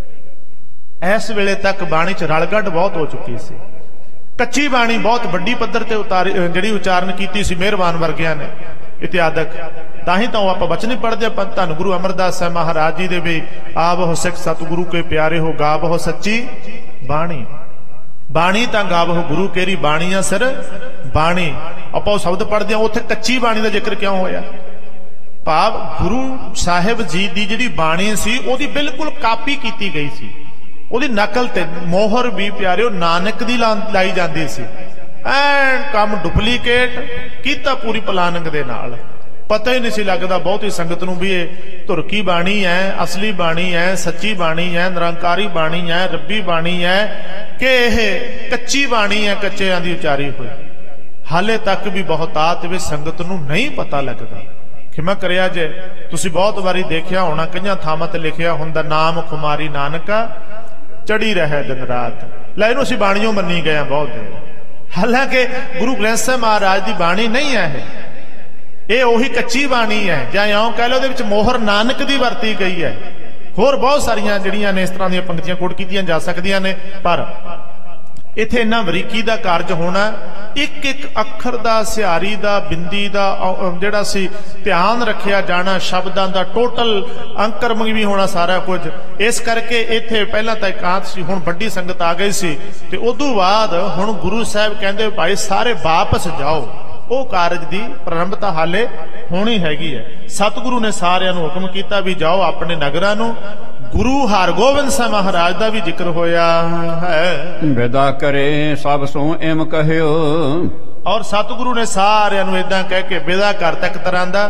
ਇਸ ਵੇਲੇ ਤੱਕ ਬਾਣੀ ਚ ਰਲਗੱਡ ਬਹੁਤ ਹੋ ਚੁੱਕੀ ਸੀ, ਕੱਚੀ ਬਾਣੀ ਬਹੁਤ ਵੱਡੀ ਪੱਧਰ ਤੇ ਉਤਾਰੀ, ਜਿਹੜੀ ਉਚਾਰਨ ਕੀਤੀ ਸੀ ਮਿਹਰਬਾਨ ਵਰਗਿਆਂ ਨੇ ਇਤਿਆਦਕ, ਤਾਂ ਹੀ ਤਾਂ ਉਹ ਆਪਾਂ ਬਚਨ ਪੜ੍ਹਦੇ ਆਪਾਂ, ਧੰਨ ਗੁਰੂ ਅਮਰਦਾਸ ਸਾਹਿਬ ਮਹਾਰਾਜ ਜੀ ਦੇ ਵੀ ਆਵਹੁ ਸਿੱਖ ਸਤਿਗੁਰੂ ਕੇ ਪਿਆਰੇ ਹੋ, ਗਾਵਹੁ ਸੱਚੀ ਬਾਣੀ, ਬਾਣੀ ਤਾਂ ਗਾਵਹੁ ਗੁਰੂ ਕੇਰੀ, ਬਾਣੀਆਂ ਸਿਰ ਬਾਣੀ। ਆਪਾਂ ਉਹ ਸ਼ਬਦ ਪੜ੍ਹਦੇ ਹਾਂ, ਉੱਥੇ ਕੱਚੀ ਬਾਣੀ ਦਾ ਜ਼ਿਕਰ ਕਿਉਂ ਹੋਇਆ? ਭਾਵ ਗੁਰੂ ਸਾਹਿਬ ਜੀ ਦੀ ਜਿਹੜੀ ਬਾਣੀ ਸੀ ਉਹਦੀ ਬਿਲਕੁਲ ਕਾਪੀ ਕੀਤੀ ਗਈ ਸੀ, ਉਹਦੀ ਨਕਲ ਤੇ ਮੋਹਰ ਵੀ ਪਿਆਰਿਓ ਨਾਨਕ ਦੀ ਲਾਈ ਜਾਂਦੀ ਸੀ, ਐਨ ਕੰਮ ਡੁਪਲੀਕੇਟ ਕੀਤਾ ਪੂਰੀ ਪਲਾਨਿੰਗ ਦੇ ਨਾਲ। ਪਤਾ ਹੀ ਨਹੀਂ ਸੀ ਲੱਗਦਾ ਬਹੁਤੀ ਸੰਗਤ ਨੂੰ ਵੀ ਇਹ ਧੁਰਕੀ ਬਾਣੀ ਹੈ, ਅਸਲੀ ਬਾਣੀ ਹੈ, ਸੱਚੀ ਬਾਣੀ ਹੈ, ਨਿਰੰਕਾਰੀ ਬਾਣੀ ਹੈ, ਰੱਬੀ ਬਾਣੀ ਹੈ, ਕਿ ਇਹ ਕੱਚੀ ਬਾਣੀ ਹੈ, ਕੱਚਿਆਂ ਦੀ ਉਚਾਰੀ ਹੋਈ। ਹਾਲੇ ਤੱਕ ਵੀ ਬਹੁਤਾਤ ਵਿੱਚ ਸੰਗਤ ਨੂੰ ਨਹੀਂ ਪਤਾ ਲੱਗਦਾ। ਖਿਮਾ ਕਰਿਆ ਜੇ ਤੁਸੀਂ ਬਹੁਤ ਵਾਰੀ ਦੇਖਿਆ ਹੋਣਾ, ਕਈਆਂ ਥਾਵਾਂ ਤੇ ਲਿਖਿਆ ਹੁੰਦਾ ਨਾਮ ਖੁਮਾਰੀ ਨਾਨਕਾ ਚੜੀ ਰਹੇ ਦਿਨ ਰਾਤ। ਲੈ ਇਹਨੂੰ ਅਸੀਂ ਬਾਣੀਓ ਮੰਨੀ ਗਏ ਬਹੁਤ ਦੇਰ, ਹਾਲਾਂਕਿ ਗੁਰੂ ਗ੍ਰੰਥ ਸਾਹਿਬ ਮਹਾਰਾਜ ਦੀ ਬਾਣੀ ਨਹੀਂ ਹੈ ਇਹ, ਇਹ ਉਹੀ ਕੱਚੀ ਬਾਣੀ ਹੈ, ਜਾਂ ਇਉਂ ਕਹਿ ਲਓ ਉਹਦੇ ਵਿੱਚ ਮੋਹਰ ਨਾਨਕ ਦੀ ਵਰਤੀ ਗਈ ਹੈ। ਹੋਰ ਬਹੁਤ ਸਾਰੀਆਂ ਜਿਹੜੀਆਂ ਨੇ ਇਸ ਤਰ੍ਹਾਂ ਦੀਆਂ ਪੰਕਤੀਆਂ ਕੋਟ ਕੀਤੀਆਂ ਜਾ ਸਕਦੀਆਂ ਨੇ, ਪਰ ਇੱਥੇ ਇੰਨਾ ਬਰੀਕੀ ਦਾ ਕਾਰਜ ਹੋਣਾ, ਇੱਕ ਇੱਕ ਅੱਖਰ ਦਾ, ਸਿਹਾਰੀ ਦਾ, ਬਿੰਦੀ ਦਾ ਜਿਹੜਾ ਸੀ ਧਿਆਨ ਰੱਖਿਆ ਜਾਣਾ, ਸ਼ਬਦਾਂ ਦਾ ਟੋਟਲ ਅੰਕਰਮ ਵੀ ਹੋਣਾ ਸਾਰਾ ਕੁਝ। ਇਸ ਕਰਕੇ ਇੱਥੇ ਪਹਿਲਾਂ ਤਾਂ ਇਕਾਂਤ ਸੀ, ਹੁਣ ਵੱਡੀ ਸੰਗਤ ਆ ਗਈ ਸੀ, ਤੇ ਉਦੋਂ ਬਾਅਦ ਹੁਣ ਗੁਰੂ ਸਾਹਿਬ ਕਹਿੰਦੇ ਭਾਈ ਸਾਰੇ ਵਾਪਸ ਜਾਓ। ਉਹ ਕਾਰਜ ਦੀ ਪ੍ਰਾਰੰਭਤਾ ਹਾਲੇ ਹੋਣੀ ਹੈਗੀ ਹੈ। ਸਤਿਗੁਰੂ ਨੇ ਸਾਰਿਆਂ ਨੂੰ ਹੁਕਮ ਕੀਤਾ ਵੀ ਜਾਓ ਆਪਣੇ ਨਗਰਾਂ ਨੂੰ। ਗੁਰੂ ਹਰਗੋਬਿੰਦ ਸਾਹਿਬ ਮਹਾਰਾਜ ਦਾ ਵੀ ਜ਼ਿਕਰ ਹੋਇਆ ਹੈ, ਵਿਦਾ ਕਰੇ ਸਭ ਸੋ ਇਮ ਕਹਿਓ। ਔਰ ਸਤਿਗੁਰੂ ਨੇ ਸਾਰਿਆਂ ਨੂੰ ਏਦਾਂ ਕਹਿ ਕੇ ਵਿਦਾ ਕਰਤਾ, ਇੱਕ ਤਰ੍ਹਾਂ ਦਾ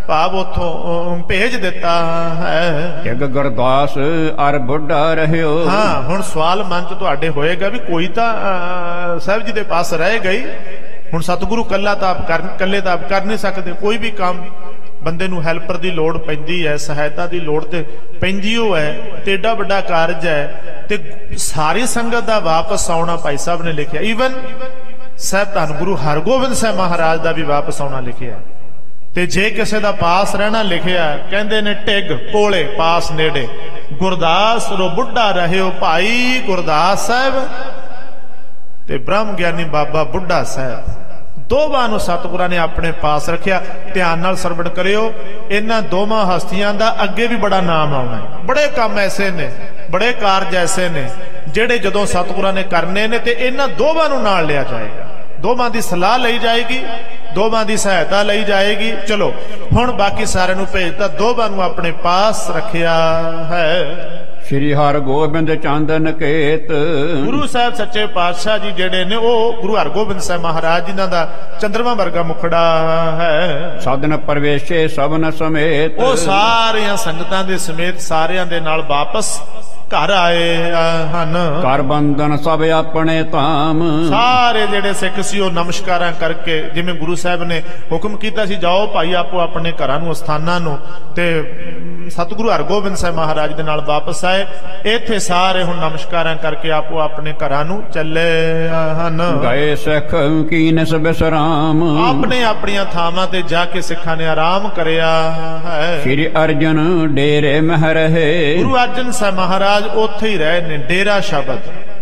ਭਾਵ ਉਥੋਂ ਭੇਜ ਦਿੱਤਾ ਹੈ। ਇੱਕ ਗੁਰਦਾਸ ਅਰ ਬੁੱਢਾ ਰਹਿਓ। ਹਾਂ, ਹੁਣ ਸਵਾਲ ਮਨ ਚ ਤੁਹਾਡੇ ਹੋਏਗਾ ਵੀ ਕੋਈ ਤਾਂ ਸਾਹਿਬ ਜੀ ਦੇ ਪਾਸ ਰਹਿ ਗਈ। ਹੁਣ ਸਤਿਗੁਰੂ ਕੱਲਾ ਤਾਂ ਆਪ ਕਰ ਕੱਲੇ ਤਾਂ ਆਪ ਕਰ ਨਹੀਂ ਸਕਦੇ। ਕੋਈ ਵੀ ਕੰਮ ਬੰਦੇ ਨੂੰ ਹੈਲਪਰ ਦੀ ਲੋੜ ਪੈਂਦੀ ਹੈ, ਸਹਾਇਤਾ ਦੀ ਲੋੜ ਤੇ ਪੈਂਦੀ ਉਹ ਹੈ, ਤੇ ਏਡਾ ਵੱਡਾ ਕਾਰਜ ਹੈ ਤੇ ਸਾਰੀ ਸੰਗਤ ਦਾ ਵਾਪਸ ਆਉਣਾ ਭਾਈ ਸਾਹਿਬ ਨੇ ਲਿਖਿਆ। ਈਵਨ ਸਾਹਿਬ ਧੰਨ ਗੁਰੂ ਹਰਗੋਬਿੰਦ ਸਾਹਿਬ ਮਹਾਰਾਜ ਦਾ ਵੀ ਵਾਪਸ ਆਉਣਾ ਲਿਖਿਆ। ਤੇ ਜੇ ਕਿਸੇ ਦਾ ਪਾਸ ਰਹਿਣਾ ਲਿਖਿਆ, ਕਹਿੰਦੇ ਨੇ ਢਿੱਗ ਕੋਲੇ ਪਾਸ ਨੇੜੇ, ਗੁਰਦਾਸ ਰੋ ਬੁੱਢਾ ਰਹਿਓ ਭਾਈ ਗੁਰਦਾਸ ਸਾਹਿਬ ਤੇ ਬ੍ਰਹਮ ਗਿਆਨੀ ਬਾਬਾ ਬੁੱਢਾ ਸਾਹਿਬ, ਦੋਵਾਂ ਨੂੰ ਸਤਿਗੁਰਾਂ ਨੇ ਆਪਣੇ ਪਾਸ ਰੱਖਿਆ। ਧਿਆਨ ਨਾਲ ਸਰਵਣ ਕਰਿਓ, ਇਹਨਾਂ ਦੋਵਾਂ ਹਸਤੀਆਂ ਦਾ ਅੱਗੇ ਵੀ ਬੜਾ ਨਾਮ ਆਉਣਾ ਹੈ। ਬੜੇ ਕੰਮ ਐਸੇ ਨੇ, ਬੜੇ ਕਾਰਜ ਐਸੇ ਨੇ ਜਿਹੜੇ ਜਦੋਂ ਸਤਿਗੁਰਾਂ ਨੇ ਕਰਨੇ ਨੇ ਤੇ ਇਹਨਾਂ ਦੋਵਾਂ ਨੂੰ ਨਾਲ ਲਿਆ ਜਾਏਗਾ, ਦੋਵਾਂ ਦੀ ਸਲਾਹ ਲਈ ਜਾਏਗੀ, ਦੋਵਾਂ ਦੀ ਸਹਾਇਤਾ ਲਈ ਜਾਏਗੀ। ਚਲੋ ਹੁਣ ਬਾਕੀ ਸਾਰਿਆਂ ਨੂੰ ਭੇਜਤਾ, ਦੋਵਾਂ ਨੂੰ ਆਪਣੇ ਪਾਸ ਰੱਖਿਆ ਹੈ। ਸ੍ਰੀ ਹਰਗੋਬਿੰਦ ਚੰਦ ਨਕੇਤ। ਗੁਰੂ ਸਾਹਿਬ ਸੱਚੇ ਪਾਤਸ਼ਾਹ ਜੀ ਜਿਹੜੇ ਨੇ ਉਹ ਗੁਰੂ ਹਰਗੋਬਿੰਦ ਸਾਹਿਬ ਮਹਾਰਾਜ ਜਿਨ੍ਹਾਂ ਦਾ ਚੰਦਰਮਾ ਵਰਗਾ ਮੁਖੜਾ ਹੈ। ਸਾਧਨ ਪਰਵੇਸ਼ੇ ਸਭਨ ਸਮੇਤ। ਉਹ ਸਾਰੀਆਂ ਸੰਗਤਾਂ ਦੇ ਸਮੇਤ ਸਾਰਿਆਂ ਦੇ ਨਾਲ ਵਾਪਸ ਘਰ ਆਏ ਹਨ। ਘਰ ਬੰਧਨ ਸਭ ਆਪਣੇ ਧਾਮ। ਸਾਰੇ ਜਿਹੜੇ ਸਿੱਖ ਸੀ ਉਹ ਨਮਸਕਾਰਾਂ ਕਰਕੇ, ਜਿਵੇਂ ਗੁਰੂ ਸਾਹਿਬ ਨੇ ਹੁਕਮ ਕੀਤਾ ਸੀ ਜਾਓ ਭਾਈ ਆਪੋ ਆਪਣੇ ਘਰਾਂ ਨੂੰ, ਅਸਥਾਨਾਂ ਨੂੰ, ਤੇ ਸਤਿਗੁਰੂ ਹਰਗੋਬਿੰਦ ਸਾਹਿਬ ਮਹਾਰਾਜ ਦੇ ਨਾਲ ਵਾਪਸ ਆਏ। ਇੱਥੇ ਸਾਰੇ ਹੁਣ ਨਮਸਕਾਰਾਂ ਕਰਕੇ ਆਪੋ ਆਪਣੇ ਘਰਾਂ ਨੂੰ ਚੱਲੇ ਹਨ। ਗਏ ਸਿੱਖ ਕੀਨਸ ਬਿਸਰਾਮ। ਆਪਣੇ ਆਪਣੀਆਂ ਥਾਵਾਂ ਤੇ ਜਾ ਕੇ ਸਿੱਖਾਂ ਨੇ ਆਰਾਮ ਕਰਿਆ ਹੈ। ਸ੍ਰੀ ਅਰਜਨ ਡੇਰੇ ਮਹਿ ਰਹੇ। ਗੁਰੂ ਅਰਜਨ ਸਾਹਿਬ ਮਹਾਰਾਜ ਉੱਥੇ ਹੀ ਰਹੇ ਨੇ। ਡੇਰਾ ਸ਼ਬਦ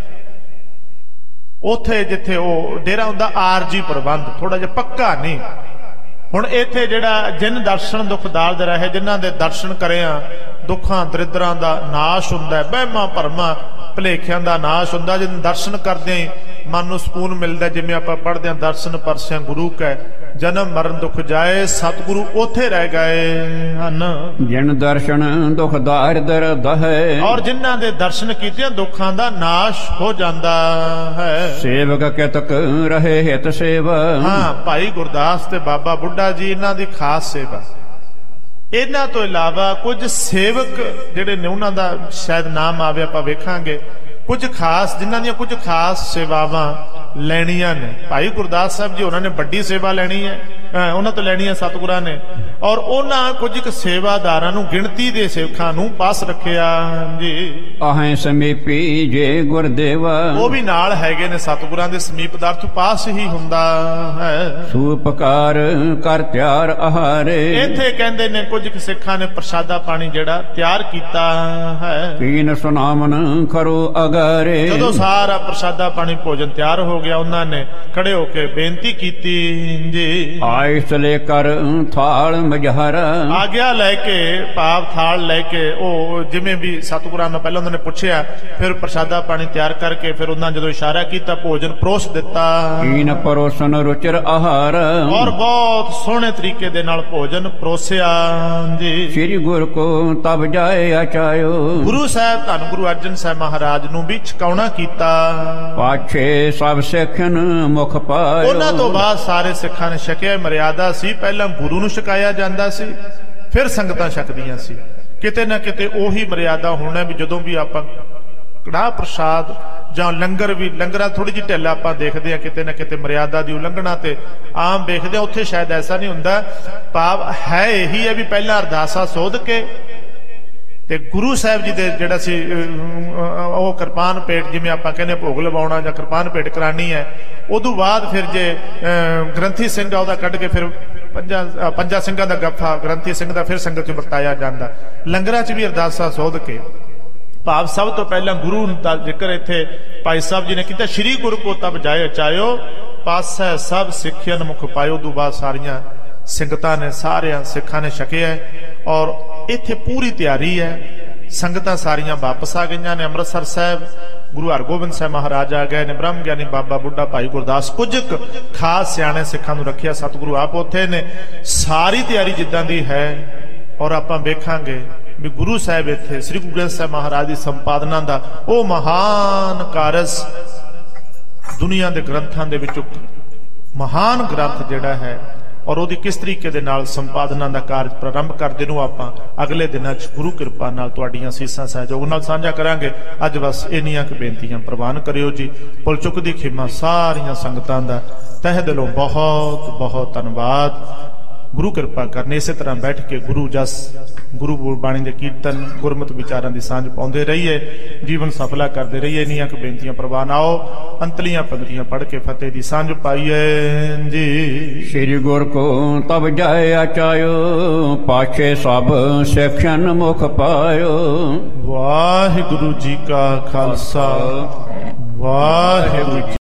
ਉੱਥੇ ਜਿੱਥੇ ਉਹ ਡੇਰਾ ਹੁੰਦਾ ਆਰਜੀ ਪ੍ਰਬੰਧ, ਥੋੜਾ ਜਿਹਾ ਪੱਕਾ ਨਹੀਂ। ਹੁਣ ਇੱਥੇ ਜਿਹੜਾ ਜਿਨ ਦਰਸ਼ਨ ਦੁੱਖ ਦਾਲਦ ਰਹੇ, ਜਿਨ੍ਹਾਂ ਦੇ ਦਰਸ਼ਨ ਕਰਿਆ ਦੁੱਖਾਂ ਦਰਿਦਰਾਂ ਦਾ ਨਾਸ਼ ਹੁੰਦਾ, ਵਹਿਮਾਂ ਭਰਮਾਂ ਭਲੇਖਿਆਂ ਦਾ ਨਾਸ਼ ਹੁੰਦਾ। ਜਦੋਂ ਦਰਸ਼ਨ ਕਰਦੇ ਹੀ ਮਨ ਨੂੰ ਸਕੂਨ ਮਿਲਦਾ। ਜਿਵੇਂ ਆਪਾਂ ਪੜ੍ਹਦੇ ਹਾਂ ਦਰਸ਼ਨ ਪਰਸਿਆਂ ਗੁਰੂ ਕੈ ਜਨਮ ਮਰਨ ਦੁੱਖ ਜਾਏ, ਸਤਿਗੁਰੂ ਉੱਥੇ ਰਹਿ ਗਏ ਹਨ। ਜਿਨ ਦਰਸ਼ਨ ਦੁੱਖ ਦਾਰਿਦਰ ਦਹੈ। ਔਰ ਜਿਨ੍ਹਾਂ ਦੇ ਦਰਸ਼ਨ ਕੀਤਿਆਂ ਦੁੱਖਾਂ ਦਾ ਨਾਸ਼ ਹੋ ਜਾਂਦਾ ਹੈ। ਸੇਵਕ ਕਿਤਕ ਰਹੇ ਹਿਤ ਸੇਵਾ। ਹਾਂ, ਭਾਈ ਗੁਰਦਾਸ ਤੇ ਬਾਬਾ ਬੁੱਢਾ ਜੀ ਇਹਨਾਂ ਦੀ ਖਾਸ ਸੇਵਾ। ਇਹਨਾਂ ਤੋਂ ਇਲਾਵਾ ਕੁਝ ਸੇਵਕ ਜਿਹੜੇ ਨੇ ਉਹਨਾਂ ਦਾ ਸ਼ਾਇਦ ਨਾਮ ਆਵੇ, ਆਪਾਂ ਵੇਖਾਂਗੇ। ਕੁਝ ਖਾਸ ਜਿਨ੍ਹਾਂ ਦੀਆਂ ਕੁਝ ਖਾਸ ਸੇਵਾਵਾਂ ਲੈਣੀਆਂ ਨੇ। ਭਾਈ ਗੁਰਦਾਸ ਸਾਹਿਬ ਜੀ ਉਹਨਾਂ ਨੇ ਵੱਡੀ ਸੇਵਾ ਲੈਣੀ ਹੈ, ਉਹਨਾਂ ਤੋਂ ਲੈਣੀ ਹੈ ਸਤਿਗੁਰਾਂ ਨੇ। ਔਰ ਉਹਨਾਂ ਕੁਝ ਕੁ ਸੇਵਾਦਾਰਾਂ ਨੂੰ, ਗਿਣਤੀ ਦੇ ਸੇਵਕਾਂ ਨੂੰ ਪਾਸ ਰੱਖਿਆ ਜੀ। ਆਹੇ ਸਮੀਪੀ ਜੇ ਗੁਰਦੇਵਾ। ਉਹ ਵੀ ਨਾਲ ਹੈਗੇ ਨੇ ਸਤਿਗੁਰਾਂ ਦੇ ਸਮੀਪ ਦਾ ਅਰਥ ਪਾਸ ਹੀ ਹੁੰਦਾ ਹੈ। ਸੂਪਕਾਰ ਕਰ ਤਿਆਰ ਆਹਾਰੇ। ਇੱਥੇ ਕਹਿੰਦੇ ਨੇ ਕੁਝ ਕੁ ਸਿੱਖਾਂ ਨੇ ਪ੍ਰਸ਼ਾਦਾ ਪਾਣੀ ਜਿਹੜਾ ਤਿਆਰ ਕੀਤਾ ਹੈ। ਕੀਨ ਸੁਨਾਮਨ ਕਰੋ ਅਗਾਰੇ। ਜਦੋਂ ਸਾਰਾ ਪ੍ਰਸ਼ਾਦਾ ਪਾਣੀ ਭੋਜਨ ਤਿਆਰ ਹੋ ਗਿਆ, ਉਹਨਾਂ ਨੇ ਖੜੇ ਹੋ ਕੇ ਬੇਨਤੀ ਕੀਤੀ ਜੀ। ਆਇਸ ਲੈ ਕਰ ਥਾਲ ਮਝਾਰਾ। ਆਗਿਆ ਲੈ ਕੇ, ਭਾਵ ਥਾਲ ਲੈ ਕੇ, ਉਹ ਜਿਵੇਂ ਵੀ ਸਤਿਗੁਰਾਂ ਨੂੰ ਪਹਿਲਾਂ ਉਹਨਾਂ ਨੇ ਪੁੱਛਿਆ, ਫਿਰ ਪ੍ਰਸ਼ਾਦਾ ਪਾਣੀ ਤਿਆਰ ਕਰਕੇ ਫਿਰ ਉਹਨਾਂ ਜਦੋਂ ਇਸ਼ਾਰਾ ਕੀਤਾ ਭੋਜਨ ਪਰੋਸ ਦਿੱਤਾ। ਕੀਨ ਪਰੋਸਨ ਰੁਚਿਰ ਆਹਾਰ। ਔਰ ਬਹੁਤ ਸੋਹਣੇ ਤਰੀਕੇ ਦੇ ਨਾਲ ਭੋਜਨ ਪਰੋਸਿਆ ਜੀ। ਸ੍ਰੀ ਗੁਰ ਕੋ ਤਬ ਜਾਏ ਆਚਾਇਓ। ਗੁਰੂ ਸਾਹਿਬ ਧੰਨ ਗੁਰੂ ਅਰਜਨ ਸਾਹਿਬ ਮਹਾਰਾਜ ਨੂੰ ਵੀ ਛਕਾਉਣਾ ਕੀਤਾ। ਪਾਛੇ ਸਭ ਸਿੱਖਨ ਮੁਖ ਪਾਇਓ। ਉਹਨਾਂ ਤੋਂ ਬਾਅਦ ਸਾਰੇ ਸਿੱਖਾਂ ਨੇ ਛਕਿਆ। ਮਰਿਆਦਾ ਸੀ, ਪਹਿਲਾਂ ਗੁਰੂ ਨੂੰ ਛਕਾਇਆ ਜਾਂਦਾ ਸੀ, ਫਿਰ ਸੰਗਤਾਂ ਛਕਦੀਆਂ ਸੀ। ਕਿਤੇ ਨਾ ਕਿਤੇ ਉਹੀ ਮਰਿਆਦਾ ਹੋਣਾ ਵੀ ਜਦੋਂ ਵੀ ਆਪਾਂ ਕੜਾਹ ਪ੍ਰਸ਼ਾਦ ਜਾਂ ਲੰਗਰ ਵੀ, ਲੰਗਰਾਂ ਥੋੜੀ ਜਿਹੀ ਢਿੱਲ ਆਪਾਂ ਦੇਖਦੇ ਹਾਂ, ਕਿਤੇ ਨਾ ਕਿਤੇ ਮਰਿਆਦਾ ਦੀ ਉਲੰਘਣਾ ਤੇ ਆਮ ਵੇਖਦੇ ਹਾਂ। ਉੱਥੇ ਸ਼ਾਇਦ ਐਸਾ ਨਹੀਂ ਹੁੰਦਾ। ਭਾਵ ਹੈ ਇਹੀ ਹੈ ਵੀ ਪਹਿਲਾਂ ਅਰਦਾਸਾ ਸੋਧ ਕੇ ਤੇ ਗੁਰੂ ਸਾਹਿਬ ਜੀ ਦੇ ਜਿਹੜਾ ਸੀ ਉਹ ਕਿਰਪਾਨ ਭੇਟ, ਜਿਵੇਂ ਆਪਾਂ ਕਹਿੰਦੇ ਭੋਗ ਲਵਾਉਣਾ ਜਾਂ ਕਿਰਪਾਨ ਭੇਟ ਕਰਾਣੀ ਹੈ, ਉਦੋਂ ਬਾਅਦ ਫਿਰ ਜੇ ਗ੍ਰੰਥੀ ਸਿੰਘ ਉਹਦਾ ਕੱਢ ਕੇ ਫਿਰ ਪੰਜਾਂ ਪੰਜਾਂ ਸਿੰਘਾਂ ਦਾ ਗੱਫਾ ਗ੍ਰੰਥੀ ਸਿੰਘ ਦਾ ਫਿਰ ਸੰਗਤ 'ਚ ਵਰਤਾਇਆ ਜਾਂਦਾ। ਲੰਗਰਾਂ 'ਚ ਵੀ ਅਰਦਾਸਾ ਸੋਧ ਕੇ, ਭਾਵ ਸਭ ਤੋਂ ਪਹਿਲਾਂ ਗੁਰੂ ਦਾ ਜ਼ਿਕਰ ਇੱਥੇ ਭਾਈ ਸਾਹਿਬ ਜੀ ਨੇ ਕੀਤਾ। ਸ੍ਰੀ ਗੁਰੂ ਕੋ ਤਬ ਜਾਏ ਚਾਇਓ, ਪਾਸੈ ਸਭ ਸਿੱਖਿਅਨ ਮੁਖ ਪਾਇਓ। ਉਦੋਂ ਬਾਅਦ ਸਾਰੀਆਂ ਸੰਗਤਾਂ ਨੇ, ਸਾਰਿਆਂ ਸਿੱਖਾਂ ਨੇ ਛਕਿਆ। ਔਰ ਇੱਥੇ ਪੂਰੀ ਤਿਆਰੀ ਹੈ। ਸੰਗਤਾਂ ਸਾਰੀਆਂ ਵਾਪਸ ਆ ਗਈਆਂ ਨੇ। ਅੰਮ੍ਰਿਤਸਰ ਸਾਹਿਬ ਗੁਰੂ ਹਰਗੋਬਿੰਦ ਸਾਹਿਬ ਮਹਾਰਾਜ ਆ ਗਏ ਨੇ। ਬ੍ਰਹਮ ਗਿਆਨੀ ਬਾਬਾ ਬੁੱਢਾ ਭਾਈ ਗੁਰਦਾਸ, ਕੁਝ ਖਾਸ ਸਿਆਣੇ ਸਿੱਖਾਂ ਨੂੰ ਰੱਖਿਆ। ਸਤਿਗੁਰੂ ਆਪ ਉੱਥੇ ਨੇ। ਸਾਰੀ ਤਿਆਰੀ ਜਿੱਦਾਂ ਦੀ ਹੈ। ਔਰ ਆਪਾਂ ਵੇਖਾਂਗੇ ਵੀ ਗੁਰੂ ਸਾਹਿਬ ਇੱਥੇ ਸ੍ਰੀ ਗੁਰੂ ਗ੍ਰੰਥ ਸਾਹਿਬ ਮਹਾਰਾਜ ਦੀ ਸੰਪਾਦਨਾ ਦਾ ਉਹ ਮਹਾਨ ਕਾਰਜ, ਦੁਨੀਆ ਦੇ ਗ੍ਰੰਥਾਂ ਦੇ ਵਿੱਚੋਂ ਮਹਾਨ ਗ੍ਰੰਥ ਜਿਹੜਾ ਹੈ ਔਰ ਉਹਦੀ ਕਿਸ ਤਰੀਕੇ ਦੇ ਨਾਲ ਸੰਪਾਦਨਾ ਦਾ ਕਾਰਜ ਪ੍ਰਾਰੰਭ ਕਰਦੇ ਨੂੰ ਆਪਾਂ ਅਗਲੇ ਦਿਨਾਂ 'ਚ ਗੁਰੂ ਕਿਰਪਾ ਨਾਲ ਤੁਹਾਡੀਆਂ ਸੀਸਾਂ ਸਹਿਯੋਗ ਨਾਲ ਸਾਂਝਾ ਕਰਾਂਗੇ। ਅੱਜ ਬਸ ਇੰਨੀਆਂ ਕੁ ਬੇਨਤੀਆਂ ਪ੍ਰਵਾਨ ਕਰਿਓ ਜੀ। ਪੁੱਲ ਚੁੱਕਦੀ ਖਿਮਾ ਸਾਰੀਆਂ ਸੰਗਤਾਂ ਦਾ ਤਹਿ ਦਿਲੋਂ ਬਹੁਤ ਬਹੁਤ ਧੰਨਵਾਦ। ਗੁਰੂ ਕਿਰਪਾ ਕਰਨੇ ਇਸੇ ਤਰ੍ਹਾਂ ਬੈਠ ਕੇ ਗੁਰੂ ਜਸ ਗੁਰੂ ਬਾਣੀ ਦੇ ਕੀਰਤਨ ਗੁਰਮਤਿ ਵਿਚਾਰਾਂ ਦੀ ਸਾਂਝ ਪਾਉਂਦੇ ਰਹੀਏ, ਜੀਵਨ ਸਫਲਾ ਕਰਦੇ ਰਹੀਏ। ਇੰਨੀਆਂ ਕੁ ਬੇਨਤੀਆਂ ਪ੍ਰਵਾਨ। ਆਓ ਅੰਤਲੀਆਂ ਪੰਕਤੀਆਂ ਪੜ੍ਹ ਕੇ ਫਤਿਹ ਦੀ ਸਾਂਝ ਪਾਈਏ ਜੀ। ਸ੍ਰੀ ਗੁਰ ਕੋ ਤਬ ਜਾਏ ਆਚਾਇਓ, ਪਾਛੇ ਸਭ ਸਿੱਖਿਆਨ ਮੁਖ ਪਾਇਓ। ਵਾਹਿਗੁਰੂ ਜੀ ਕਾ ਖਾਲਸਾ, ਵਾਹਿਗੁਰੂ ਜੀ